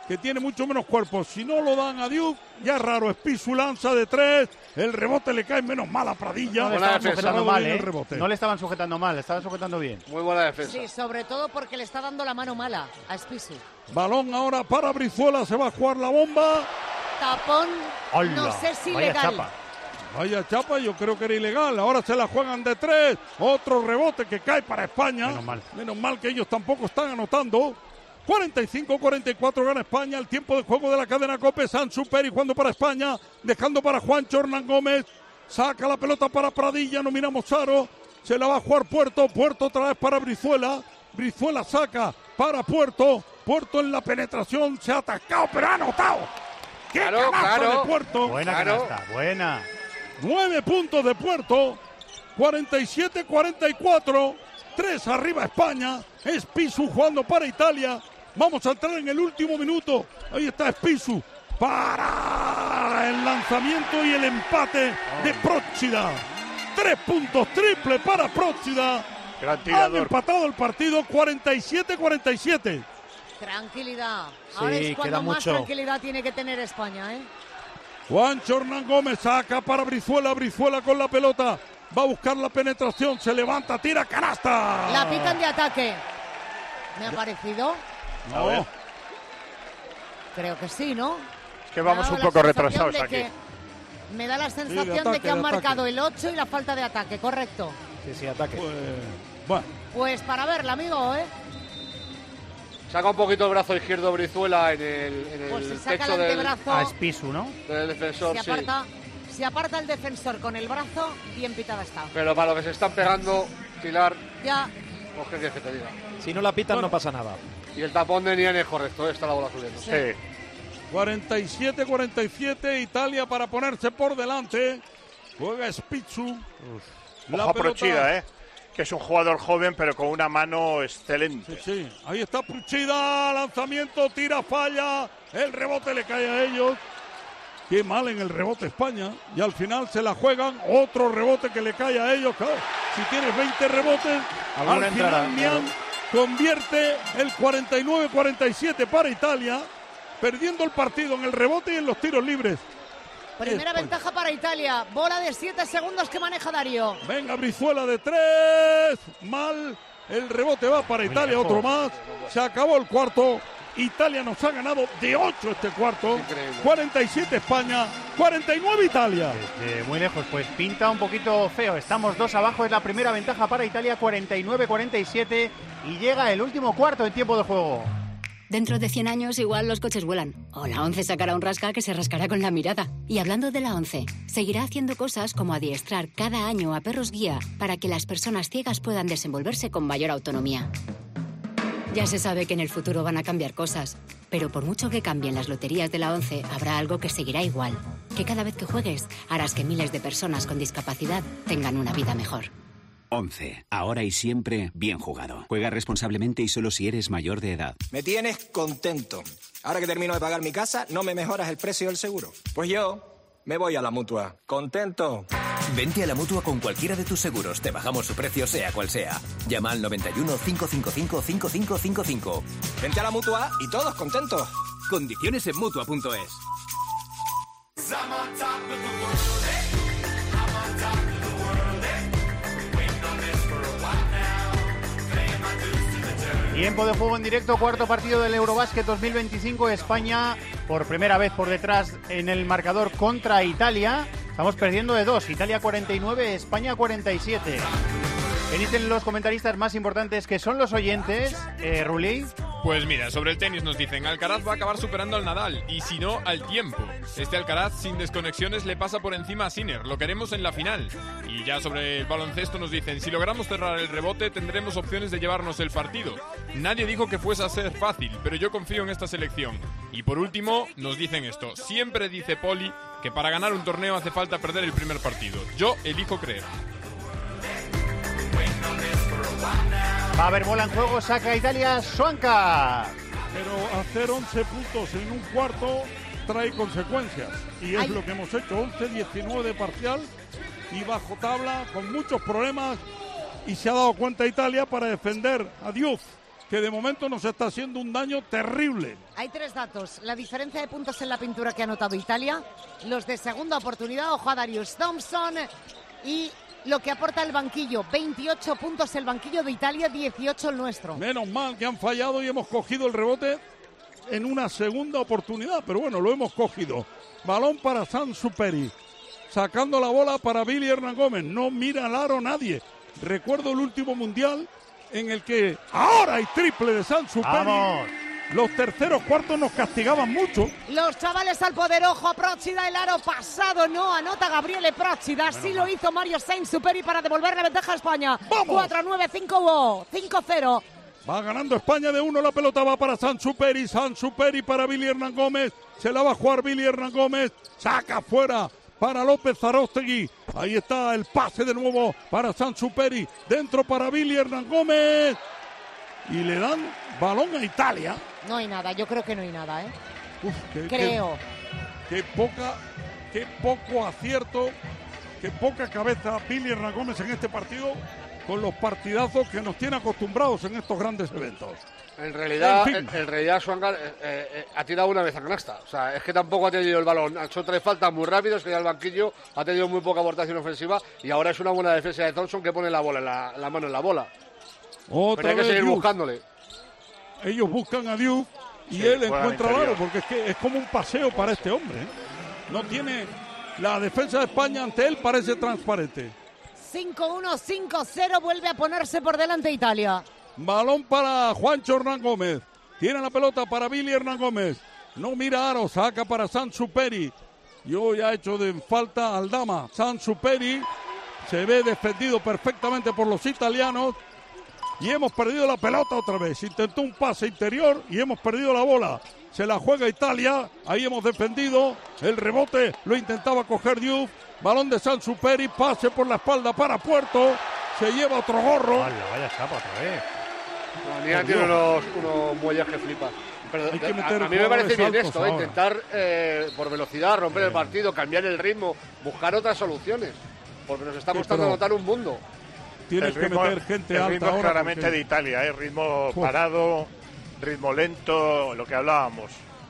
que tiene mucho menos cuerpo. Si no lo dan a Diouf, ya es raro. Spissu lanza de 3, el rebote le cae menos mal a Pradilla. No le estaban sujetando mal, No le estaban sujetando mal, le estaban sujetando bien. Muy buena defensa. Sí, sobre todo porque le está dando la mano mala a Spissu. Balón ahora para Brizuela, se va a jugar la bomba. Tapón, ¡Hola! No sé si Vaya legal. chapa. Vaya chapa, yo creo que era ilegal. Ahora se la juegan de 3. Otro rebote que cae para España. Menos mal que ellos tampoco están anotando. 45-44 gana España. El tiempo de juego de la cadena COPE. Sansu Peri jugando para España. Dejando para Juancho Hernán Gómez. Saca la pelota para Pradilla. No mira Mozzaro. Se la va a jugar Puerto. Puerto otra vez para Brizuela. Brizuela saca para Puerto. Puerto en la penetración. Se ha atascado, pero ha anotado. ¡Qué canasta de Puerto! Buena canasta, buena. 9 puntos de Puerto. 47-44. 3 arriba España. Spissu jugando para Italia. Vamos a entrar en el último minuto. Ahí está Spissu para el lanzamiento y el empate de Procida. 3 puntos, triple para Procida. Han empatado el partido 47-47. Tranquilidad. Ahora Sí, es cuando queda más mucho. tranquilidad tiene que tener España, ¿eh? Juancho Hernán Gómez saca para Brizuela. Brizuela con la pelota. Va a buscar la penetración. Se levanta, tira, canasta. La pitan de ataque. ¿Me ha parecido? No. Creo que sí, ¿no? Es que vamos un poco retrasados aquí. Me da la sensación ataque, de que han de ataque. marcado el 8 y la falta de ataque, correcto. Sí, ataque. Bueno. Pues para verla, amigo, ¿eh? Saca un poquito el brazo izquierdo Brizuela en el Pues se saca pecho el antebrazo. A Spissu, ¿no? del defensor, Se aparta el defensor con el brazo, bien pitada está. Pero para lo que se están pegando, Pilar, Ya, pues qué quieres que te diga. Si no la pitan, no pasa nada. Y el tapón de Nian es correcto, está la bola subiendo. Sí. 47-47, Italia para ponerse por delante. Juega Spissu. Ojo a Procida, que es un jugador joven pero con una mano excelente. Sí, ahí está Procida, lanzamiento, tira, falla, el rebote le cae a ellos. Qué mal en el rebote España. Y al final se la juegan, otro rebote que le cae a ellos. Claro, si tienes 20 rebotes, al final Nian convierte el 49-47 para Italia, perdiendo el partido en el rebote y en los tiros libres. primera ventaja para Italia. Bola de 7 segundos que maneja Darío. Venga, Brizuela de 3. Mal. El rebote va para Italia, otro más. Se acabó el cuarto. Italia nos ha ganado de 8 este cuarto. Increíble. 47 España, 49 Italia. Desde muy lejos, pues pinta un poquito feo. Estamos 2 abajo, es la primera ventaja para Italia, 49-47. Y llega el último cuarto en tiempo de juego. Dentro de 100 años igual los coches vuelan. O la ONCE sacará un rasca que se rascará con la mirada. Y hablando de la ONCE, seguirá haciendo cosas como adiestrar cada año a perros guía para que las personas ciegas puedan desenvolverse con mayor autonomía. Ya se sabe que en el futuro van a cambiar cosas, pero por mucho que cambien las loterías de la ONCE, habrá algo que seguirá igual. Que cada vez que juegues, harás que miles de personas con discapacidad tengan una vida mejor. 11. Ahora y siempre, bien jugado. Juega responsablemente y solo si eres mayor de edad. Me tienes contento. Ahora que termino de pagar mi casa, ¿no me mejoras el precio del seguro? Pues yo me voy a la Mutua. ¡Contento! Vente a la Mutua con cualquiera de tus seguros. Te bajamos su precio sea cual sea. Llama al 91 555 5555. Vente a la Mutua y todos contentos. Condiciones en Mutua.es. Tiempo de juego en directo, cuarto partido del Eurobásquet 2025. España por primera vez por detrás en el marcador contra Italia. Estamos perdiendo de 2. Italia 49, España 47. ¿Qué dicen los comentaristas más importantes que son los oyentes, Rulli? Pues mira, sobre el tenis nos dicen, Alcaraz va a acabar superando al Nadal, y si no, al tiempo. Este Alcaraz, sin desconexiones, le pasa por encima a Sinner, lo queremos en la final. Y ya sobre el baloncesto nos dicen, si logramos cerrar el rebote, tendremos opciones de llevarnos el partido. Nadie dijo que fuese a ser fácil, pero yo confío en esta selección. Y por último, nos dicen esto, siempre dice Poli que para ganar un torneo hace falta perder el primer partido. Yo elijo creer. Va a haber bola en juego, saca Italia, Suanca. Pero hacer 11 puntos en un cuarto trae consecuencias. Y es lo que hemos hecho, 11-19 de parcial y bajo tabla, con muchos problemas. Y se ha dado cuenta Italia para defender a Diouf. que de momento nos está haciendo un daño terrible. Hay 3 datos. La diferencia de puntos en la pintura que ha anotado Italia, los de segunda oportunidad, ojo a Darius Thompson, y lo que aporta el banquillo. 28 puntos el banquillo de Italia, 18 el nuestro. Menos mal que han fallado y hemos cogido el rebote en una segunda oportunidad, pero bueno, lo hemos cogido. Balón para Sansuperi, sacando la bola para Billy Hernán Gómez. No mira al aro nadie. Recuerdo el último mundial en el que ahora hay triple de Sansuperi. ¡Vamos! Los terceros cuartos nos castigaban mucho. Los chavales al poder, ojo a Procida, el aro pasado, no anota Gabriele Procida, sí lo hizo Mario Sansuperi para devolver la ventaja a España. 4-9, 5-0. Va ganando España de 1, la pelota va para Sansuperi para Billy Hernán Gómez, se la va a jugar Billy Hernán Gómez, saca fuera para López Zarostegui, ahí está el pase de nuevo para Sansuperi, dentro para Billy Hernán Gómez, y le dan balón a Italia. No hay nada, yo creo que no hay nada, Uf, creo. Qué poco acierto, qué poca cabeza Billy Hernán Gómez en este partido, con los partidazos que nos tiene acostumbrados en estos grandes eventos. En realidad Swangar ha tirado una vez a canasta. O sea, es que tampoco ha tenido el balón. Ha hecho 3 faltas muy rápidas, que ya el banquillo ha tenido muy poca aportación ofensiva y ahora es una buena defensa de Thompson que pone la bola la mano en la bola. Pero hay que seguir buscándole. Ellos buscan a Diouf y él encuentra el aro, porque es como un paseo para este hombre. No tiene... La defensa de España ante él parece transparente. 5-1, 5-0, vuelve a ponerse por delante Italia. Balón para Juancho Hernán Gómez. Tiene la pelota para Billy Hernán Gómez. No mira aro, saca para Sansuperi. Y hoy ha hecho de falta Aldama. Sansuperi se ve defendido perfectamente por los italianos. Y hemos perdido la pelota otra vez. Intentó un pase interior y hemos perdido la bola. Se la juega Italia. Ahí hemos defendido. El rebote lo intentaba coger Diouf. Balón de Sansuperi. Pase por la espalda para Puerto. Se lleva otro gorro. Vaya chapa otra vez. Mira, tiene unos muelles que flipa. Pero a mí me parece bien esto, intentar por velocidad romper el partido, cambiar el ritmo, buscar otras soluciones. Porque nos está costando anotar un mundo. Tienes que meter gente alta. El ritmo claramente de Italia, ritmo parado, ritmo lento, lo que hablábamos.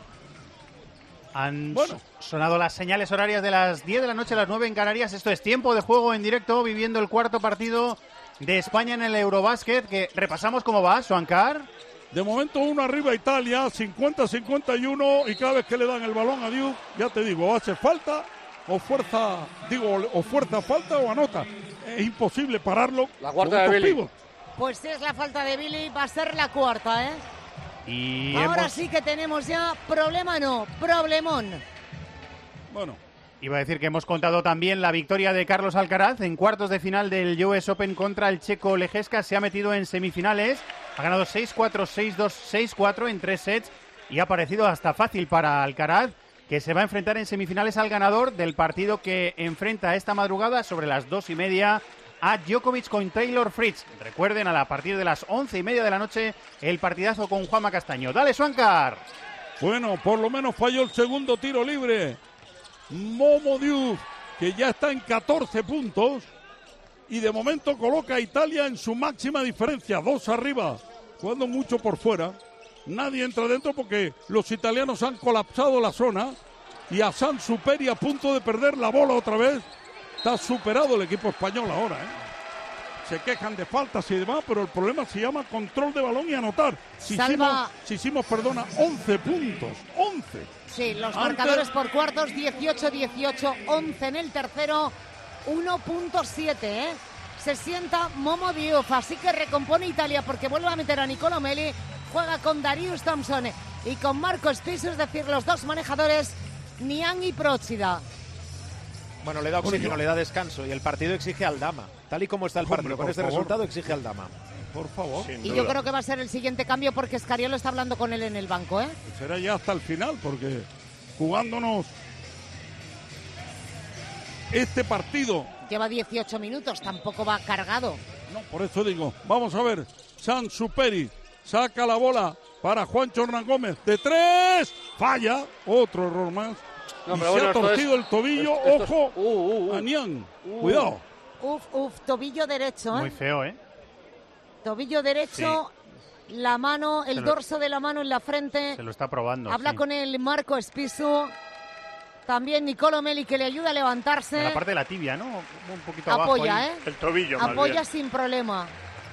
Han sonado las señales horarias de las 10 de la noche a las 9 en Canarias. Esto es Tiempo de Juego en directo, viviendo el cuarto partido de España en el Eurobásquet, que repasamos cómo va, Swancar. De momento 1 arriba Italia, 50-51, y cada vez que le dan el balón a Diouf, ya te digo, hace falta o fuerza, falta o anota. Es imposible pararlo. La cuarta de Billy. Pues si es la falta de Billy, va a ser la cuarta, Y ahora sí que tenemos ya problemón. Bueno. Iba a decir que hemos contado también la victoria de Carlos Alcaraz en cuartos de final del US Open contra el checo Lejeska. Se ha metido en semifinales, ha ganado 6-4, 6-2, 6-4 en 3 sets y ha parecido hasta fácil para Alcaraz, que se va a enfrentar en semifinales al ganador del partido que enfrenta esta madrugada sobre las 2:30 a Djokovic con Taylor Fritz. Recuerden, a partir de las 11:30 de la noche, el partidazo con Juanma Castaño. ¡Dale, Swancar! Bueno, por lo menos falló el segundo tiro libre Momo Diouf, que ya está en 14 puntos y de momento coloca a Italia en su máxima diferencia, 2 arriba, jugando mucho por fuera. Nadie entra dentro porque los italianos han colapsado la zona y a Sansuperi a punto de perder la bola otra vez. Está superado el equipo español ahora, Se quejan de faltas y demás, pero el problema se llama control de balón y anotar. Si hicimos 11 puntos, 11. Sí, los marcadores por cuartos, 18-18, 11 en el tercero, 1.7, Se sienta Momo Diouf, así que recompone Italia porque vuelve a meter a Niccolò Melli, juega con Darius Thompson y con Marco Spisso, es decir, los dos manejadores, Niang y Procida. Bueno, le da oxígeno, le da descanso y el partido exige al Dama. Tal y como está el partido, con este resultado exige al Dama. Por favor. Y yo creo que va a ser el siguiente cambio porque Scariolo está hablando con él en el banco, Será ya hasta el final porque jugándonos este partido. Lleva 18 minutos, tampoco va cargado. No, por eso digo, vamos a ver. Sansuperi saca la bola para Juancho Hernán Gómez. De 3, falla, otro error más. No, y se ha torcido el tobillo, ojo, a Niang. Cuidado. Tobillo derecho, Muy feo, Tobillo derecho, la mano, el dorso de la mano en la frente. Se lo está probando. Habla con el Marco Spisu. También Nicolo Meli, que le ayuda a levantarse. En la parte de la tibia, ¿no? Un poquito apoya, abajo. El tobillo, más apoya bien. sin problema.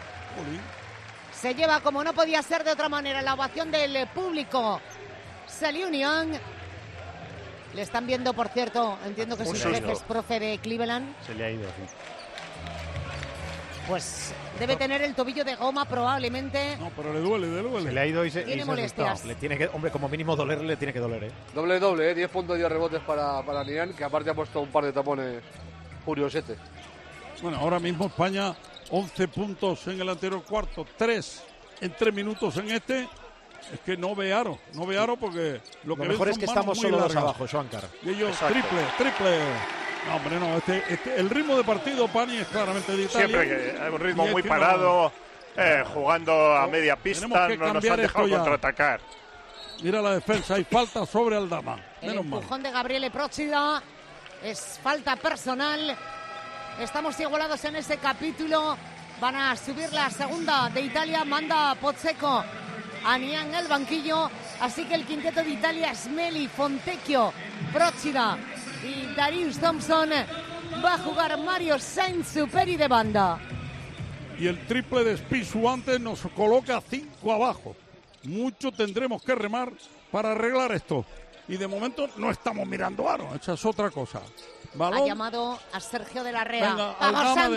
Se lleva, como no podía ser de otra manera, la ovación del público. Salió Young. Le están viendo, por cierto, entiendo que su jefe es profe de Cleveland. Se le ha ido, sí. Pues debe tener el tobillo de goma probablemente. No, pero le duele. Se le ha ido y tiene molestias. Le tiene que, hombre, como mínimo dolerle, le tiene que doler, ¿eh? Doble, 10 puntos y 10 rebotes para Nian, que aparte ha puesto un par de tapones curiosete. Bueno, ahora mismo España 11 puntos en el anterior cuarto, 3 en 3 minutos en este. Es que no ve aro porque lo que mejor es que estamos solo dos abajo, Schwankar. Y ellos triple. No, hombre, no, el ritmo de partido, Pani, es claramente de Italia. Siempre que hay un ritmo muy parado, jugando a media pista, no nos han dejado contraatacar. Mira la defensa, hay falta sobre Aldama. El empujón de Gabriele Procida es falta personal. Estamos igualados en ese capítulo. Van a subir la segunda de Italia, manda Pozzecco a Niang el banquillo. Así que el quinteto de Italia es Meli, Fontecchio, Procida y Darius Thompson. Va a jugar Mario Sainz-Superi de banda. Y el triple de Spisu antes nos coloca 5 abajo. Mucho tendremos que remar para arreglar esto. Y de momento no estamos mirando aro, esa es otra cosa. Balón. Ha llamado a Sergio de la Rea. Venga, Aldama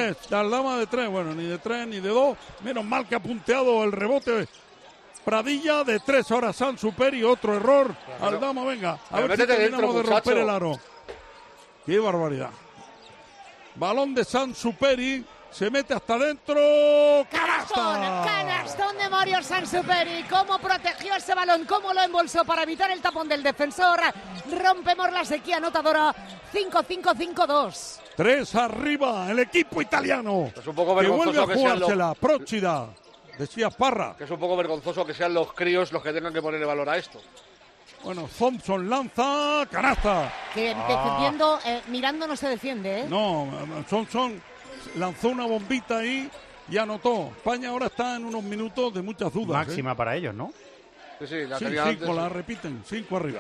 de 3. Bueno, ni de 3 ni de 2. Menos mal que ha punteado el rebote Pradilla de 3. Ahora Sainz-Superi, otro error. Aldama, venga. A ver si terminamos de romper el aro. Qué barbaridad. Balón de Sainz-Superi. Se mete hasta adentro. Canastón de Mario Sainz-Superi. Cómo protegió ese balón, cómo lo embolsó para evitar el tapón del defensor. Rompemos la sequía anotadora. 5-5-5-2. 3 arriba el equipo italiano. Es un poco vergonzoso que vuelve a jugársela. Próchida. Decía Parra. Que es un poco vergonzoso que sean los críos los que tengan que ponerle valor a esto. Bueno, Thompson lanza. Canasta. Que defendiendo, mirando no se defiende, ¿eh? No, Thompson lanzó una bombita ahí y anotó. España ahora está en unos minutos de muchas dudas. Máxima para ellos, ¿no? Sí, la 5 la repiten, 5 arriba.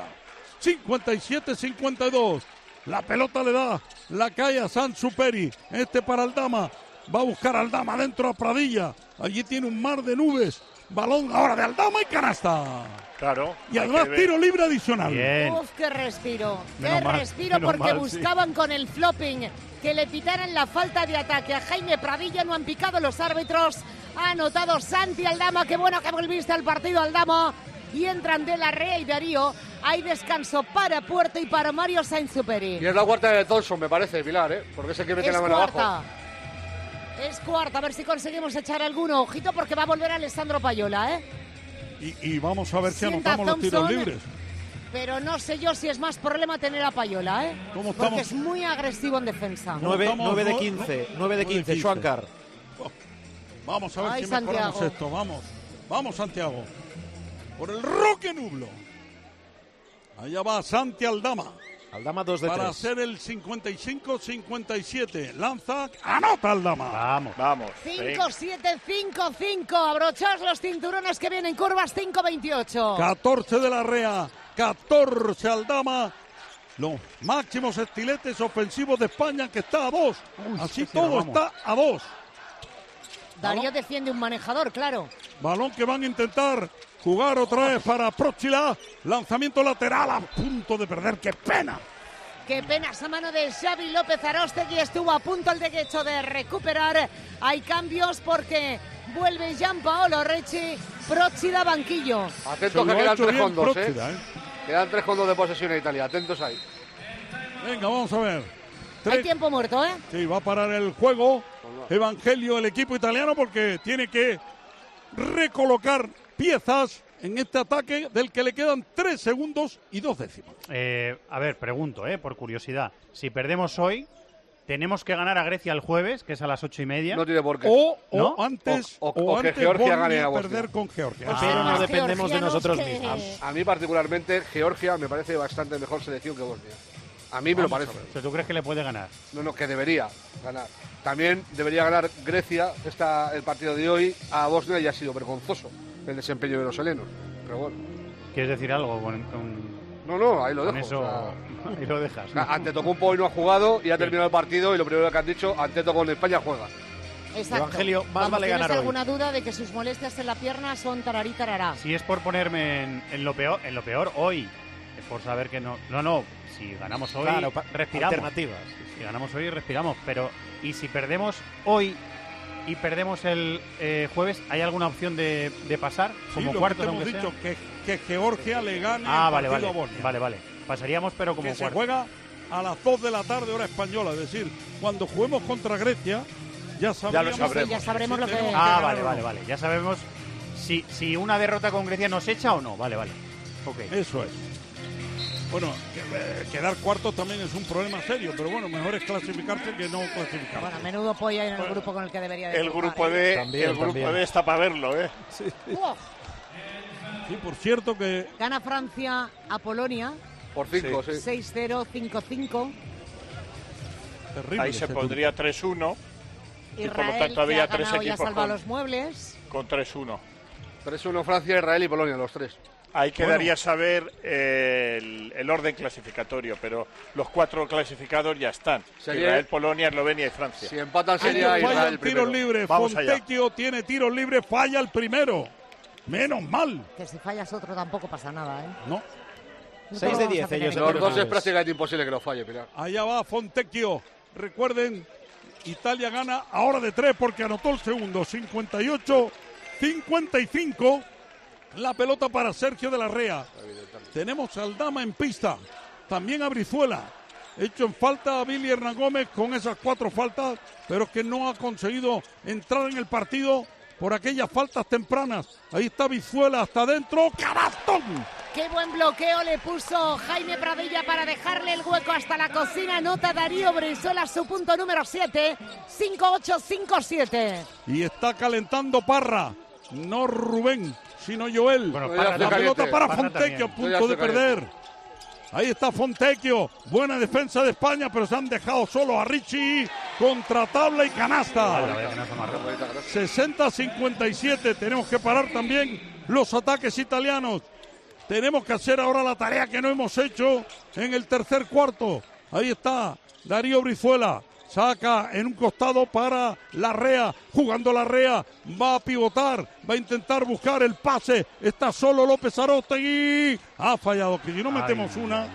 57-52. La pelota le da la calle a Sainz-Superi. Para Aldama. Va a buscar Aldama dentro a Pradilla. Allí tiene un mar de nubes. Balón ahora de Aldama y canasta. Claro. Y además tiro libre adicional. Bien. Uf, qué respiro. Qué respiro porque buscaban con el flopping que le pitaran la falta de ataque a Jaime Pradilla. No han picado los árbitros. Ha anotado Santi Aldama. Qué bueno que volviste al partido, Aldama. Y entran de la Rea y Darío. Hay descanso para Puerto y para Mario Sainz-Superi. Y es la cuarta de Thompson, me parece, Pilar, porque es el que mete la mano abajo. Es cuarta, a ver si conseguimos echar alguno. Ojito porque va a volver Alessandro Payola, Y vamos a ver si anotamos los tiros libres. Pero no sé yo si es más problema tener a Payola, ¿Cómo estamos? Porque es muy agresivo en defensa. 9 de 15, 9 de 15, Schwankar. Vamos a ver si mejoramos esto, vamos Santiago. Por el Roque Nublo. Allá va Santi Aldama. Aldama 2 de 3. Para hacer el 55-57. Lanza, anota Aldama. Vamos. 5-7-5-5. Abrochaos los cinturones que vienen curvas. 5-28. 14 de la Rea. 14 Aldama. Los máximos estiletes ofensivos de España, que está a 2. Así todo está a 2. Darío defiende un manejador, claro. Balón que van a intentar jugar otra vez para Procida. Lanzamiento lateral a punto de perder. ¡Qué pena! ¡Qué pena esa mano de Xavi López Aróstegui! Estuvo a punto el de hecho de recuperar. Hay cambios porque vuelve Gianpaolo Recci. Procida banquillo. Atentos que quedan 3 condos, Quedan 3 condos de posesión en Italia. Atentos ahí. Venga, vamos a ver. Hay tiempo muerto, Sí, va a parar el juego. Evangelio, el equipo italiano, porque tiene que recolocar piezas en este ataque del que le quedan 3 segundos y 2 décimos. A ver, pregunto, por curiosidad. Si perdemos hoy, ¿tenemos que ganar a Grecia el jueves, que es a las 8:30? No tiene por qué. O antes que Georgia gane a perder con Georgia. Pero no dependemos de nosotros mismos. A mí particularmente Georgia me parece bastante mejor selección que Bosnia. A mí me lo parece. ¿Tú crees que le puede ganar? No, que debería ganar. También debería ganar Grecia el partido de hoy a Bosnia, y ha sido vergonzoso el desempeño de los helenos. Pero bueno. ¿Quieres decir algo No, ahí lo dejo. Eso, ahí lo dejas. ¿No? Antetokounmpo hoy no ha jugado y ha terminado el partido, y lo primero que han dicho, Antetokounmpo en España juega. Exacto. Evangelio, más vale ganar hoy. ¿Tienes alguna duda de que sus molestias en la pierna son tararí tarará? Si es por ponerme en lo peor hoy, es por saber que no, si ganamos hoy, claro, respiramos. Alternativas. Si ganamos hoy, respiramos, pero ¿y si perdemos hoy y perdemos el jueves, hay alguna opción de pasar como cuartos? Hemos dicho que Georgia le gane el partido a Bosnia. Vale. Pasaríamos, pero como que cuartos. Se juega a las 2 de la tarde, hora española. Es decir, cuando juguemos contra Grecia, ya sabremos lo que... Vale. Ya sabemos si una derrota con Grecia nos echa o no. Vale. Okay. Eso es. Bueno, quedar cuarto también es un problema serio, pero bueno, mejor es clasificarse que no clasificarse. Bueno, menudo pollo hay en el grupo con el que debería de El grupo D está para verlo, ¿eh? Sí. Sí, por cierto que... Gana Francia a Polonia. Por 5, sí. 6-0, 5-5. Terrible. Ahí se pondría 3-1. Israel, y por lo tanto había tres equipos ya salva los muebles. Con 3-1. 3-1 Francia, Israel y Polonia, los tres. Ahí quedaría saber el orden clasificatorio, pero los 4 clasificados ya están. Israel, Polonia, Eslovenia y Francia. Si empatan sería Israel el primero. Tiros libres. Fontecchio tiene tiros libres, falla el primero. Menos mal. Que si fallas otro tampoco pasa nada, ¿eh? No. 6 de 10 ellos. Los dos es prácticamente imposible que lo falle, Pilar. Allá va Fontecchio. Recuerden, Italia gana ahora de 3 porque anotó el segundo. 58-55. La pelota para Sergio de la Rea. Tenemos a Aldama en pista. También a Brizuela. Hecho en falta a Billy Hernán Gómez con esas 4 faltas, pero que no ha conseguido entrar en el partido por aquellas faltas tempranas. Ahí está Brizuela hasta adentro. ¡Carastón! Qué buen bloqueo le puso Jaime Pradilla para dejarle el hueco hasta la cocina. Anota Darío Brizuela su punto número 7. 5-8-5-7. Y está calentando Parra. No Rubén, sino Joel. Bueno, la pelota para Fontecchio, a punto de perder. Ahí está Fontecchio. Buena defensa de España, pero se han dejado solo a Ricci. Contra tabla y canasta. 60-57. Tenemos que parar también los ataques italianos. Tenemos que hacer ahora la tarea que no hemos hecho en el tercer cuarto. Ahí está Darío Brizuela. Saca en un costado para Larrea. Jugando Larrea. Va a pivotar. Va a intentar buscar el pase. Está solo López Aróstegui. Ha fallado. Que si no metemos una.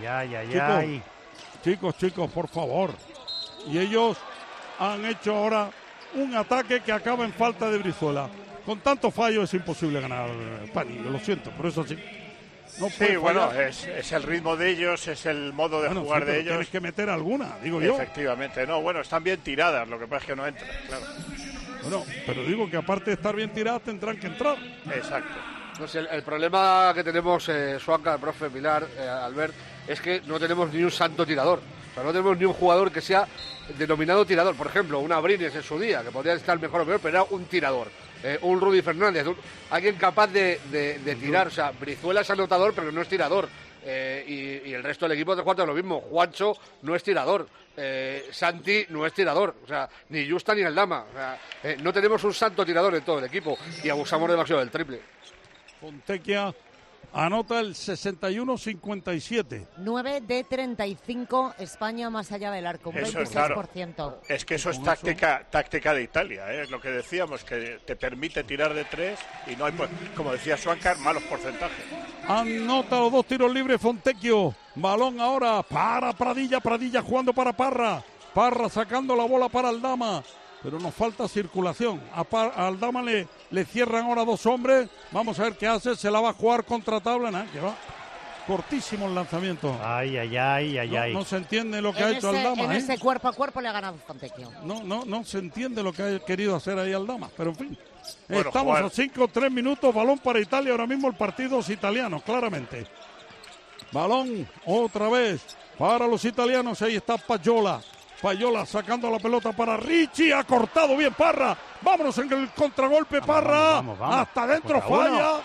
Chicos, por favor. Y ellos han hecho ahora un ataque que acaba en falta de Brizuela. Con tanto fallo es imposible ganar Pani. Lo siento, por eso sí. No sí, bueno, es el ritmo de ellos, es el modo de jugar de ellos. Tienes que meter alguna, digo yo. Efectivamente, no, bueno, están bien tiradas, lo que pasa es que no entran, claro. Bueno, pero digo que aparte de estar bien tiradas, tendrán que entrar. Exacto. Pues el problema que tenemos, Suanca, el profe Pilar, Albert, es que no tenemos ni un santo tirador. O sea, no tenemos ni un jugador que sea denominado tirador. Por ejemplo, un Abrines en su día, que podría estar mejor o peor, pero era un tirador. Un Rudy Fernández, alguien capaz de tirar. O sea, Brizuela es anotador, pero no es tirador. Y el resto del equipo de cuarto es lo mismo. Juancho no es tirador. Santi no es tirador. O sea, ni Justa ni Aldama. O sea, no tenemos un santo tirador en todo el equipo y abusamos demasiado del triple. Fontecchia anota el 61-57. 9 de 35, España más allá del arco, un 26%. Claro. Es que eso es táctica de Italia, es lo que decíamos, que te permite tirar de 3 y no hay, como decía Suancar, malos porcentajes. Anota los 2 tiros libres Fontecchio. Balón ahora para Pradilla jugando para Parra sacando la bola para Aldama. Pero nos falta circulación. A Aldama le cierran ahora 2 hombres. Vamos a ver qué hace. Se la va a jugar contra tabla. Que va cortísimo el lanzamiento. Ay. No se entiende lo que ha hecho Aldama. En ese cuerpo a cuerpo le ha ganado Fontecchio. No se entiende lo que ha querido hacer ahí Aldama. Pero en fin. Bueno, estamos a 5-3 minutos. Balón para Italia. Ahora mismo el partido es italiano, claramente. Balón otra vez para los italianos. Ahí está Payola sacando la pelota para Ricci, ha cortado bien Parra, vámonos en el contragolpe, Parra, vamos. Hasta adentro falla,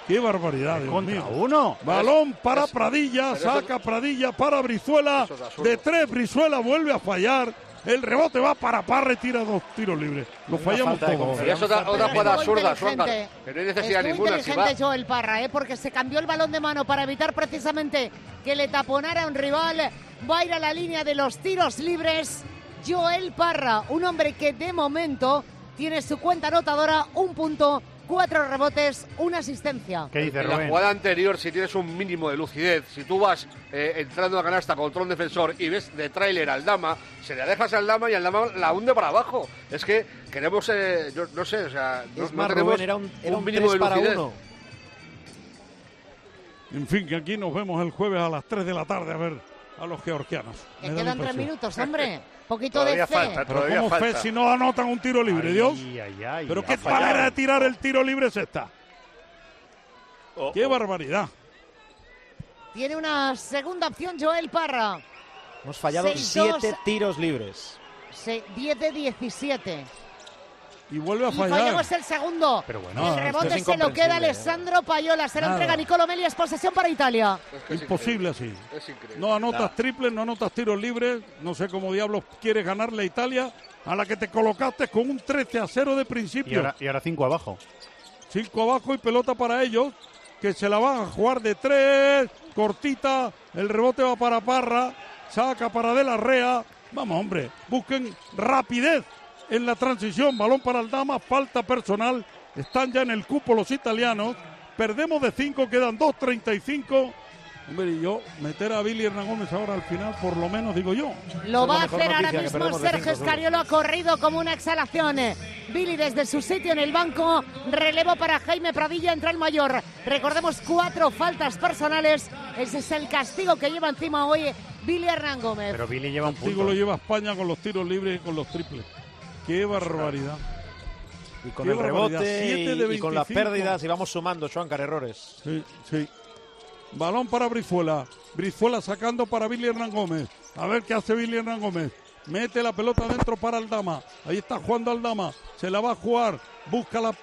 ¡Qué barbaridad, Dios mío! Uno. Balón para Pradilla, saca Pradilla para Brizuela. De 3, Brizuela vuelve a fallar. El rebote va para Parra y tira 2 tiros libres. Lo fallamos todos. Es otra jugada absurda, Suárez. Que no hay necesidad ninguna. Inteligente Joel Parra, porque se cambió el balón de mano para evitar precisamente que le taponara a un rival. Va a ir a la línea de los tiros libres. Joel Parra, un hombre que de momento tiene su cuenta anotadora, 1 punto, 4 rebotes, 1 asistencia. ¿Qué dice En Rubén? la jugada anterior, si tienes un mínimo de lucidez, si tú vas entrando a canasta contra un defensor y ves de tráiler al Dama, se la dejas al Dama y al Dama la hunde para abajo. Es que queremos, yo no sé, o sea, no tenemos Rubén, era un mínimo de lucidez. 1. En fin, que aquí nos vemos el jueves a las 3 de la tarde a ver a los georgianos. Que quedan 3 minutos, hombre. Poquito de fe. Pero ¿cómo fe si no anotan un tiro libre, Dios? Pero qué manera de tirar el tiro libre es esta. Qué barbaridad. Tiene una segunda opción Joel Parra. Hemos fallado 7 tiros libres. 10 de 17. Y vuelve a fallar. Fallamos el segundo. Pero bueno, el rebote se lo queda Alessandro Paiola. Se lo entrega Nicolo Meli. Es posesión para Italia. Es imposible así. No anotas triples, no anotas tiros libres. No sé cómo diablos quieres ganarle a Italia, a la que te colocaste con un 13-0 de principio. Y ahora 5 abajo. 5 abajo y pelota para ellos, que se la van a jugar de 3. Cortita. El rebote va para Parra. Saca para De la Rea. Vamos, hombre. Busquen rapidez en la transición, balón para el Dama, falta personal, están ya en el cupo los italianos, perdemos de 5, quedan 2:35. Hombre, y yo meter a Billy Hernán Gómez ahora al final, por lo menos digo yo. Lo va a hacer ahora mismo Sergio Escariolo, ha corrido como una exhalación. Billy desde su sitio en el banco, relevo para Jaime Pradilla, entra el mayor. Recordemos 4 faltas personales, ese es el castigo que lleva encima hoy Billy Hernán Gómez. Pero Billy lleva un punto. Castigo lo lleva España con los tiros libres y con los triples. ¡Qué barbaridad! Y con el rebote y con las pérdidas, y vamos sumando, Schwankar, errores. Sí. Balón para Brizuela. Brizuela sacando para Billy Hernán Gómez. A ver qué hace Billy Hernán Gómez. Mete la pelota dentro para Aldama. Ahí está jugando Aldama. Se la va a jugar. Busca la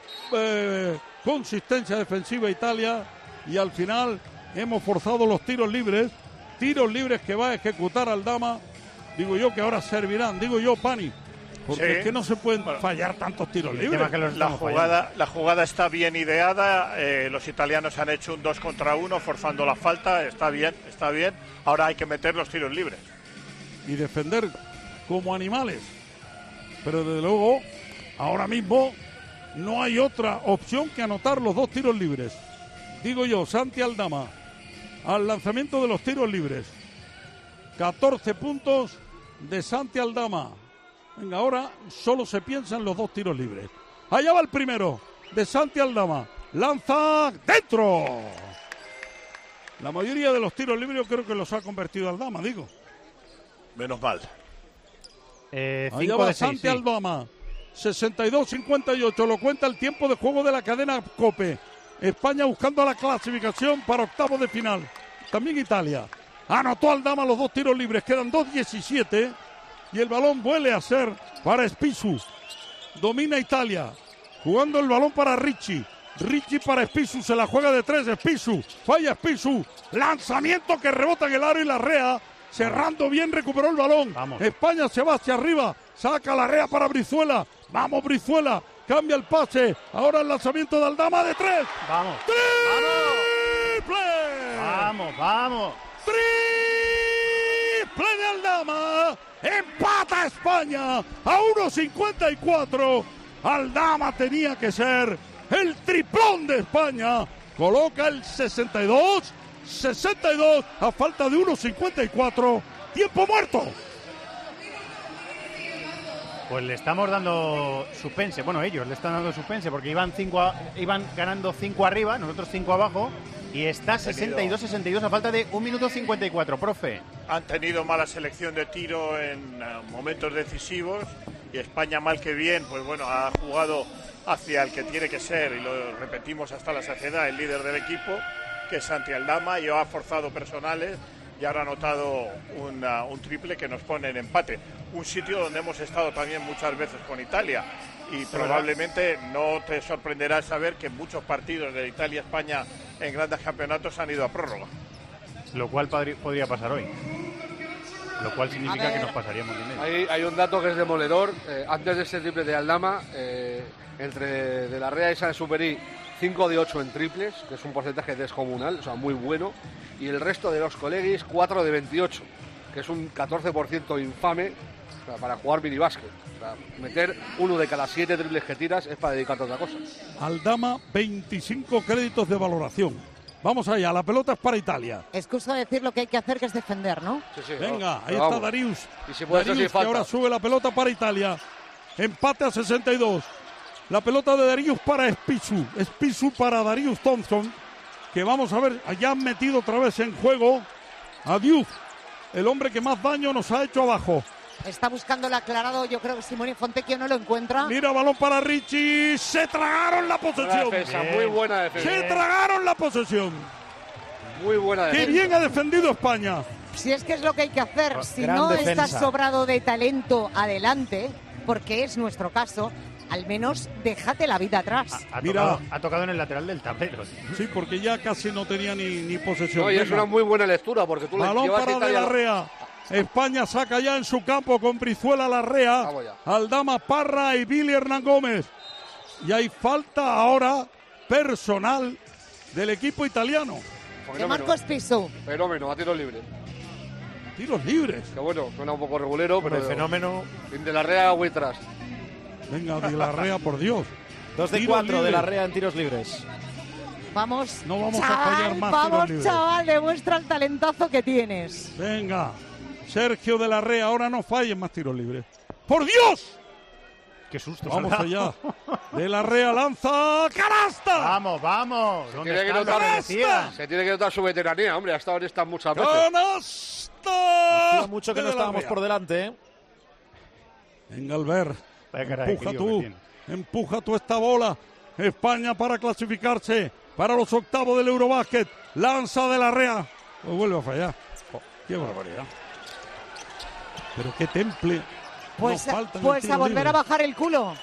consistencia defensiva Italia. Y al final hemos forzado los tiros libres. Tiros libres que va a ejecutar Aldama. Digo yo que ahora servirán. Digo yo, Pani. Porque es que no se pueden fallar tantos tiros libres. La jugada está bien ideada. Los italianos han hecho un 2 contra 1 forzando la falta. Está bien. Ahora hay que meter los tiros libres. Y defender como animales. Pero desde luego, ahora mismo no hay otra opción que anotar los 2 tiros libres. Digo yo, Santi Aldama, al lanzamiento de los tiros libres. 14 puntos de Santi Aldama. Venga, ahora solo se piensa en los 2 tiros libres. Allá va el primero de Santi Aldama. Lanza dentro. La mayoría de los tiros libres yo creo que los ha convertido Aldama, digo. Menos mal. Allá va Santi Aldama. 62-58. Lo cuenta el tiempo de juego de la cadena COPE. España buscando la clasificación para octavos de final. También Italia. Anotó Aldama los 2 tiros libres. Quedan 2:17. Y el balón vuelve a ser para Spisu. Domina Italia. Jugando el balón para Ricci. Ricci para Spisu. Se la juega de 3. Spisu. Falla Spisu. Lanzamiento que rebota en el aro y la Rea. Cerrando bien, recuperó el balón. Vamos. España se va hacia arriba. Saca la Rea para Brizuela. Vamos, Brizuela. Cambia el pase. Ahora el lanzamiento de Aldama de 3. Vamos. ¡Triple! Vamos. ¡Triple de Aldama! Empata España a 1:54. Aldama tenía que ser el triplón de España. Coloca el 62 a falta de 1:54. Tiempo muerto. Pues le estamos dando suspense. Bueno, ellos le están dando suspense porque iban ganando 5 arriba, nosotros 5 abajo. Y está 62-62 a falta de 1 minuto 54, profe. Han tenido mala selección de tiro en momentos decisivos y España, mal que bien, pues bueno, ha jugado hacia el que tiene que ser, y lo repetimos hasta la saciedad, el líder del equipo, que es Santi Aldama, y ha forzado personales y ahora ha anotado un triple que nos pone en empate. Un sitio donde hemos estado también muchas veces con Italia y probablemente no te sorprenderá saber que muchos partidos de Italia-España en grandes campeonatos han ido a prórroga. Lo cual podría pasar hoy. Lo cual significa que nos pasaríamos de medio. Hay un dato que es demoledor. Antes de ese triple de Aldama, entre De la Rea y Sansuperi, 5 de 8 en triples, que es un porcentaje descomunal, o sea, muy bueno. Y el resto de los colegis, 4 de 28, que es un 14% infame, o sea, para jugar minibásquet. O sea, meter 1 de cada 7 triples que tiras es para dedicarte a otra cosa. Aldama, 25 créditos de valoración. Vamos allá, la pelota es para Italia. Excusa decir lo que hay que hacer, que es defender, ¿no? Sí, venga, ahí está Darius. Y si puede Darius, que ahora sube la pelota para Italia. Empate a 62. La pelota de Darius para Spissu. Spissu para Darius Thompson. Que vamos a ver, ya han metido otra vez en juego a Diouf, el hombre que más daño nos ha hecho abajo. Está buscando el aclarado, yo creo que Simone Fontecchio no lo encuentra. Mira, balón para Ricci, se tragaron la posesión. Muy buena defensa. Se tragaron la posesión. Muy buena defensa. Qué bien ha defendido España. Si es que es lo que hay que hacer, si gran no defensa. estás sobrado de talento adelante, porque es nuestro caso, al menos déjate la vida atrás. Ha tocado en el lateral del tablero. Sí, porque ya casi no tenía ni posesión. No, y es una muy buena lectura, porque tú balón le llevas para De la Rea. España saca ya en su campo con Brizuela Larrea, Aldama Parra y Billy Hernán Gómez. Y hay falta ahora personal del equipo italiano. De Marco Spissu. Fenómeno, a tiros libres. Tiros libres. Que bueno, suena un poco regulero, pero... fenómeno. De la Rea, Huitras. Venga, De la Rea, por Dios. 2 de 4 De la Rea en tiros libres. Vamos, no vamos chaval, a fallar más vamos, tiros libres. chaval, demuestra el talentazo que tienes. Venga, Sergio De la Rea, ahora no fallen más tiros libres. ¡Por Dios! ¡Qué susto! Vamos allá. De la Rea lanza ¡canasta! ¡Vamos! Se tiene que notar su veteranía, hombre. Ha estado en estas muchas veces. ¡Canasta! Mucho que no estábamos por delante, ¿eh? Venga, Albert. Empuja tú esta bola. España para clasificarse para los octavos del Eurobásquet. Lanza De la Rea. Pues vuelve a fallar. ¡Qué barbaridad! Pero qué temple. Pues a volver a bajar el culo.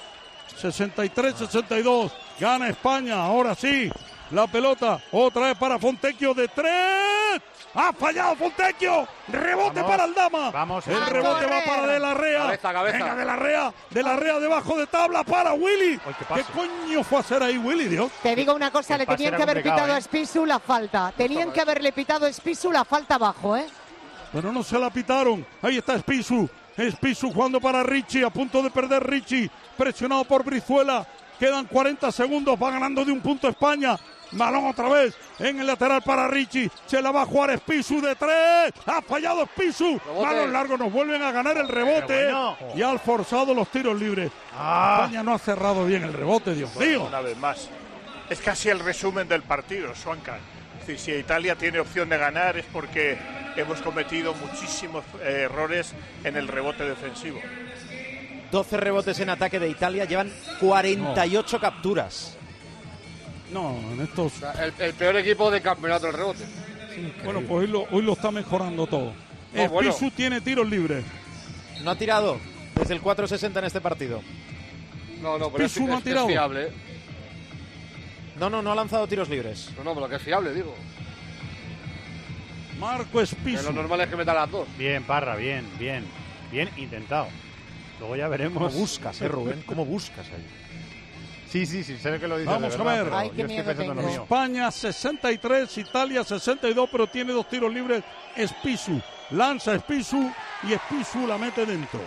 63-62. Gana España. Ahora sí. La pelota. Otra vez para Fontecchio de 3. ¡Ha fallado Fontecchio! ¡Rebote para Aldama! Vamos. El rebote va para De la Rea. Cabeza. Venga, De la Rea debajo de tabla para Willy. ¿Qué coño fue a hacer ahí Willy, Dios? Te digo una cosa, le tenían que haber pitado a Spissu la falta. Tenían que haberle pitado a Spissu la falta abajo, ¿eh? Pero no se la pitaron. Ahí está Spissu. Spissu jugando para Ricci. A punto de perder Ricci. Presionado por Brizuela. Quedan 40 segundos. Va ganando de un punto España. Balón otra vez en el lateral para Ricci. Se la va a jugar Spissu de 3. Ha fallado Spissu. Balón largo. Nos vuelven a ganar el rebote. Bueno. Y han forzado los tiros libres. España no ha cerrado bien el rebote, Dios mío. Una vez más. Es casi el resumen del partido, Suanca. Si Italia tiene opción de ganar es porque hemos cometido muchísimos errores en el rebote defensivo. 12 rebotes en ataque de Italia, llevan 48 capturas. No, en estos... El peor equipo de campeonato del rebote. Bueno, pues hoy lo está mejorando todo. Spissu tiene tiros libres. No ha tirado desde el 4.60 en este partido. No, pero Spissu no ha tirado. Es fiable. No ha lanzado tiros libres. No, pero que es fiable, digo. Marco Spissu. Lo normal es que meta las dos. Bien, Parra, bien intentado. Luego ya veremos. ¿Cómo buscas, Rubén? ¿Cómo buscas ahí? Sí, sé que lo dices. Vamos a ver. Ay, qué miedo tengo. España 63, Italia 62, pero tiene 2 tiros libres. Spissu. Lanza Spissu y Spissu la mete dentro.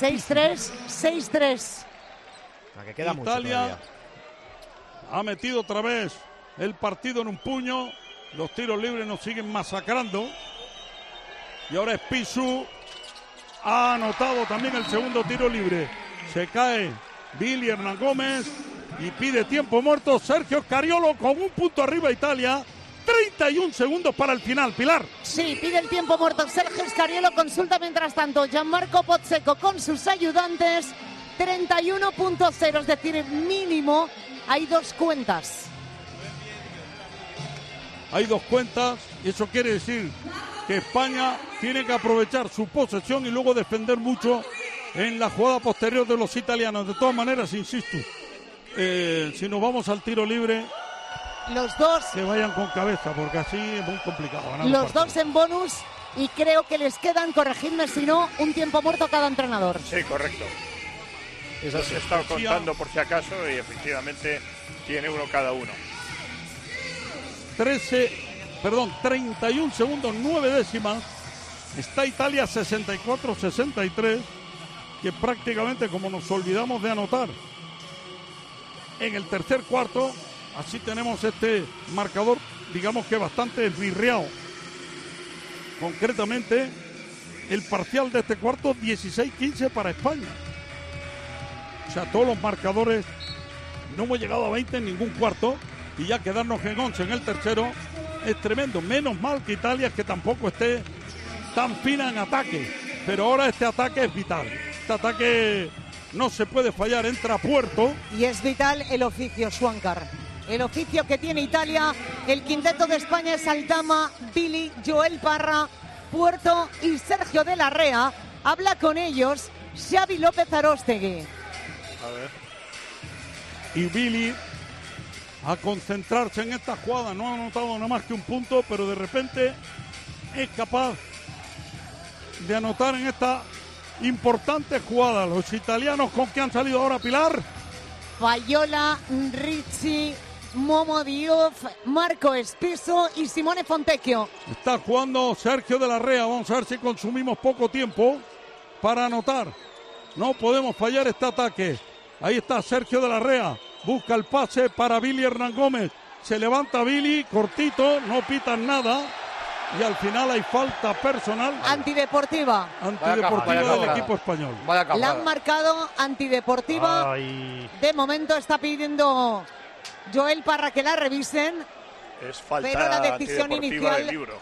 6-3. Que queda Italia mucho ha metido otra vez el partido en un puño. Los tiros libres nos siguen masacrando. Y ahora Spissu ha anotado también el segundo tiro libre. Se cae Billy Hernán Gómez y pide tiempo muerto Sergio Scariolo con un punto arriba Italia. 31 segundos para el final, Pilar. Sí, pide el tiempo muerto Sergio Scariolo. Consulta mientras tanto Gianmarco Pozzeco con sus ayudantes. 31.0, es decir, mínimo. Hay 2 cuentas. Hay 2 cuentas y eso quiere decir que España tiene que aprovechar su posesión y luego defender mucho en la jugada posterior de los italianos. De todas maneras, insisto, si nos vamos al tiro libre, los dos que vayan con cabeza, porque así es muy complicado. Los dos en bonus, y creo que les quedan, corregidme si no, un tiempo muerto a cada entrenador. Sí, correcto. Eso se está contando por si acaso y efectivamente tiene uno cada uno. 31 segundos, 9 décimas. Está Italia 64-63, que prácticamente como nos olvidamos de anotar en el tercer cuarto, así tenemos este marcador, digamos que bastante esbirriado. Concretamente, el parcial de este cuarto, 16-15 para España. O sea, todos los marcadores, no hemos llegado a 20 en ningún cuarto, y ya quedarnos en 11 en el tercero es tremendo. Menos mal que Italia, que tampoco esté tan fina en ataque, pero ahora este ataque es vital. Este ataque no se puede fallar, entra a puerto. Y es vital el oficio, Schwankar. El oficio que tiene Italia. El quinteto de España es Aldama, Billy, Joel Parra, Puerto y Sergio de la Rea. Habla con ellos Xavi López Aróstegui. A ver. Y Billy a concentrarse en esta jugada. No ha anotado nada más que un punto, pero de repente es capaz de anotar en esta importante jugada. Los italianos, ¿con qué han salido ahora, Pilar? Fayola, Ricci, Momo Diouf, Marco Espiso y Simone Fontecchio. Está jugando Sergio de la Rea. Vamos a ver si consumimos poco tiempo para anotar. No podemos fallar este ataque. Ahí está Sergio de la Rea. Busca el pase para Billy Hernán Gómez. Se levanta Billy, cortito, no pitan nada. Y al final hay falta personal. Antideportiva. Antideportiva del equipo español. La han marcado antideportiva. Ay. De momento está pidiendo Joel Parra que la revisen. Es falta pero la decisión inicial del libro.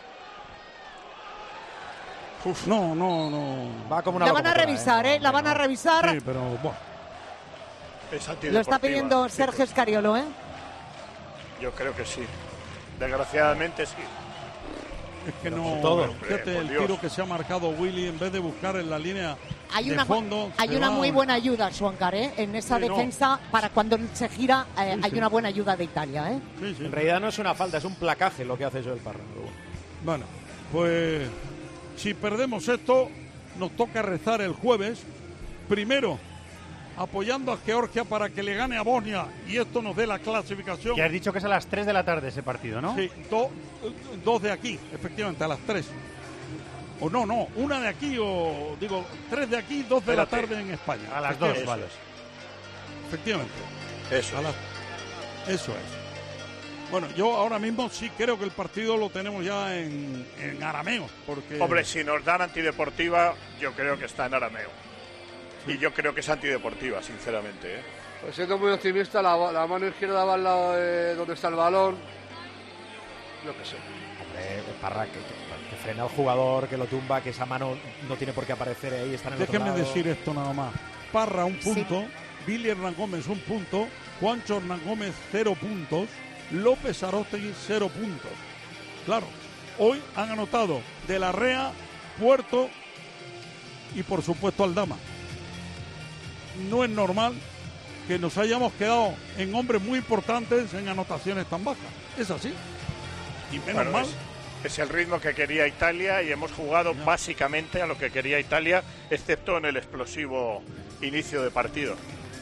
Uf, no. Va como una la van a revisar, la van a revisar. Sí, pero bueno. Lo está pidiendo Sergio Escariolo, Yo creo que sí. Desgraciadamente sí. Es que no. Todo. Fíjate el tiro que se ha marcado Willy, en vez de buscar en la línea de fondo. Hay una muy buena ayuda, Schwankar, en esa defensa. Para cuando se gira, hay una buena ayuda de Italia. Sí. En realidad no es una falta, es un placaje lo que hace Joel Parra. Bueno, pues si perdemos esto, nos toca rezar el jueves. Primero, apoyando a Georgia para que le gane a Bosnia y esto nos dé la clasificación. Ya has dicho que es a las 3 de la tarde ese partido, ¿no? Sí, dos de aquí, efectivamente, a las 3. O no, una de aquí, o digo, 3 de aquí, 2 de la tarde en España. A las 2, vale. Efectivamente. Eso es. Bueno, yo ahora mismo sí creo que el partido lo tenemos ya en arameo. Porque... Hombre, si nos dan antideportiva, yo creo que está en arameo. Y yo creo que es antideportiva, sinceramente. Pues siendo muy optimista, la mano izquierda va al lado de donde está el balón. Yo qué sé. Hombre, Parra, que frena al jugador, que lo tumba, que esa mano no tiene por qué aparecer ahí. Está en el Déjenme otro lado. decir esto nada más. Parra, un punto. Sí. Billy Hernán Gómez, un punto. Juancho Hernán Gómez, 0 puntos. López Aróstegui, 0 puntos. Claro, hoy han anotado De la Rea, Puerto y por supuesto Aldama. No es normal que nos hayamos quedado en hombres muy importantes en anotaciones tan bajas. Es así. Y menos mal. Es el ritmo que quería Italia y hemos jugado básicamente a lo que quería Italia, excepto en el explosivo inicio de partido.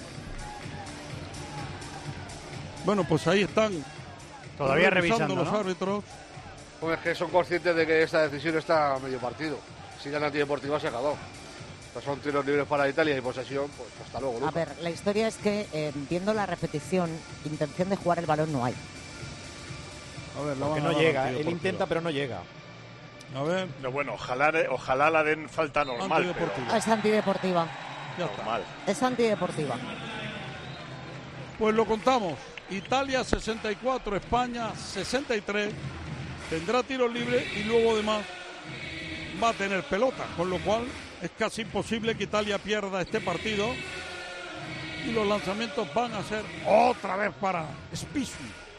Bueno, pues ahí están. Todavía revisando los árbitros. Pues es que son conscientes de que esta decisión está a medio partido. Si ya la antideportiva se ha acabado. Son tiros libres para Italia y posesión, pues hasta luego, Luca. A ver, la historia es que, viendo la repetición, intención de jugar el balón no hay. A ver, porque no llega, él intenta pero no llega. A ver. No, bueno, ojalá la den falta normal. Pero... Es antideportiva. Ya está. Es antideportiva. Pues lo contamos. Italia 64, España 63. Tendrá tiros libres y luego además va a tener pelota, con lo cual es casi imposible que Italia pierda este partido. Y los lanzamientos van a ser otra vez para Spisu,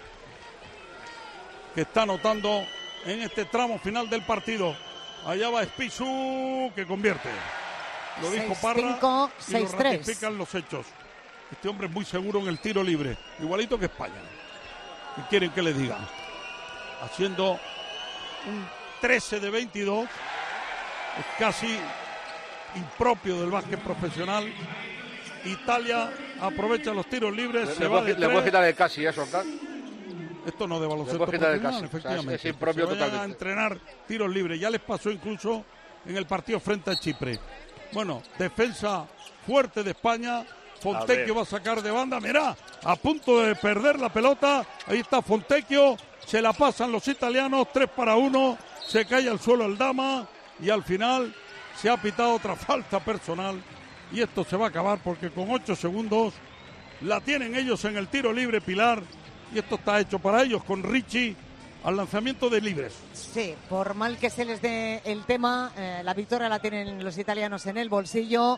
que está anotando en este tramo final del partido. Allá va Spisu, que convierte. Lo dijo Parra 6-5, y lo 6-3. ratifican los hechos. Este hombre es muy seguro en el tiro libre, igualito que España. ¿Qué quieren que le digan? Haciendo un 13 de 22, es casi impropio del básquet profesional. Italia aprovecha los tiros libres, se va de 3. Le puedo quitar el casi eso, ¿verdad? Esto no de baloncesto profesional, efectivamente. O sea, es impropio totalmente. A entrenar tiros libres, ya les pasó incluso en el partido frente a Chipre. Bueno, defensa fuerte de España. Fontecchio va a sacar de banda, mirá, a punto de perder la pelota. Ahí está Fontecchio, se la pasan los italianos, 3-1, se cae al suelo el Dama y al final se ha pitado otra falta personal. Y esto se va a acabar porque con 8 segundos la tienen ellos en el tiro libre, Pilar. Y esto está hecho para ellos con Ricci al lanzamiento de libres. Sí, por mal que se les dé el tema, la victoria la tienen los italianos en el bolsillo.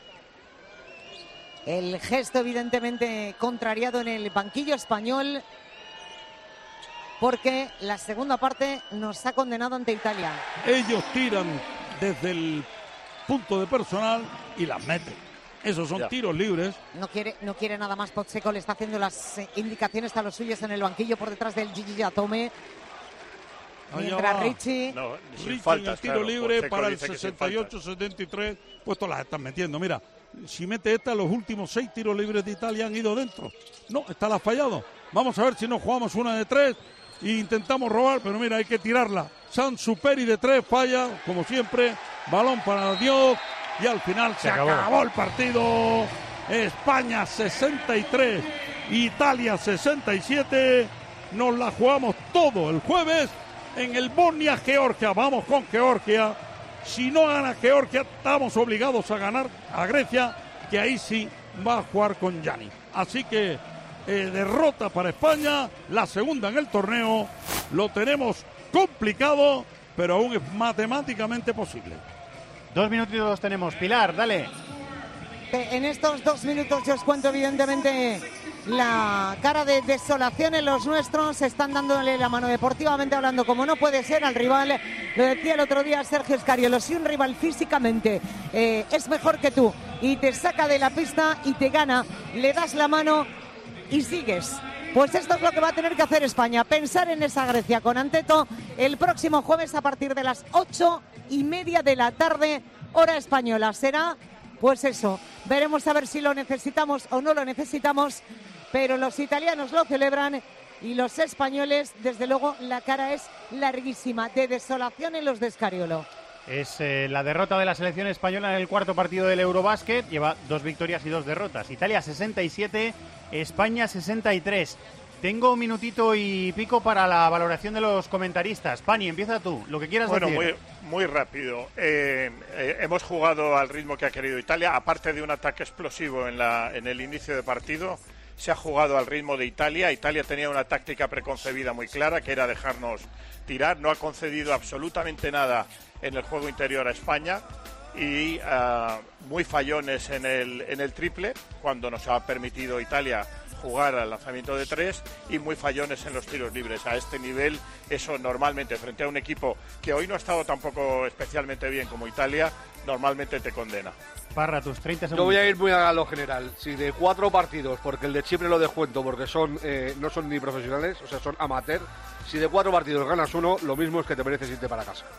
El gesto evidentemente contrariado en el banquillo español porque la segunda parte nos ha condenado ante Italia. Ellos tiran desde el punto de personal y las meten. Esos son tiros libres. No quiere nada más Pozzecco, le está haciendo las indicaciones a los suyos en el banquillo por detrás del Gigi Atome. Mientras Ricci... Ricci en el tiro libre para el 68-73, puesto las están metiendo. Mira, si mete esta, los últimos 6 tiros libres de Italia han ido dentro. No, esta la ha fallado. Vamos a ver si no jugamos una de 3 e intentamos robar, pero mira, hay que tirarla. Sansuperi de 3 falla, como siempre. Balón para Dios. Y al final se acabó el partido. España 63, Italia 67. Nos la jugamos todo el jueves en el Bosnia-Georgia. Vamos con Georgia. Si no gana Georgia, estamos obligados a ganar a Grecia, que ahí sí va a jugar con Gianni. Así que derrota para España, la segunda en el torneo. Lo tenemos complicado, pero aún es matemáticamente posible. 2 minutitos tenemos. Pilar, dale. En estos 2 minutos yo os cuento evidentemente la cara de desolación en los nuestros. Están dándole la mano deportivamente hablando como no puede ser al rival. Lo decía el otro día Sergio Scariolo, si un rival físicamente es mejor que tú y te saca de la pista y te gana, le das la mano y sigues. Pues esto es lo que va a tener que hacer España, pensar en esa Grecia con Anteto el próximo jueves a partir de las 8:30 de la tarde, hora española. Será, pues eso, veremos a ver si lo necesitamos o no lo necesitamos, pero los italianos lo celebran y los españoles, desde luego, la cara es larguísima, de desolación en los de Scariolo. Es la derrota de la selección española en el cuarto partido del Eurobásquet. Lleva 2 victorias y 2 derrotas. Italia 67, España 63. Tengo un minutito y pico para la valoración de los comentaristas. Pani, empieza tú, lo que quieras decir. Bueno, muy rápido. Hemos jugado al ritmo que ha querido Italia, aparte de un ataque explosivo en el inicio de partido. Se ha jugado al ritmo de Italia. Italia tenía una táctica preconcebida muy clara, que era dejarnos tirar. No ha concedido absolutamente nada en el juego interior a España y muy fallones en el triple, cuando nos ha permitido Italia jugar al lanzamiento de 3, y muy fallones en los tiros libres. A este nivel, eso normalmente, frente a un equipo que hoy no ha estado tampoco especialmente bien como Italia, normalmente te condena. Parra, tus 30 segundos. Yo voy a ir muy a lo general. Si de 4 partidos, porque el de Chipre lo descuento porque no son ni profesionales, o sea, son amateur. Si de 4 partidos ganas uno, lo mismo es que te mereces irte para casa.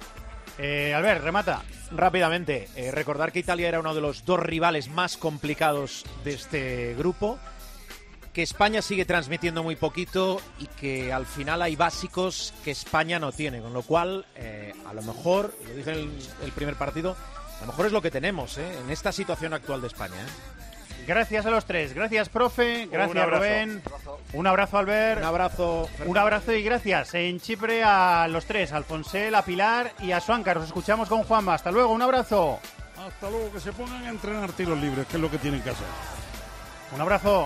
Albert, remata. Rápidamente, recordar que Italia era uno de los 2 rivales más complicados de este grupo, que España sigue transmitiendo muy poquito y que al final hay básicos que España no tiene, con lo cual, a lo mejor, lo dije en el primer partido, a lo mejor es lo que tenemos en esta situación actual de España. Gracias a los 3. Gracias, profe. Gracias, Rubén. Un abrazo, Albert. Un abrazo. Un abrazo y gracias en Chipre a los 3, a Alfonsel, a Pilar y a Suancar. Nos escuchamos con Juanma. Hasta luego, un abrazo. Hasta luego, que se pongan a entrenar tiros libres, que es lo que tienen que hacer. Un abrazo.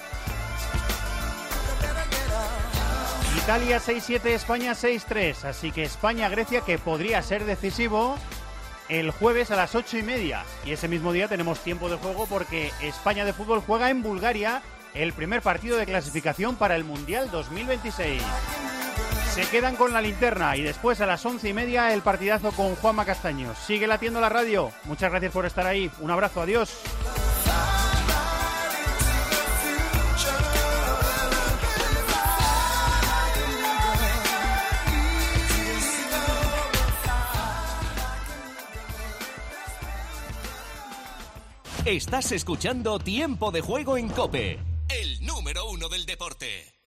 Italia 6-7, España 6-3. Así que España-Grecia, que podría ser decisivo el jueves a las 8:30. Y ese mismo día tenemos tiempo de juego porque España de fútbol juega en Bulgaria el primer partido de clasificación para el Mundial 2026. Se quedan con la linterna y después a las 11:30 el partidazo con Juanma Castaños. Sigue latiendo la radio. Muchas gracias por estar ahí. Un abrazo, adiós. Estás escuchando Tiempo de Juego en COPE, el número 1 del deporte.